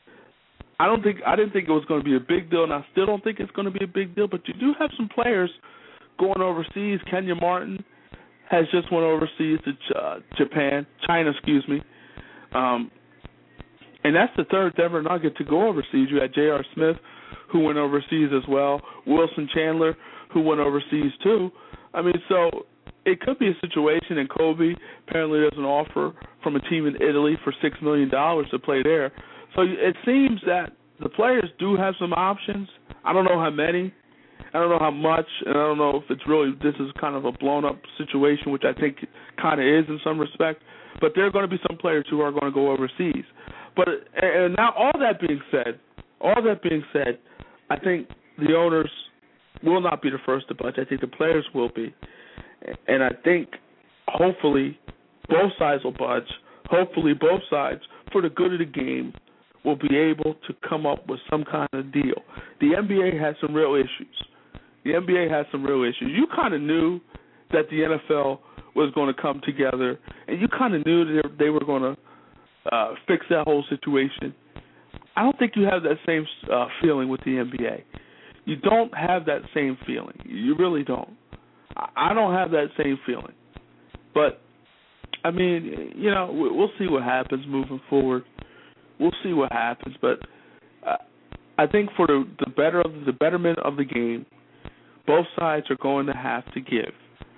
I don't think I didn't think it was going to be a big deal, and I still don't think it's going to be a big deal. But you do have some players going overseas. Kenya Martin has just went overseas to uh, Japan, China, excuse me, um, and that's the third Denver Nugget to go overseas. You had J R. Smith, who went overseas as well. Wilson Chandler, who went overseas too. I mean, so it could be a situation, and Kobe apparently there's an offer from a team in Italy for six million dollars to play there. So it seems that the players do have some options. I don't know how many. I don't know how much, and I don't know if it's really, this is kind of a blown-up situation, which I think kind of is in some respect. But there are going to be some players who are going to go overseas. But and now all that being said, all that being said, I think the owners will not be the first to budge. I think the players will be. And I think hopefully both sides will budge. Hopefully both sides, for the good of the game, will be able to come up with some kind of deal. The N B A has some real issues. The N B A has some real issues. You kind of knew that the N F L was going to come together, and you kind of knew that they were going to uh, fix that whole situation. I don't think you have that same uh, feeling with the N B A. You don't have that same feeling. You really don't. I don't have that same feeling. But, I mean, you know, we'll see what happens moving forward. We'll see what happens, but uh, I think for the, the better of the betterment of the game, both sides are going to have to give,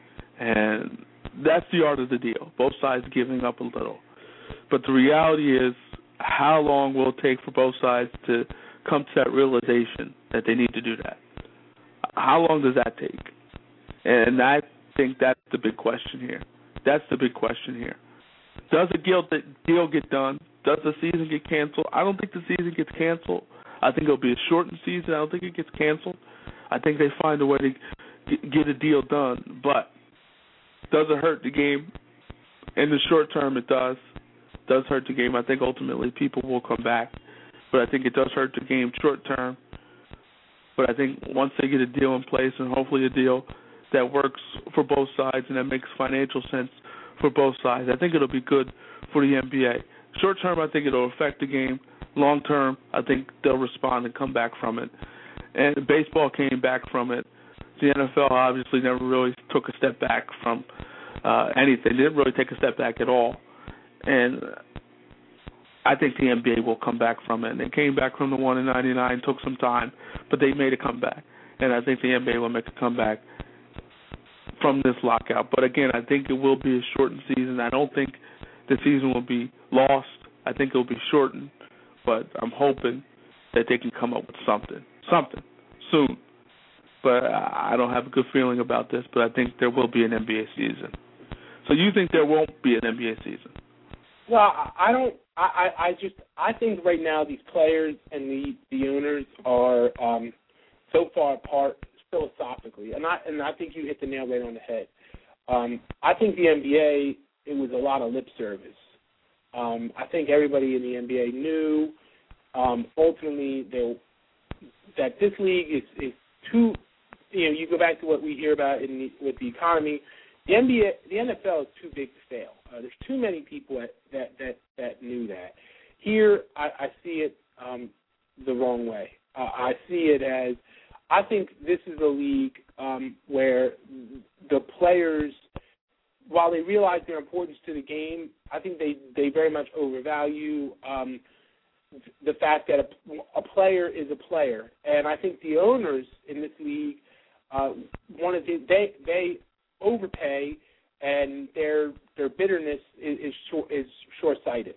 and that's the art of the deal. Both sides giving up a little, but the reality is, how long will it take for both sides to come to that realization that they need to do that? How long does that take? And I think that's the big question here. That's the big question here. Does a deal get done? Does the season get canceled? I don't think the season gets canceled. I think it'll be a shortened season. I don't think it gets canceled. I think they find a way to get a deal done. But does it hurt the game? In the short term, it does. It does hurt the game. I think ultimately people will come back. But I think it does hurt the game short term. But I think once they get a deal in place, and hopefully a deal that works for both sides and that makes financial sense for both sides, I think it'll be good for the N B A. Short term, I think it'll affect the game. Long term, I think they'll respond and come back from it. And baseball came back from it. The N F L obviously never really took a step back from uh, anything. They didn't really take a step back at all. And I think the N B A will come back from it. And they came back from the one in ninety-nine, took some time, but they made a comeback. And I think the N B A will make a comeback from this lockout. But again, I think it will be a shortened season. I don't think the season will be lost. I think it will be shortened, but I'm hoping that they can come up with something, something soon. But I don't have a good feeling about this, but I think there will be an N B A season. So you think there won't be an N B A season? No, I don't. I, I just I think right now these players and the, the owners are um, so far apart philosophically, and I and I think you hit the nail right on the head. Um, I think the N B A, it was a lot of lip service. Um, I think everybody in the N B A knew um, ultimately they, that this league is, is too. You know, you go back to what we hear about in the, with the economy. The N B A, the N F L is too big to fail. Uh, there's too many people that that that, that knew that. Here, I, I see it um, the wrong way. Uh, I see it as I think this is a league um, where the players, while they realize their importance to the game, I think they, they very much overvalue um, the fact that a, a player is a player. And I think the owners in this league uh, wanted to, they they overpay, and their their bitterness is is, short, is short-sighted.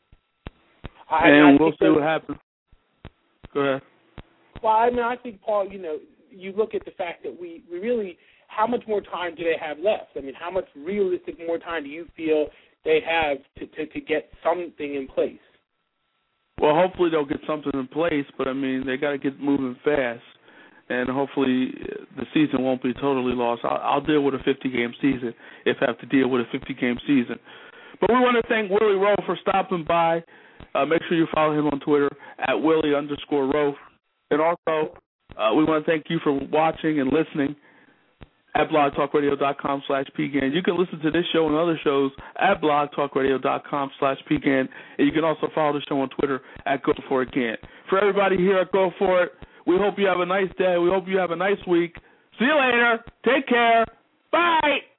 I, and I we'll see what happens. Go ahead. Well, I mean, I think, Paul, you know, you look at the fact that we, we really, how much more time do they have left? I mean, how much realistic more time do you feel they have to, to, to get something in place? Well, hopefully they'll get something in place, but, I mean, they got to get moving fast, and hopefully the season won't be totally lost. I'll, I'll deal with a fifty-game season if I have to deal with a fifty-game season. But we want to thank Willie Rowe for stopping by. Uh, make sure you follow him on Twitter at Willie underscore Rowe. And also, uh, we want to thank you for watching and listening at blogtalkradio.com slash PGAN. You can listen to this show and other shows at blogtalkradio.com slash PGAN. And you can also follow the show on Twitter at Go For It Gan. For everybody here at Go For It, we hope you have a nice day. We hope you have a nice week. See you later. Take care. Bye.